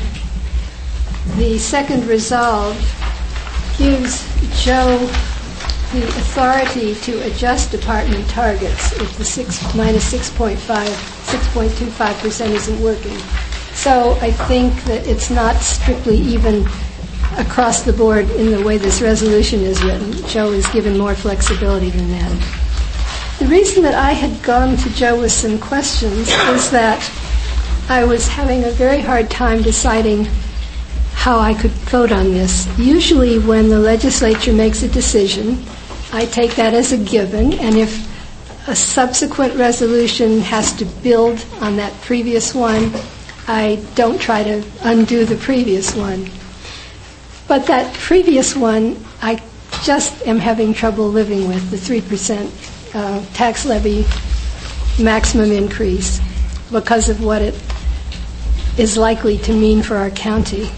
the second resolve gives Joe the authority to adjust department targets if the six, minus six point five, six point two five percent isn't working. So I think that it's not strictly even across the board in the way this resolution is written. Joe is given more flexibility than that. The reason that I had gone to Joe with some questions is that I was having a very hard time deciding how I could vote on this. Usually when the legislature makes a decision, I take that as a given, and if a subsequent resolution has to build on that previous one, I don't try to undo the previous one. But that previous one, I just am having trouble living with, the three percent uh, tax levy maximum increase, because of what it is likely to mean for our county.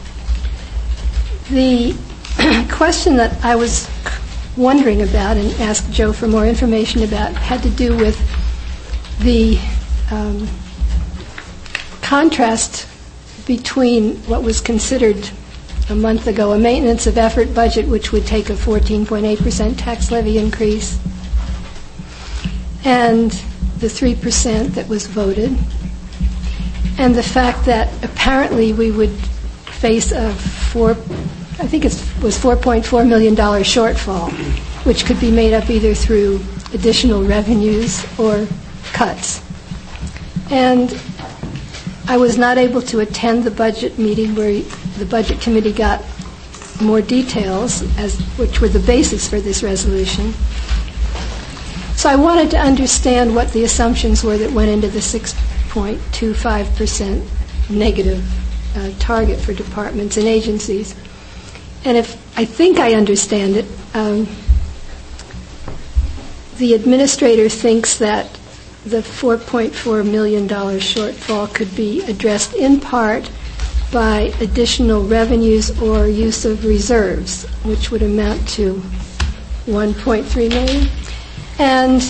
The question that I was wondering about and asked Joe for more information about had to do with the um, contrast between what was considered a month ago a maintenance of effort budget, which would take a fourteen point eight percent tax levy increase, and the three percent that was voted, and the fact that apparently we would face a four, I think it was four point four million dollars shortfall, which could be made up either through additional revenues or cuts. And I was not able to attend the budget meeting where the Budget Committee got more details, as which were the basis for this resolution. So I wanted to understand what the assumptions were that went into the six point two five percent negative uh, target for departments and agencies. And if I think I understand it, um, the administrator thinks that the four point four million dollars shortfall could be addressed in part by additional revenues or use of reserves, which would amount to one point three million dollars. And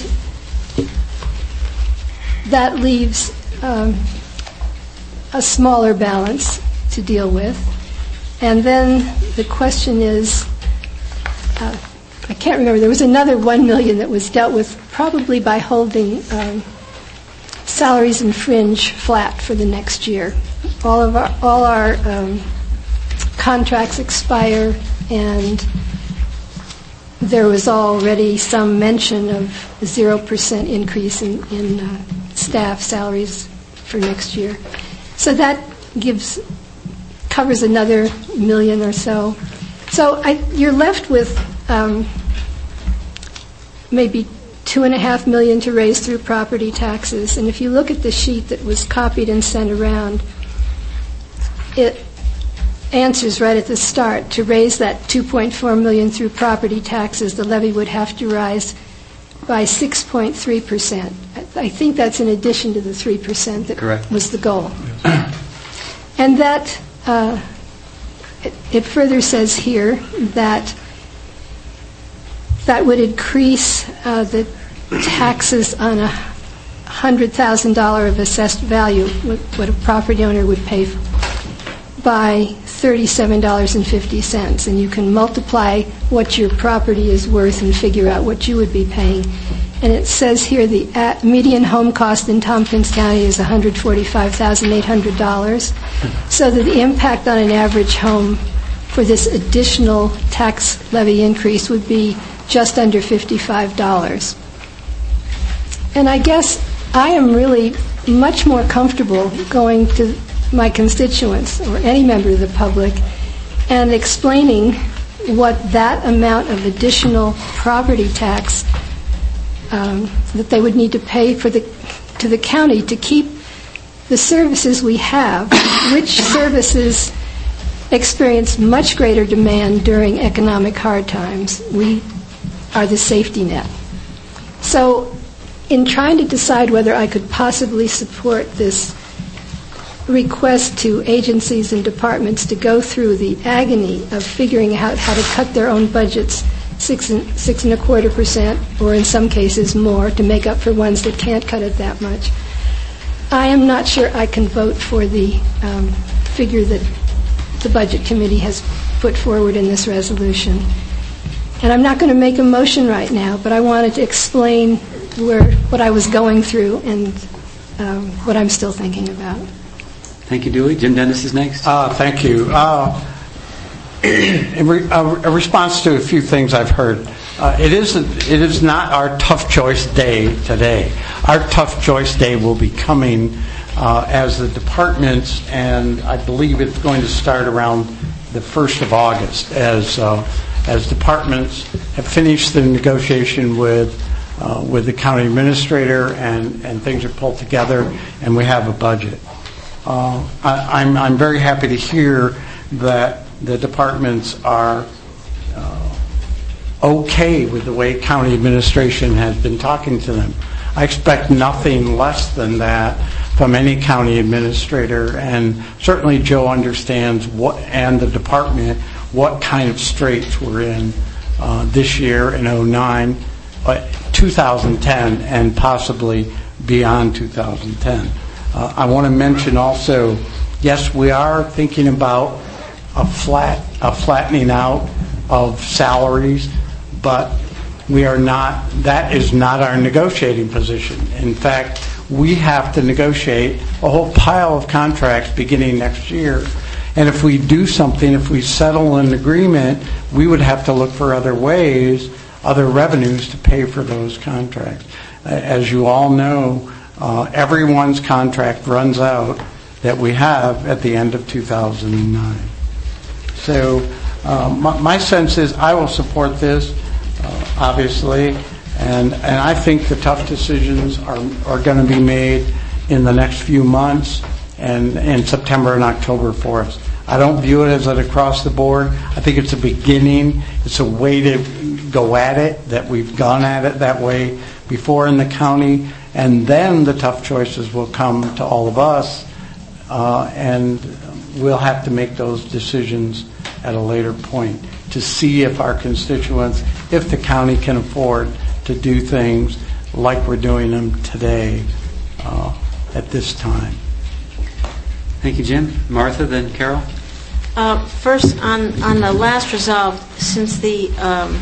that leaves um, a smaller balance to deal with. And then the question is, uh, I can't remember, there was another one million dollars that was dealt with probably by holding um, salaries and fringe flat for the next year. All of our, all our um, contracts expire, and there was already some mention of a zero percent increase in, in uh, staff salaries for next year. So that gives covers another million or so. So I, you're left with um, maybe two and a half million to raise through property taxes. And if you look at the sheet that was copied and sent around, it answers right at the start. To raise that two point four million through property taxes, the levy would have to rise by six point three percent. I think that's in addition to the three percent that Correct. Was the goal. And that uh, it, it further says here that that would increase uh, the taxes on a one hundred thousand dollars of assessed value, what, what a property owner would pay by thirty-seven dollars and fifty cents. And you can multiply what your property is worth and figure out what you would be paying. And it says here the at median home cost in Tompkins County is one hundred forty-five thousand eight hundred dollars, so that the impact on an average home for this additional tax levy increase would be just under fifty-five dollars. And I guess I am really much more comfortable going to my constituents or any member of the public and explaining what that amount of additional property tax um, that they would need to pay for the to the county to keep the services we have, which services experience much greater demand during economic hard times. We are the safety net. So in trying to decide whether I could possibly support this request to agencies and departments to go through the agony of figuring out how to cut their own budgets six and, six and a quarter percent, or in some cases more, to make up for ones that can't cut it that much, I am not sure I can vote for the um, figure that the Budget Committee has put forward in this resolution. And I'm not going to make a motion right now, but I wanted to explain where what I was going through and um, what I'm still thinking about. Thank you, Dewey. Jim Dennis is next. Uh, thank you. Uh, in re- a, a response to a few things I've heard, uh, it isn't. It is not our tough choice day today. Our tough choice day will be coming uh, as the departments, and I believe it's going to start around the first of August, as uh, as departments have finished the negotiation with uh, with the county administrator, and, and things are pulled together, and we have a budget. Uh, I, I'm, I'm very happy to hear that the departments are uh, okay with the way county administration has been talking to them. I expect nothing less than that from any county administrator, and certainly Joe understands what, and the department, what kind of straits we're in uh, this year in oh nine, uh, two thousand ten, and possibly beyond two thousand ten. Uh, I want to mention also, yes, we are thinking about a flat, a flattening out of salaries, but we are not. That is not our negotiating position. In fact, we have to negotiate a whole pile of contracts beginning next year. And if we do something, if we settle an agreement, we would have to look for other ways, other revenues to pay for those contracts. Uh, as you all know, uh, everyone's contract runs out that we have at the end of two thousand nine. So uh, my, my sense is I will support this, uh, obviously, and, and I think the tough decisions are, are going to be made in the next few months and in September and October for us. I don't view it as an across the board. I think it's a beginning. It's a way to go at it, that we've gone at it that way before in the county, and then the tough choices will come to all of us, uh, and we'll have to make those decisions at a later point to see if our constituents, if the county can afford to do things like we're doing them today uh, at this time. Thank you, Jim. Martha, then Carol. Uh, first, on, on the last resolve, since the um,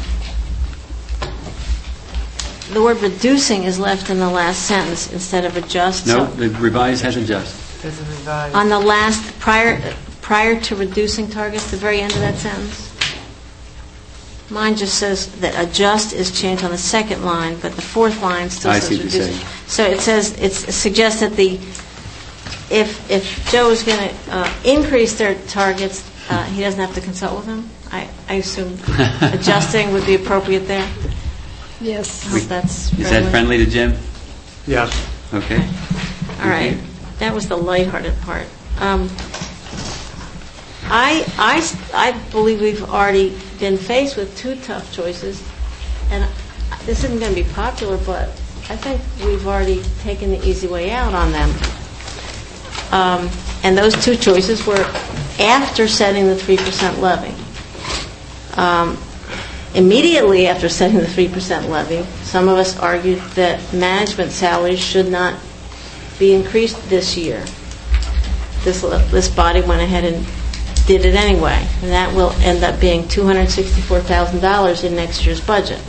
the word reducing is left in the last sentence instead of adjust. No, so the revised has adjust. There's a revised. on the last, prior prior to reducing targets, the very end of that sentence, mine just says that adjust is changed on the second line, but the fourth line still I says see what you're reducing. saying. So it says, it suggests that the If if Joe is going to uh, increase their targets, uh, he doesn't have to consult with them. I, I assume adjusting would be appropriate there. Yes. I hope that's Is that friendly to Jim? Yes. Okay. All right. That was the lighthearted part. Um, I, I, I believe we've already been faced with two tough choices, and this isn't going to be popular, but I think we've already taken the easy way out on them. Um, and those two choices were after setting the three percent levy. Um, immediately after setting the three percent levy, some of us argued that management salaries should not be increased this year. This, this body went ahead and did it anyway, and that will end up being two hundred sixty-four thousand dollars in next year's budget,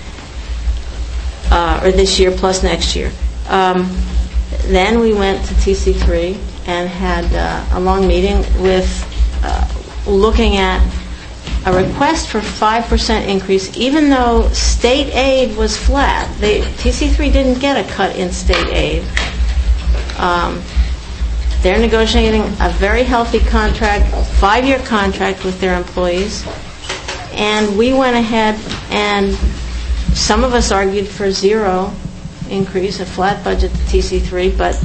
uh, or this year plus next year. Um, Then we went to T C three and had uh, a long meeting with uh, looking at a request for five percent increase, even though state aid was flat. They, T C three didn't get a cut in state aid. Um, They're negotiating a very healthy contract, a five-year contract with their employees. And we went ahead and some of us argued for zero increase, a flat budget to T C three, but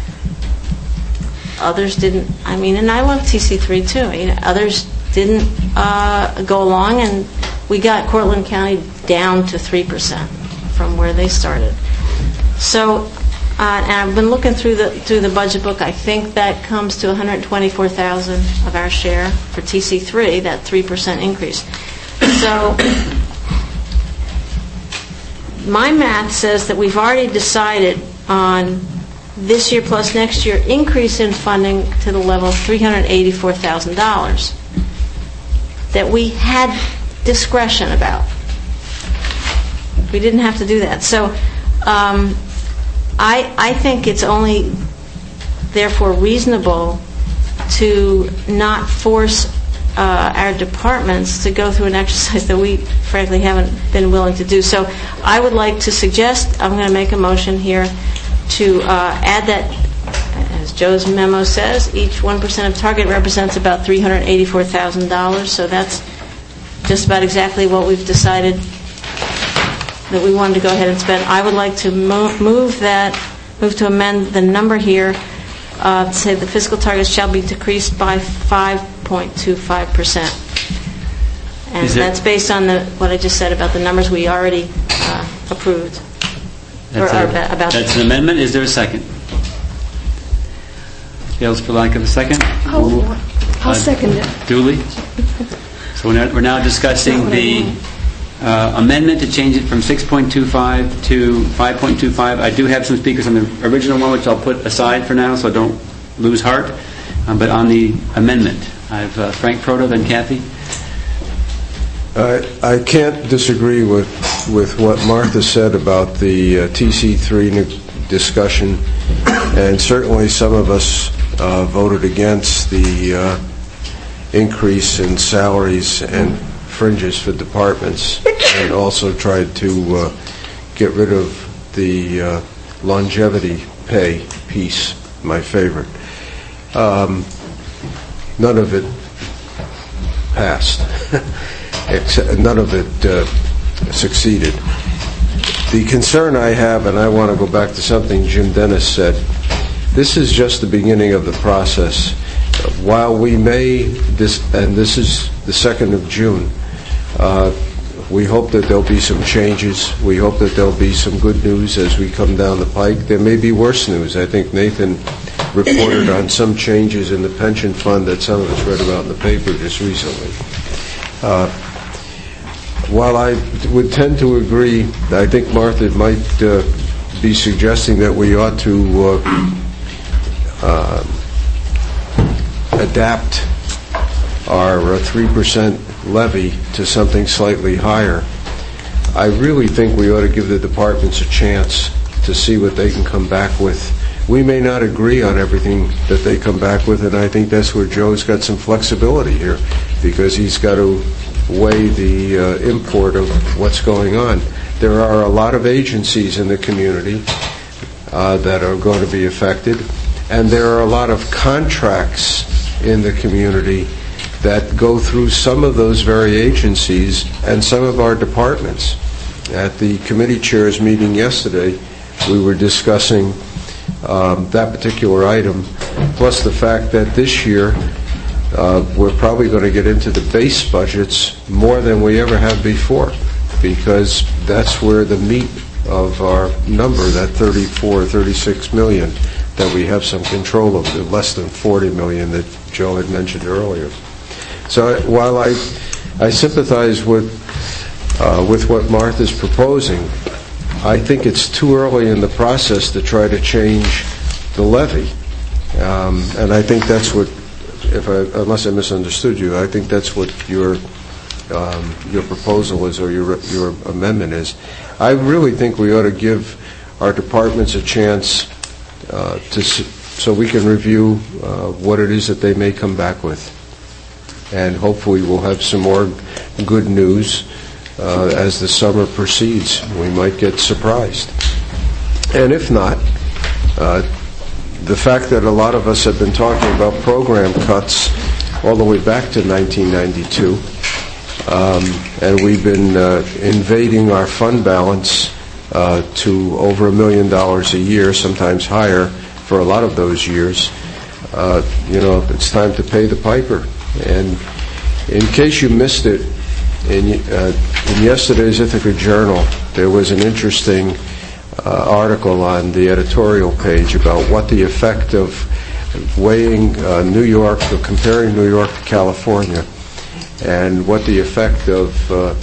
others didn't. I mean, and I love T C three too. You know, others didn't uh, go along, and we got Cortland County down to three percent from where they started. So, uh, and I've been looking through the through the budget book. I think that comes to one hundred twenty-four thousand dollars of our share for T C three, that three percent increase. So, my math says that we've already decided on this year plus next year increase in funding to the level of three hundred eighty-four thousand dollars that we had discretion about. We didn't have to do that. So um, I, I think it's only therefore reasonable to not force uh, our departments to go through an exercise that we frankly haven't been willing to do. So I would like to suggest, I'm going to make a motion here to uh, add that, as Joe's memo says, each one percent of target represents about three hundred eighty-four thousand dollars. So that's just about exactly what we've decided that we wanted to go ahead and spend. I would like to mo- move that, move to amend the number here, uh, to say the fiscal targets shall be decreased by five point two five percent. And that's based on the what I just said about the numbers we already uh, approved. That's, or, a, or about that's an amendment. Is there a second? Fails for lack of a second? I'll, I'll uh, second it. Duly. So we're now, we're now discussing the uh, amendment to change it from six point two five to five point two five. I do have some speakers on the original one, which I'll put aside for now so I don't lose heart. Um, but on the amendment, I have uh, Frank Proto, then Kathy. I, I can't disagree with, with what Martha said about the uh, T C three discussion, and certainly some of us uh, voted against the uh, increase in salaries and fringes for departments, and also tried to uh, get rid of the uh, longevity pay piece, my favorite. Um, none of it passed. Except none of it uh, succeeded. The concern I have, and I want to go back to something Jim Dennis said, this is just the beginning of the process. While we may, this, and this is the second of June, uh, we hope that there'll be some changes. We hope that there'll be some good news as we come down the pike. There may be worse news. I think Nathan reported on some changes in the pension fund that some of us read about in the paper just recently. Uh, While I would tend to agree, I think Martha might uh, be suggesting that we ought to uh, uh, adapt our uh, three percent levy to something slightly higher. I really think we ought to give the departments a chance to see what they can come back with. We may not agree on everything that they come back with, and I think that's where Joe's got some flexibility here, because he's got to weigh the uh, import of what's going on. There are a lot of agencies in the community uh, that are going to be affected, and there are a lot of contracts in the community that go through some of those very agencies and some of our departments. At the committee chairs meeting yesterday, we were discussing um, that particular item, plus the fact that this year Uh, we're probably going to get into the base budgets more than we ever have before, because that's where the meat of our number, that thirty-four, thirty-six million, that we have some control of, the less than forty million that Joe had mentioned earlier. So while I, I sympathize with, uh, with what Martha's proposing, I think it's too early in the process to try to change the levy. Um, and I think that's what If I, unless I misunderstood you, I think that's what your um, your proposal is, or your your amendment is. I really think we ought to give our departments a chance uh, to so we can review uh, what it is that they may come back with, and hopefully we'll have some more good news uh, as the summer proceeds. We might get surprised, and if not, uh, the fact that a lot of us have been talking about program cuts all the way back to nineteen ninety-two, um, and we've been uh, invading our fund balance uh, to over a million dollars a year, sometimes higher, for a lot of those years. Uh, you know, it's time to pay the piper. And in case you missed it, in, uh, in yesterday's Ithaca Journal, there was an interesting uh, article on the editorial page about what the effect of weighing uh, New York, or comparing New York to California, and what the effect of uh,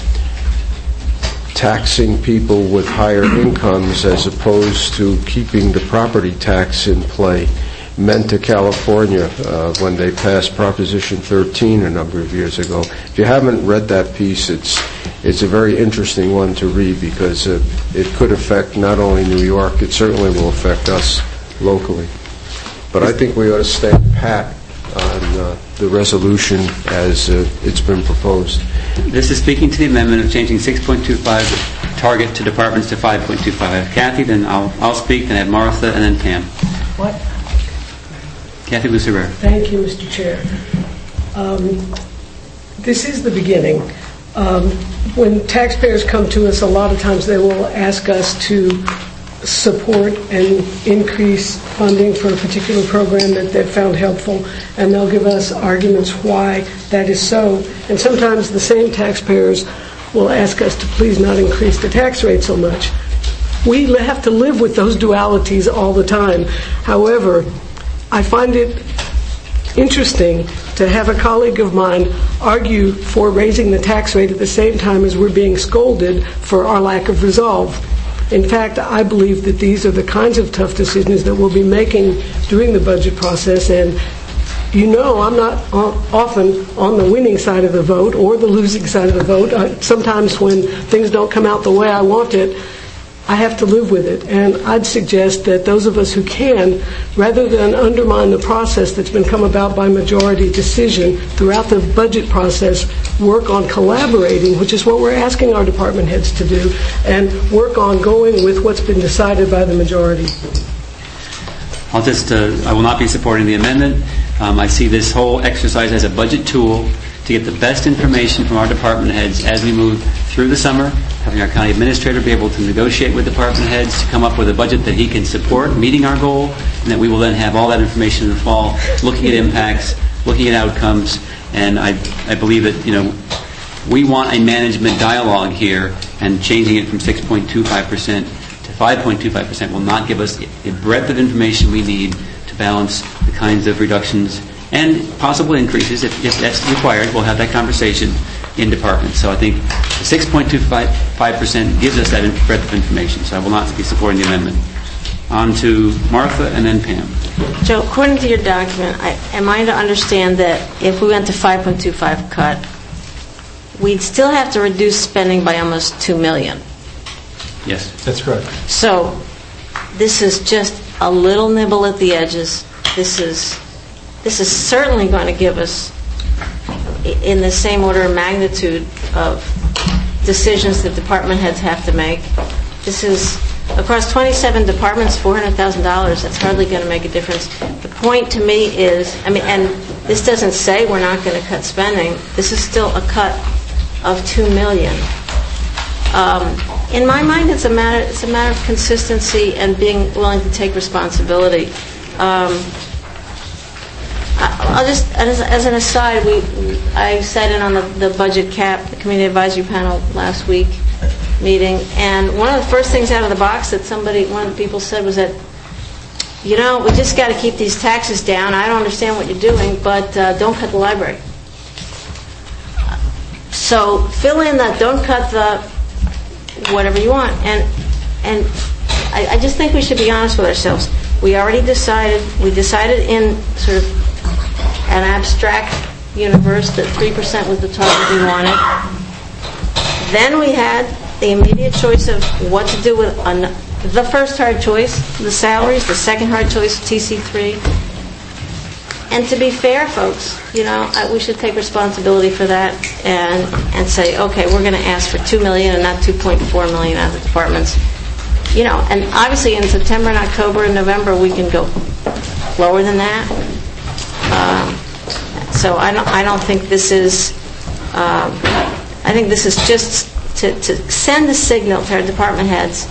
taxing people with higher incomes as opposed to keeping the property tax in play meant to California uh, when they passed Proposition thirteen a number of years ago. If you haven't read that piece, it's it's a very interesting one to read, because uh, it could affect not only New York, it certainly will affect us locally. But I think we ought to stand pat on uh, the resolution as uh, it's been proposed. This is speaking to the amendment of changing six point two five target to departments to five point two five. I have Kathy, then I'll, I'll speak, then I have Martha, and then Pam. What? Kathy Lucerer. Thank you, Mister Chair. Um, this is the beginning. Um, when taxpayers come to us, a lot of times they will ask us to support and increase funding for a particular program that they've found helpful, and they'll give us arguments why that is so. And sometimes the same taxpayers will ask us to please not increase the tax rate so much. We have to live with those dualities all the time. However, I find it interesting to have a colleague of mine argue for raising the tax rate at the same time as we're being scolded for our lack of resolve. In fact, I believe that these are the kinds of tough decisions that we'll be making during the budget process. And you know, I'm not often on the winning side of the vote or the losing side of the vote. I, sometimes when things don't come out the way I want it, I have to live with it. And I'd suggest that those of us who can, rather than undermine the process that's been come about by majority decision throughout the budget process, work on collaborating, which is what we're asking our department heads to do, and work on going with what's been decided by the majority. I'll just, uh, I will not be supporting the amendment. Um, I see this whole exercise as a budget tool to get the best information from our department heads as we move through the summer, having our county administrator be able to negotiate with department heads to come up with a budget that he can support, meeting our goal, and that we will then have all that information in the fall, looking at impacts, looking at outcomes, and I, I believe that, you know, we want a management dialogue here, and changing it from six point two five percent to five point two five percent will not give us the breadth of information we need to balance the kinds of reductions and possible increases. If, if that's required, we'll have that conversation in departments. So I think the six point two five percent gives us that breadth of information, so I will not be supporting the amendment. On to Martha and then Pam. Joe, according to your document, I, am I to understand that if we went to five point two five cut, we'd still have to reduce spending by almost two million dollars? Yes. That's correct. So this is just a little nibble at the edges. This is this is certainly going to give us, in the same order of magnitude of decisions that department heads have to make. This is, across twenty-seven departments, four hundred thousand dollars. That's hardly going to make a difference. The point to me is, I mean, and this doesn't say we're not going to cut spending. This is still a cut of two million dollars. Um, in my mind, it's a matter it's a matter of consistency and being willing to take responsibility. Um, I'll just, as, as an aside, we I sat in on the, the budget cap, the community advisory panel last week meeting, and one of the first things out of the box that somebody, one of the people said was that, you know, we just got to keep these taxes down. I don't understand what you're doing, but uh, don't cut the library. So fill in that, don't cut the whatever you want. And and I, I just think we should be honest with ourselves. We already decided, we decided in sort of an abstract universe that three percent was the target we wanted. Then we had the immediate choice of what to do with an, the first hard choice, the salaries, the second hard choice, T C three. And to be fair, folks, you know, I, we should take responsibility for that and and say, okay, we're going to ask for two million dollars and not two point four million dollars out of the departments. You know, and obviously in September and October and November we can go lower than that. Um, So I don't, I don't think this is, um, I think this is just to, to send a signal to our department heads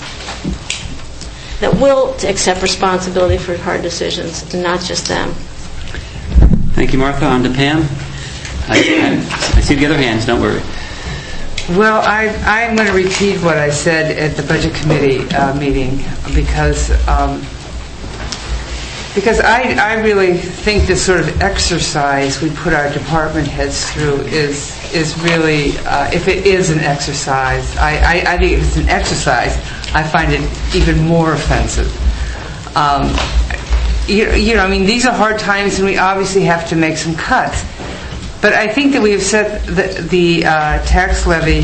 that will accept responsibility for hard decisions, and not just them. Thank you, Martha. On to Pam. I, I, I see the other hands. Don't worry. Well, I, I'm going to repeat what I said at the Budget Committee uh, meeting because um, because I, I really think this sort of exercise we put our department heads through is is really, uh, if it is an exercise, I, I, I think if it's an exercise, I find it even more offensive. Um, you, you know, I mean, these are hard times, and we obviously have to make some cuts. But I think that we have set the, the uh, tax levy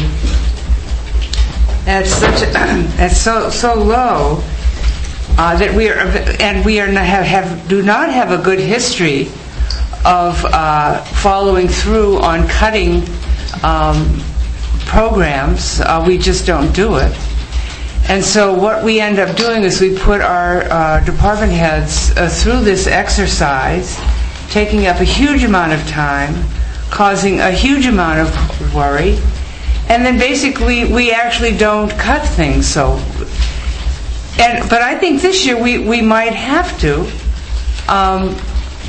at such a, at so so low uh, that we are, and we are not, have, have do not have a good history of uh, following through on cutting um, programs. Uh, we just don't do it. And so what we end up doing is we put our uh, department heads uh, through this exercise, taking up a huge amount of time, causing a huge amount of worry, and then basically we actually don't cut things. So, and but I think this year we, we might have to. Um,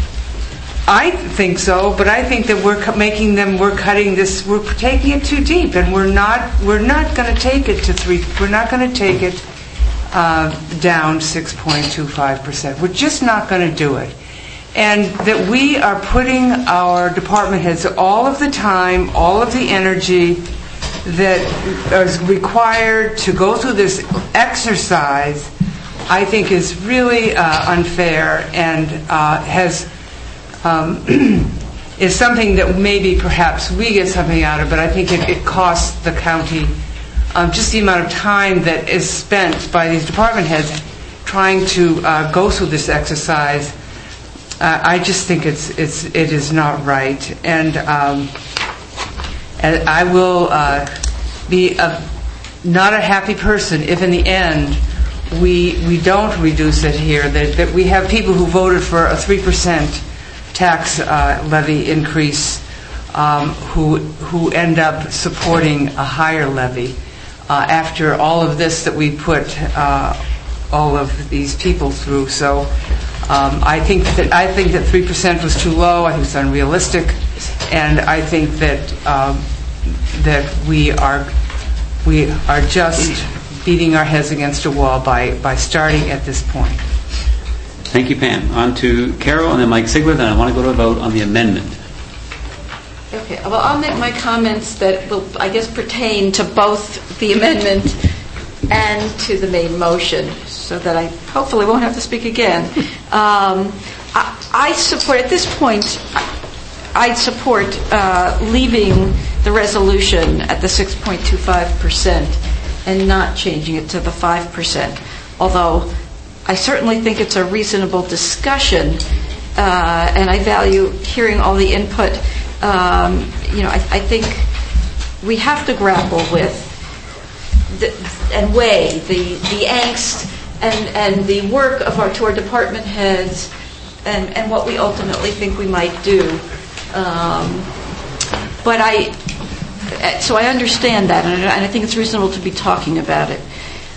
I think so, but I think that we're cu- making them. We're cutting this. We're taking it too deep, and we're not. We're not going to take it to three. We're not going to take it uh, down six point two five percent. We're just not going to do it. And that we are putting our department heads all of the time, all of the energy that is required to go through this exercise, I think is really uh, unfair and uh, has um, is something that maybe perhaps we get something out of, but I think it, it costs the county um, just the amount of time that is spent by these department heads trying to uh, go through this exercise. Uh, I just think it's it's it is not right, and um, and I will uh, be a, not a happy person if in the end we we don't reduce it here. That, that we have people who voted for a three percent tax uh, levy increase um, who who end up supporting a higher levy uh, after all of this that we put uh, all of these people through. So. Um, I think that I think that three percent was too low. I think it's unrealistic, and I think that um, that we are we are just beating our heads against a wall by, by starting at this point. Thank you, Pam. On to Carol and then Mike Sigler. Then I want to go to a vote on the amendment. Okay. Well, I'll make my comments that will, I guess, pertain to both the amendment and to the main motion, so that I hopefully won't have to speak again. Um, I, I support, at this point, I'd support uh, leaving the resolution at the six point two five percent and not changing it to the five percent, although I certainly think it's a reasonable discussion, uh, and I value hearing all the input. Um, you know, I, I think we have to grapple with the, and weigh the, the angst and, and the work of our, to our department heads and, and what we ultimately think we might do. Um, but I, so I understand that, and I think it's reasonable to be talking about it.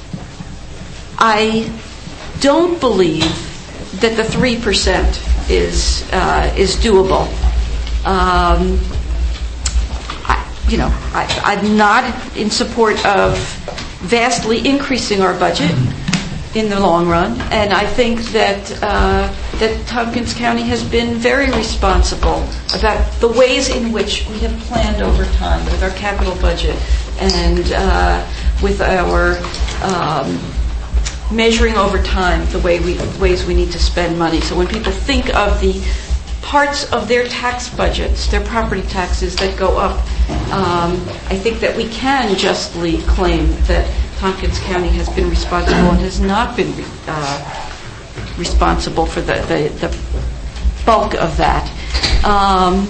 I don't believe that the three percent is uh, is doable. Um, I, you know, I, I'm not in support of vastly increasing our budget in the long run, and I think that uh, that Tompkins County has been very responsible about the ways in which we have planned over time with our capital budget and uh, with our um, measuring over time the way we ways we need to spend money. So when people think of the parts of their tax budgets, their property taxes that go up, um, I think that we can justly claim that Tompkins County has been responsible and has not been uh, responsible for the, the, the bulk of that. Um,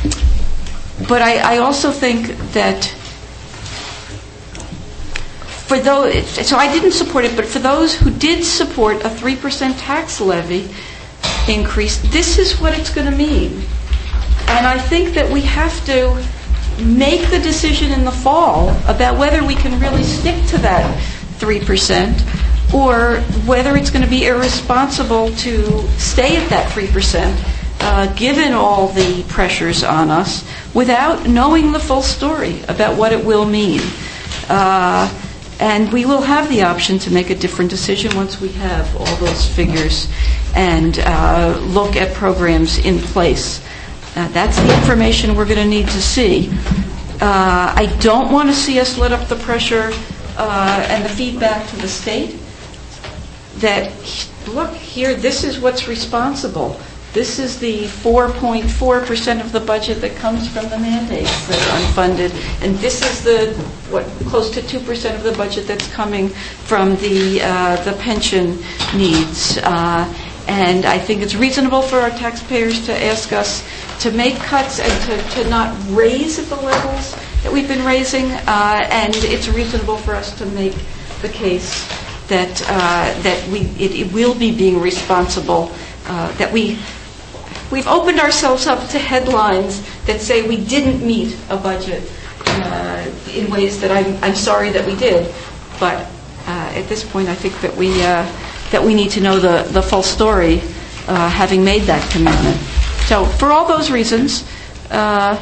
but I, I also think that for those, so I didn't support it, but for those who did support a three percent tax levy increase, this is what it's going to mean. And I think that we have to make the decision in the fall about whether we can really stick to that three percent or whether it's going to be irresponsible to stay at that three percent uh, given all the pressures on us without knowing the full story about what it will mean. Uh, and we will have the option to make a different decision once we have all those figures and uh, look at programs in place. Uh, that's the information we're going to need to see. Uh, I don't want to see us let up the pressure uh, and the feedback to the state that, look, here, this is what's responsible. This is the four point four percent of the budget that comes from the mandates that are unfunded, and this is the, what, close to two percent of the budget that's coming from the, uh, the pension needs. Uh, And I think it's reasonable for our taxpayers to ask us to make cuts and to, to not raise at the levels that we've been raising. Uh, and it's reasonable for us to make the case that uh, that we it, it will be being responsible. Uh, that we we've opened ourselves up to headlines that say we didn't meet a budget uh, in ways that I'm I'm sorry that we did. But uh, at this point, I think that we. Uh, that we need to know the, the full story, uh, having made that commitment. So for all those reasons, uh,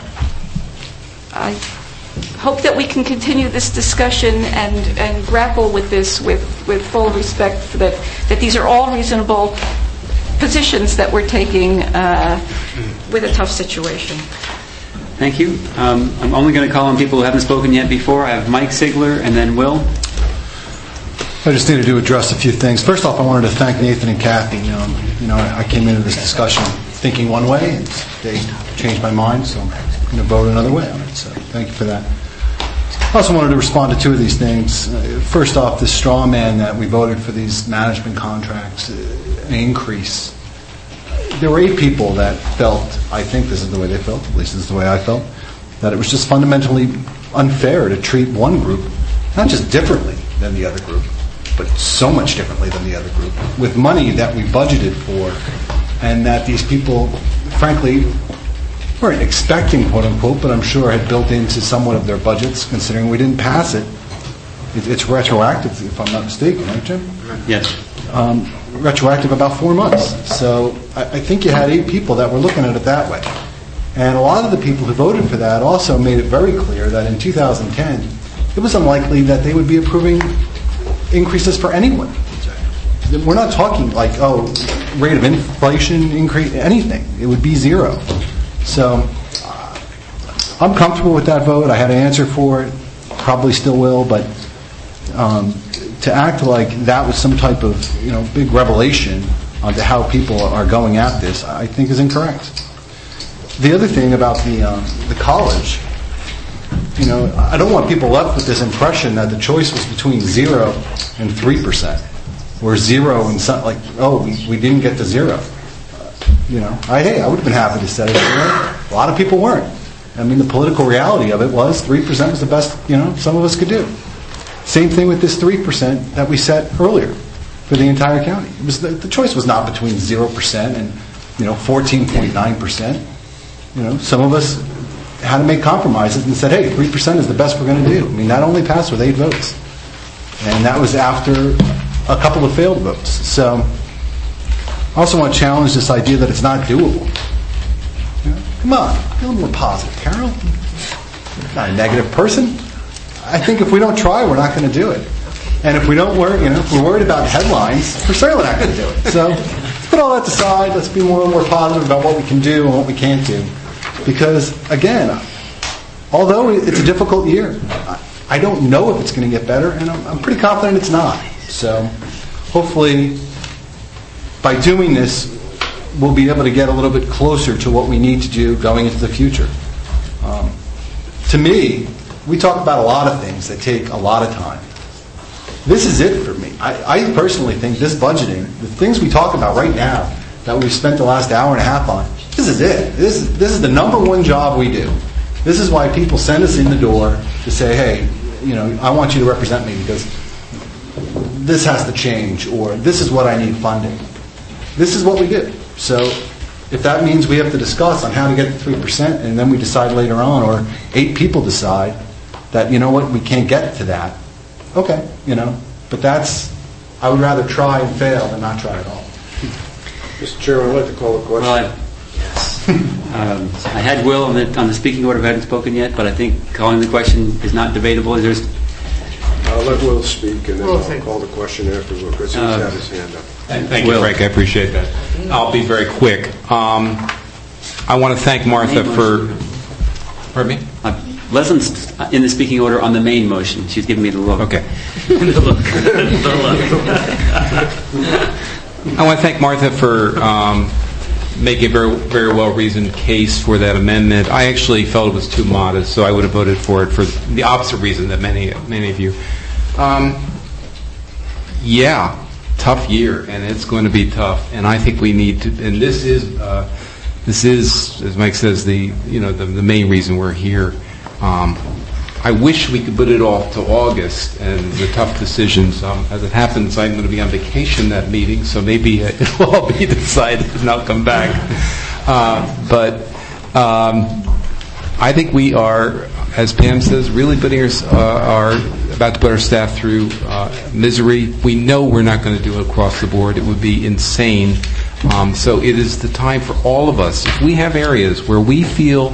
I hope that we can continue this discussion and, and grapple with this with, with full respect for that, that these are all reasonable positions that we're taking uh, with a tough situation. Thank you. Um, I'm only going to call on people who haven't spoken yet before. I have Mike Sigler and then Will. I just needed to address a few things. First off, I wanted to thank Nathan and Kathy. You know, you know, I came into this discussion thinking one way, and they changed my mind, so I'm going to vote another way on it. So thank you for that. I also wanted to respond to two of these things. Uh, first off, this straw man that we voted for these management contracts, uh, an increase. There were eight people that felt, I think this is the way they felt, at least this is the way I felt, that it was just fundamentally unfair to treat one group, not just differently than the other group, but so much differently than the other group, with money that we budgeted for, and that these people, frankly, weren't expecting, quote unquote, but I'm sure had built into somewhat of their budgets, considering we didn't pass it. It's retroactive, if I'm not mistaken, right, Jim? Yes. Um, retroactive about four months. So I, I think you had eight people that were looking at it that way. And a lot of the people who voted for that also made it very clear that in two thousand ten, it was unlikely that they would be approving increases for anyone. We're not talking like, oh, rate of inflation increase, anything. It would be zero. So uh, I'm comfortable with that vote. I had an answer for it, probably still will, but um, to act like that was some type of, you know, big revelation onto how people are going at this, I think is incorrect. The other thing about the um, the college, you know, I don't want people left with this impression that the choice was between zero and three percent, or zero and some, like, oh, we, we didn't get to zero. Uh, you know, I, hey, I would have been happy to set it zero. A lot of people weren't. I mean, the political reality of it was three percent was the best, you know, some of us could do. Same thing with this three percent that we set earlier for the entire county. It was the, the choice was not between zero percent and, you know, fourteen point nine percent. You know, some of us had to make compromises and said, hey, three percent is the best we're going to do. I mean, that only passed with eight votes. And that was after a couple of failed votes. So I also want to challenge this idea that it's not doable. You know, come on, be a little more positive, Carol. You're not a negative person. I think if we don't try, we're not going to do it. And if we don't worry, you know, if we're worried about headlines, we're certainly not going to do it. So let's put all that aside. Let's be more and more positive about what we can do and what we can't do. Because, again, although it's a difficult year, I don't know if it's going to get better, and I'm, I'm pretty confident it's not. So hopefully by doing this, we'll be able to get a little bit closer to what we need to do going into the future. Um, to me, we talk about a lot of things that take a lot of time. This is it for me. I, I personally think this budgeting, the things we talk about right now that we've spent the last hour and a half on, this is it. This is, this is the number one job we do. This is why people send us in the door to say, hey, you know, I want you to represent me because this has to change, or this is what I need funding. This is what we do. So if that means we have to discuss on how to get to three percent, and then we decide later on, or eight people decide that, you know what, we can't get to that, okay, you know. But that's, I would rather try and fail than not try at all. Mister Chairman, I'd like to call a question. Well, I, yes. um, I had Will on the, on the speaking order, but I haven't spoken yet, but I think calling the question is not debatable. There's, I'll let Will speak, and then Will, I'll thank- call the question after Will, because he's Uh, had his hand up. Thank you, Frank. I appreciate that. I'll be very quick. Um, I want to thank Martha for... Pardon me? Uh, Leslie's in the speaking order on the main motion. She's giving me the look. Okay. the look. the look. I want to thank Martha for um, making a very, very well-reasoned case for that amendment. I actually felt it was too modest, so I would have voted for it for the opposite reason that many, many of you. Um, yeah, tough year, and it's going to be tough. And I think we need to. And this is, uh, this is, as Mike says, the you know the, the main reason we're here. Um, I wish we could put it off to August and the tough decisions. Um, as it happens, I'm going to be on vacation that meeting, so maybe it'll all be decided and I'll come back. Uh, but um, I think we are, as Pam says, really putting our, uh, our about to put our staff through uh, misery. We know we're not going to do it across the board. It would be insane. Um, so it is the time for all of us. If we have areas where we feel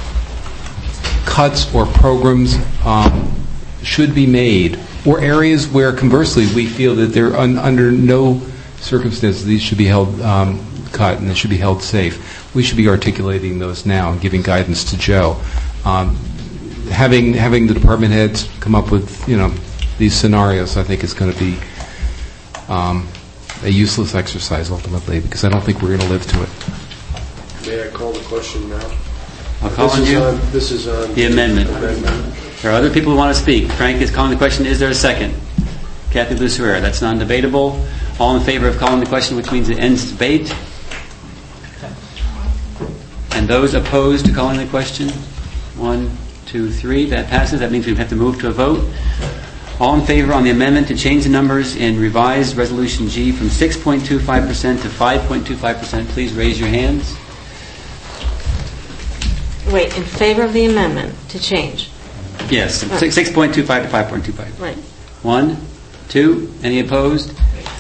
cuts or programs um, should be made, or areas where, conversely, we feel that they're un- under no circumstances these should be held um, cut and they should be held safe, we should be articulating those now and giving guidance to Joe. Um, having having the department heads come up with you know these scenarios, I think is going to be um, a useless exercise ultimately, because I don't think we're going to live to it. May I call the question now? I'll call this on is you. On, this is on the amendment. amendment. There are other people who want to speak. Frank is calling the question. Is there a second? Kathy Lucera. That's non-debatable. All in favor of calling the question, which means it ends debate. And those opposed to calling the question? One, two, three. That passes. That means we have to move to a vote. All in favor on the amendment to change the numbers in revised Resolution G from six point two five percent to five point two five percent, please raise your hands. Wait, in favor of the amendment to change? Yes, Right. six point two five to five point two five. Right. One, two, any opposed?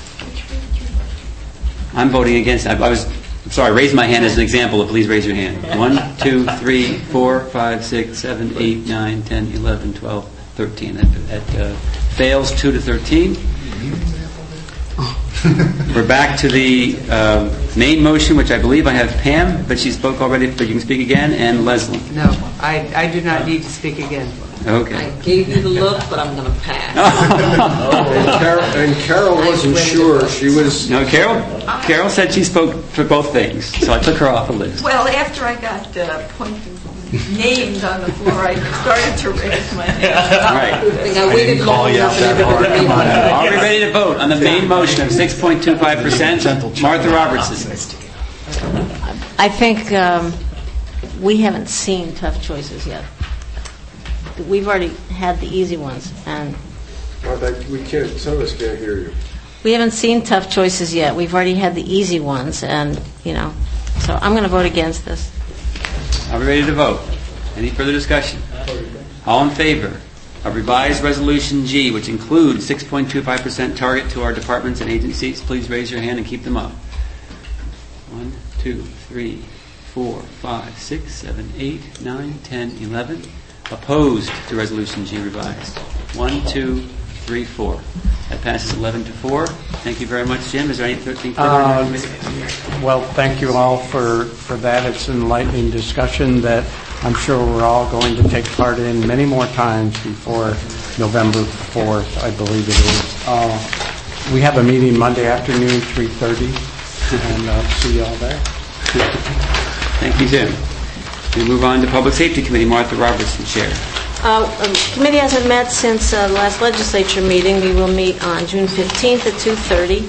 I'm voting against. I, I was I'm sorry. Raise my hand as an example. Please raise your hand. One, two, three, four, five, six, seven, eight, nine, ten, eleven, twelve, thirteen. That, that uh, fails. Two to thirteen. We're back to the uh, main motion, which I believe I have Pam, but she spoke already, but you can speak again, and Leslie. No, I, I do not need to speak again. Okay. I gave you the look, but I'm going to pass. and, Carol, and Carol wasn't sure. She was. No, Carol. Carol said she spoke for both things, so I took her off the list. Well, after I got uh, pointed, named on the floor, I started to raise my hand. Right. I think I waited long enough and everybody made one. Are we ready to vote on the main motion of six point two five percent? Martha Robertson. I think um, we haven't seen tough choices yet. We've already had the easy ones, and Martha, we can't. Some of us can't hear you. we haven't seen tough choices yet. We've already had the easy ones, and you know, so I'm going to vote against this. Are we ready to vote? Any further discussion? All in favor of revised Resolution G, which includes six point two five percent target to our departments and agencies, please raise your hand and keep them up. One, two, three, four, five, six, seven, eight, nine, ten, eleven. Opposed to Resolution G revised. One, two, three, four. That passes eleven to four. Thank you very much, Jim. Is there anything further? Uh, well, thank you all for, for that. It's an enlightening discussion that I'm sure we're all going to take part in many more times before November fourth, I believe it is. Uh, we have a meeting Monday afternoon, three thirty, and uh, see you all there. Thank you, Jim. We move on to Public Safety Committee. Martha Robertson, Chair. Uh, um, committee hasn't met since uh, the last legislature meeting. We will meet on June fifteenth at two thirty.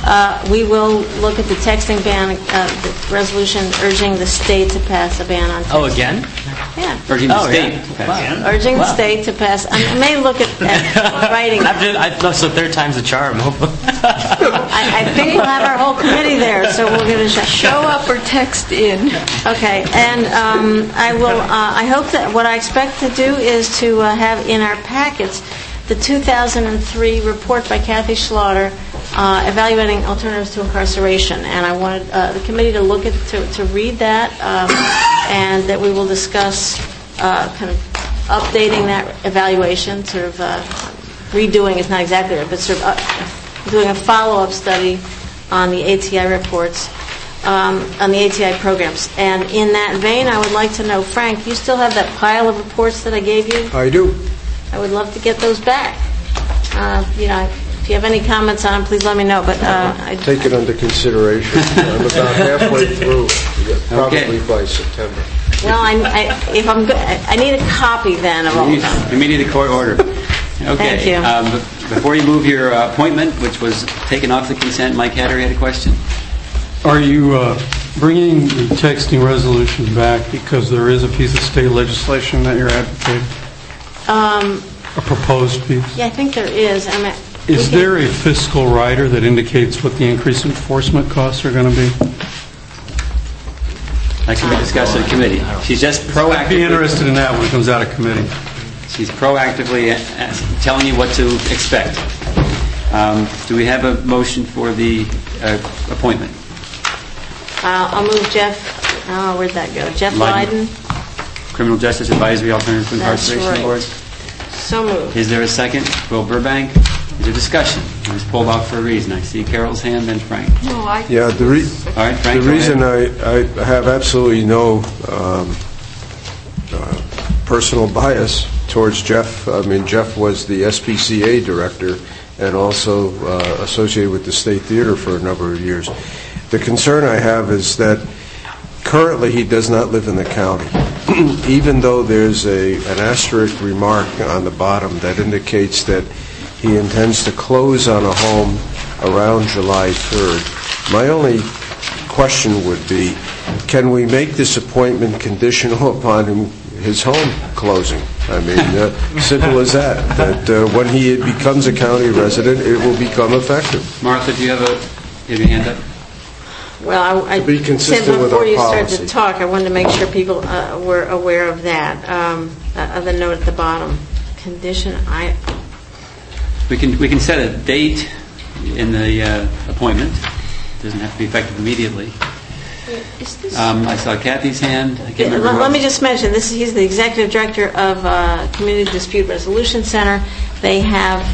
Uh, we will look at the texting ban, uh, the resolution urging the state to pass a ban on texting. Oh, again? Yeah. Urging the Oh, state. yeah. to pass. Wow. Urging the Wow. state to pass, I may look at, at writing. I've just, I, that's the third time's the charm. I, I think we'll have our whole committee there, so we'll give it a shot. Show up or text in. Okay, and um, I will. Uh, I hope that what I expect to do is to uh, have in our packets the two thousand three report by Kathy Schlaughter uh, evaluating alternatives to incarceration, and I wanted uh, the committee to look at to, to read that, um, and that we will discuss uh, kind of updating that evaluation, sort of uh, redoing is not exactly right, but sort of uh, doing a follow-up study on the A T I reports. Um, on the A T I programs. And in that vein, I would like to know, Frank, you still have that pile of reports that I gave you? I do. I would love to get those back. Uh, you know, if you have any comments on them, please let me know. But uh, I Take it under consideration. I'm about halfway through, probably Okay. by September. well, I, I, if I'm good, I need a copy then of all of them. Immediate court order. Okay. Thank you. Um, b- before you move your uh, appointment, which was taken off the consent, Mike Hattery had a question. Are you uh, bringing the texting resolution back because there is a piece of state legislation that you're advocating, Um, a proposed piece? yeah, I think there is. I mean, Is there a fiscal rider that indicates what the increased enforcement costs are going to be? That can be discussed in committee. She's just proactively. I'd be interested in that when it comes out of committee. She's proactively uh, telling you what to expect. Um, do we have a motion for the uh, appointment? Uh, I'll move Jeff. Oh, where'd that go? Jeff Leiden. Leiden. Criminal Justice Advisory Alternative to That's Incarceration right. Board. So moved. Is there a second? Will Burbank. Is there discussion? It was pulled off for a reason. I see Carol's hand, then Frank. No, I. Yeah, the re- All right, Frank. the go reason ahead. I, I have absolutely no um, uh, personal bias towards Jeff. I mean, Jeff was the S P C A director and also uh, associated with the State Theater for a number of years. The concern I have is that currently he does not live in the county, even though there's a an asterisk remark on the bottom that indicates that he intends to close on a home around July third. My only question would be, can we make this appointment conditional upon him, his home closing? I mean, uh, simple as that, that uh, when he becomes a county resident, it will become effective. Martha, do you have a you have your hand up? Well, I, I To be consistent said with before our you policy. started to talk, I wanted to make sure people uh, were aware of that. Um, uh, of the note at the bottom, condition. I We can we can set a date in the uh, appointment. It doesn't have to be effective immediately. is this? Um, I saw Kathy's hand. I can't Yeah, remember. let, who let me else. just mention this. He's the executive director of uh, Community Dispute Resolution Center. They have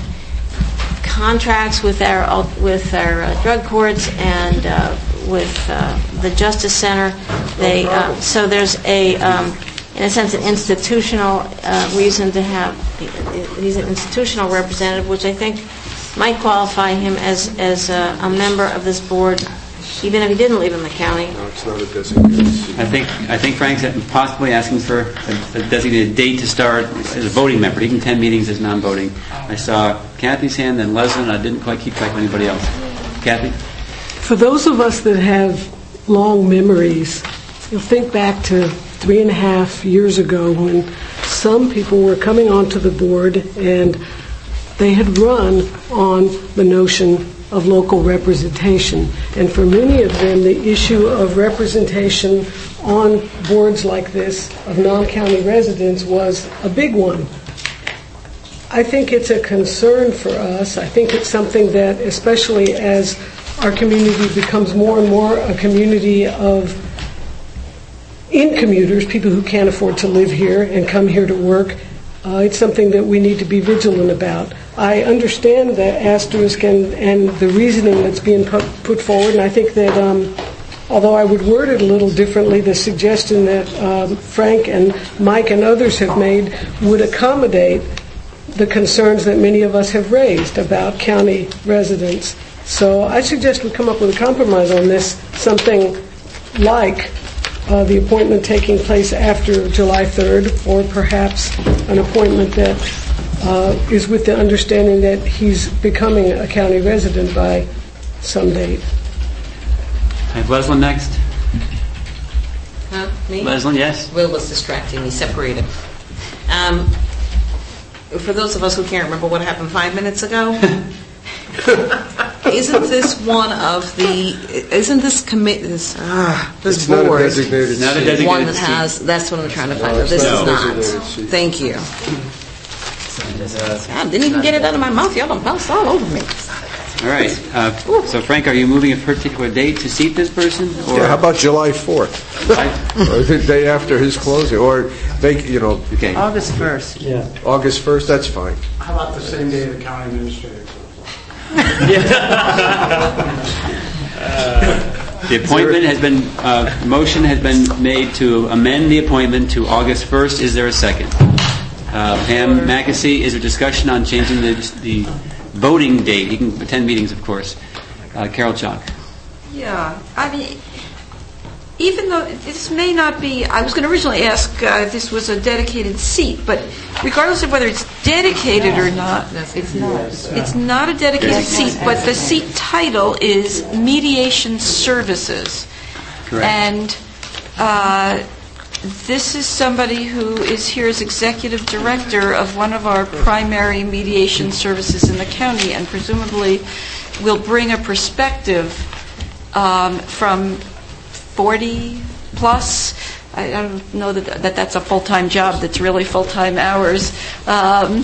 contracts with our al- with our uh, drug courts and uh, with uh, the Justice Center. They uh, so there's a um, in a sense an institutional uh, reason to have. He's an institutional representative, which I think might qualify him as as a, a member of this board, even if he didn't live in the county. No, it's not a designated seat. I think I think Frank's possibly asking for a, a designated date to start as a voting member. He can attend meetings as non-voting. I saw Kathy's hand, then Leslie, and I didn't quite keep track of anybody else. Kathy? For those of us that have long memories, you'll think back to three and a half years ago when some people were coming onto the board and they had run on the notion of local representation. And for many of them, the issue of representation on boards like this of non-county residents was a big one. I think it's a concern for us. I think it's something that, especially as our community becomes more and more a community of in-commuters, people who can't afford to live here and come here to work, uh, it's something that we need to be vigilant about. I understand the asterisk and, and the reasoning that's being put, put forward, and I think that um, although I would word it a little differently, the suggestion that um, Frank and Mike and others have made would accommodate the concerns that many of us have raised about county residents. So I suggest we come up with a compromise on this, something like uh, the appointment taking place after July third, or perhaps an appointment that uh, is with the understanding that he's becoming a county resident by some date. I have Leslin next. Huh? Me? Leslin, yes. Will was distracting me, separated. Um, for those of us who can't remember what happened five minutes ago, isn't this one of the, isn't this commit, this, ah, this It's not a board, designated Not a seat. designated one that seat. has, that's what I'm trying to find No, out. it's This not is a not. designated seat. Thank you. I didn't even get it out of my mouth. Y'all done bounced all over me. All right. Uh, so, Frank, are you moving a particular date to seat this person? Or Yeah, how about July fourth? Or the day after his closing, or make, you know, Okay. August first. Yeah. August first, that's fine. How about the same day the county administrator? The appointment has been, uh, motion has been made to amend the appointment to August first. Is there a second? Uh, Pam Mackesy, is there discussion on changing the, the voting date? He can attend meetings, of course. Uh, Carol Chalk. Yeah, I mean, even though this may not be, I was going to originally ask uh, if this was a dedicated seat, but regardless of whether it's dedicated or not, it's not. It's not a dedicated seat, but the seat title is Mediation Services. Correct. And uh, this is somebody who is here as executive director of one of our primary mediation services in the county, and presumably will bring a perspective um, from forty plus. I, I don't know that, that that's a full-time job. That's really full-time hours. Um,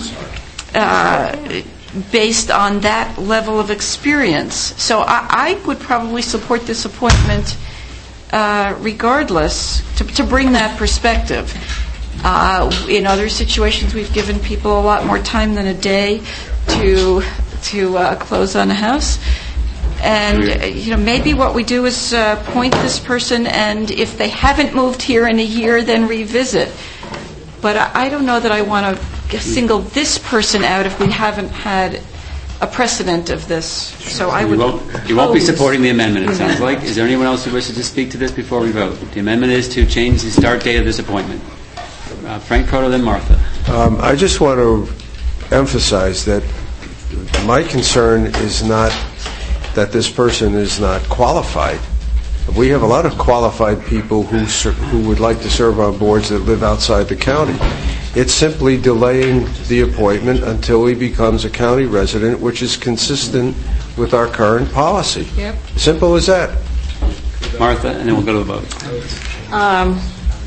uh, based on that level of experience, so I, I would probably support this appointment. Uh, regardless, to, to bring that perspective. Uh, in other situations, we've given people a lot more time than a day to to uh, close on a house. And uh, you know, maybe what we do is uh, appoint this person, and if they haven't moved here in a year, then revisit. But I, I don't know that I want to single this person out if we haven't had a precedent of this. So I would. You won't, you won't be oppose supporting the amendment, it sounds the like. Is there anyone else who wishes to speak to this before we vote? The amendment is to change the start date of this appointment. Uh, Frank Proto, then Martha. Um, I just want to emphasize that my concern is not that this person is not qualified. We have a lot of qualified people who ser- who would like to serve on boards that live outside the county. It's simply delaying the appointment until he becomes a county resident, which is consistent with our current policy. Yep. Simple as that. Martha, and then we'll go to the vote. Um,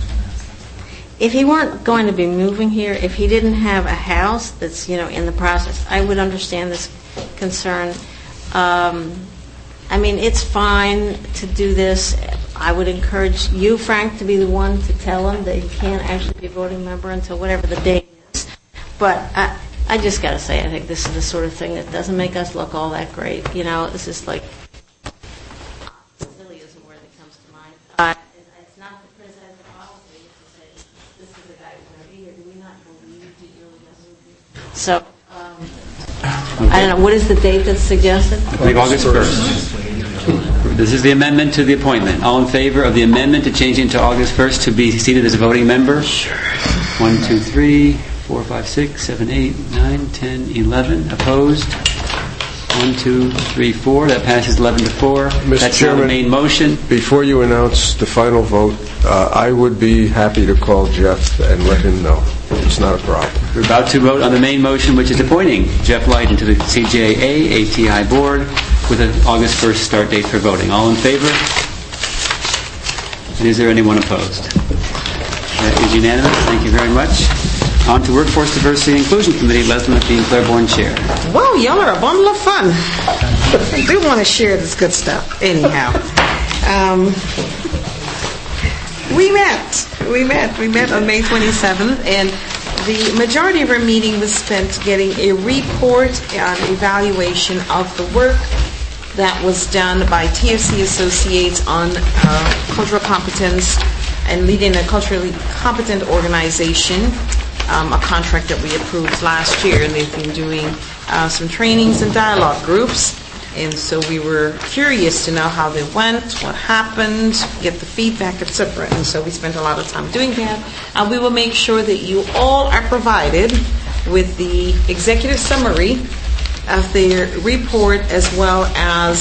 if he weren't going to be moving here, if he didn't have a house that's, you know, in the process, I would understand this concern. Um, I mean, it's fine to do this. I would encourage you, Frank, to be the one to tell him that he can't actually be a voting member until whatever the date is. But I, I just got to say, I think this is the sort of thing that doesn't make us look all that great. You know, it's just like, silly is a word that comes to mind. Uh, it's not the president's policy to say, this is the guy who's going to be here. Do we not believe that you're really going to be here? So, um, I don't know, what is the date that's suggested? I think August first. This is the amendment to the appointment. All in favor of the amendment to change it to August first to be seated as a voting member? Sure. One, two, three, four, five, six, seven, eight, nine, ten, eleven. Opposed? One, two, three, four. That passes eleven to four. Mister That's Chairman, now the main motion. Before you announce the final vote, uh, I would be happy to call Jeff and let him know. It's not a problem. We're about to vote on the main motion, which is appointing Jeff Light into the C J A A T I board with an August first start date for voting. All in favor? And is there anyone opposed? That is unanimous. Thank you very much. On to Workforce Diversity and Inclusion Committee, Leslie McBean, Claiborne Chair. Whoa, y'all are a bundle of fun. I do want to share this good stuff. Anyhow, um, we met. We met. We met on May twenty-seventh, and the majority of our meeting was spent getting a report on evaluation of the work that was done by T F C Associates on uh, cultural competence and leading a culturally competent organization, um, a contract that we approved last year, and they've been doing uh, some trainings and dialogue groups. And so we were curious to know how they went, what happened, get the feedback, et cetera. And so we spent a lot of time doing that. And we will make sure that you all are provided with the executive summary of their report, as well as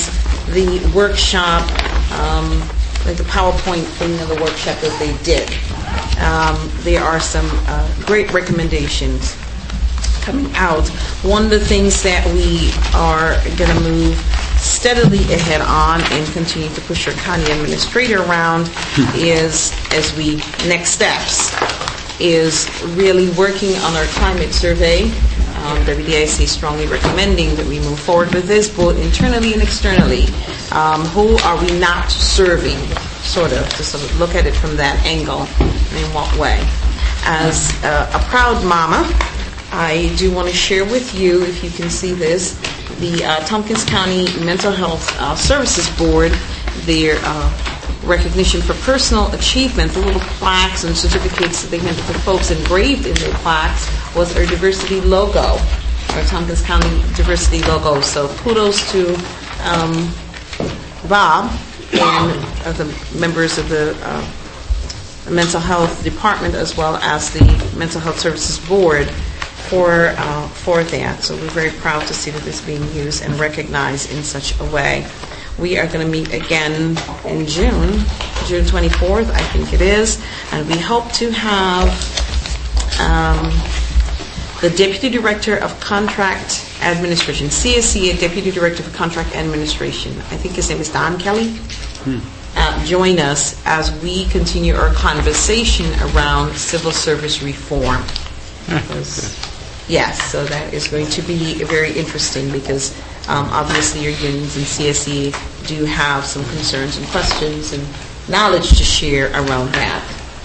the workshop, um, like the PowerPoint thing of the workshop that they did. Um, there are some uh, great recommendations coming out. One of the things that we are going to move steadily ahead on and continue to push our county administrator around is, as we, next steps, is really working on our climate survey. Um, W D I C is strongly recommending that we move forward with this, both internally and externally. Um, who are we not serving, sort of, to sort of look at it from that angle, and in what way. As uh, a proud mama, I do want to share with you, if you can see this, the uh, Tompkins County Mental Health uh, Services Board, their uh, recognition for personal achievement, the little plaques and certificates that they handed to folks engraved in their plaques was our diversity logo, our Tompkins County diversity logo. So kudos to um, Bob and uh, the members of the uh, mental health department, as well as the Mental Health Services Board, for uh, for that. So we're very proud to see that this is being used and recognized in such a way. We are going to meet again in June, June twenty-fourth, I think it is, and we hope to have um, the Deputy Director of Contract Administration, C S C A Deputy Director of Contract Administration, I think his name is Don Kelly, hmm. uh, join us as we continue our conversation around civil service reform. Because, yes, so that is going to be very interesting because um, obviously your unions and C S C do have some concerns and questions and knowledge to share around that.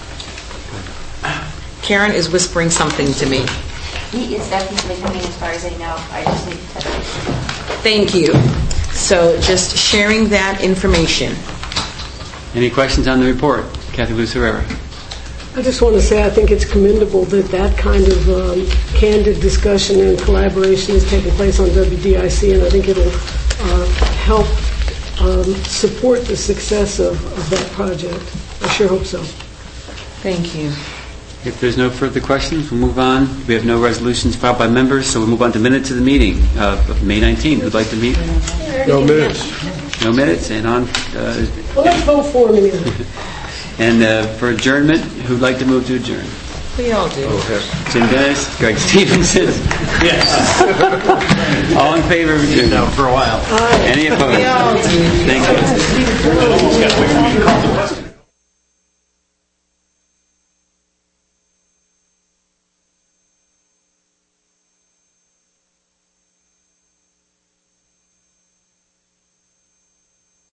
Karen is whispering something to me. He is definitely coming as far as I know. I just need to touch base. Thank you. So just sharing that information. Any questions on the report? Kathy Luz Herrera. I just want to say I think it's commendable that that kind of um, candid discussion and collaboration is taking place on W D I C, and I think it'll uh, help um, support the success of, of that project. I sure hope so. Thank you. If there's no further questions, we'll move on. We have no resolutions filed by members, so we'll move on to minutes of the meeting uh, of May nineteenth. Who'd like to meet? No minutes. No minutes, and on... Uh, well, let's vote for them again. And uh, for adjournment, who'd like to move to adjourn? We all do. Okay. Jim Dennis, Greg Stevenson. Yes. All in favor of adjournment? No, for a while. Any opposed? We all do. Thank you.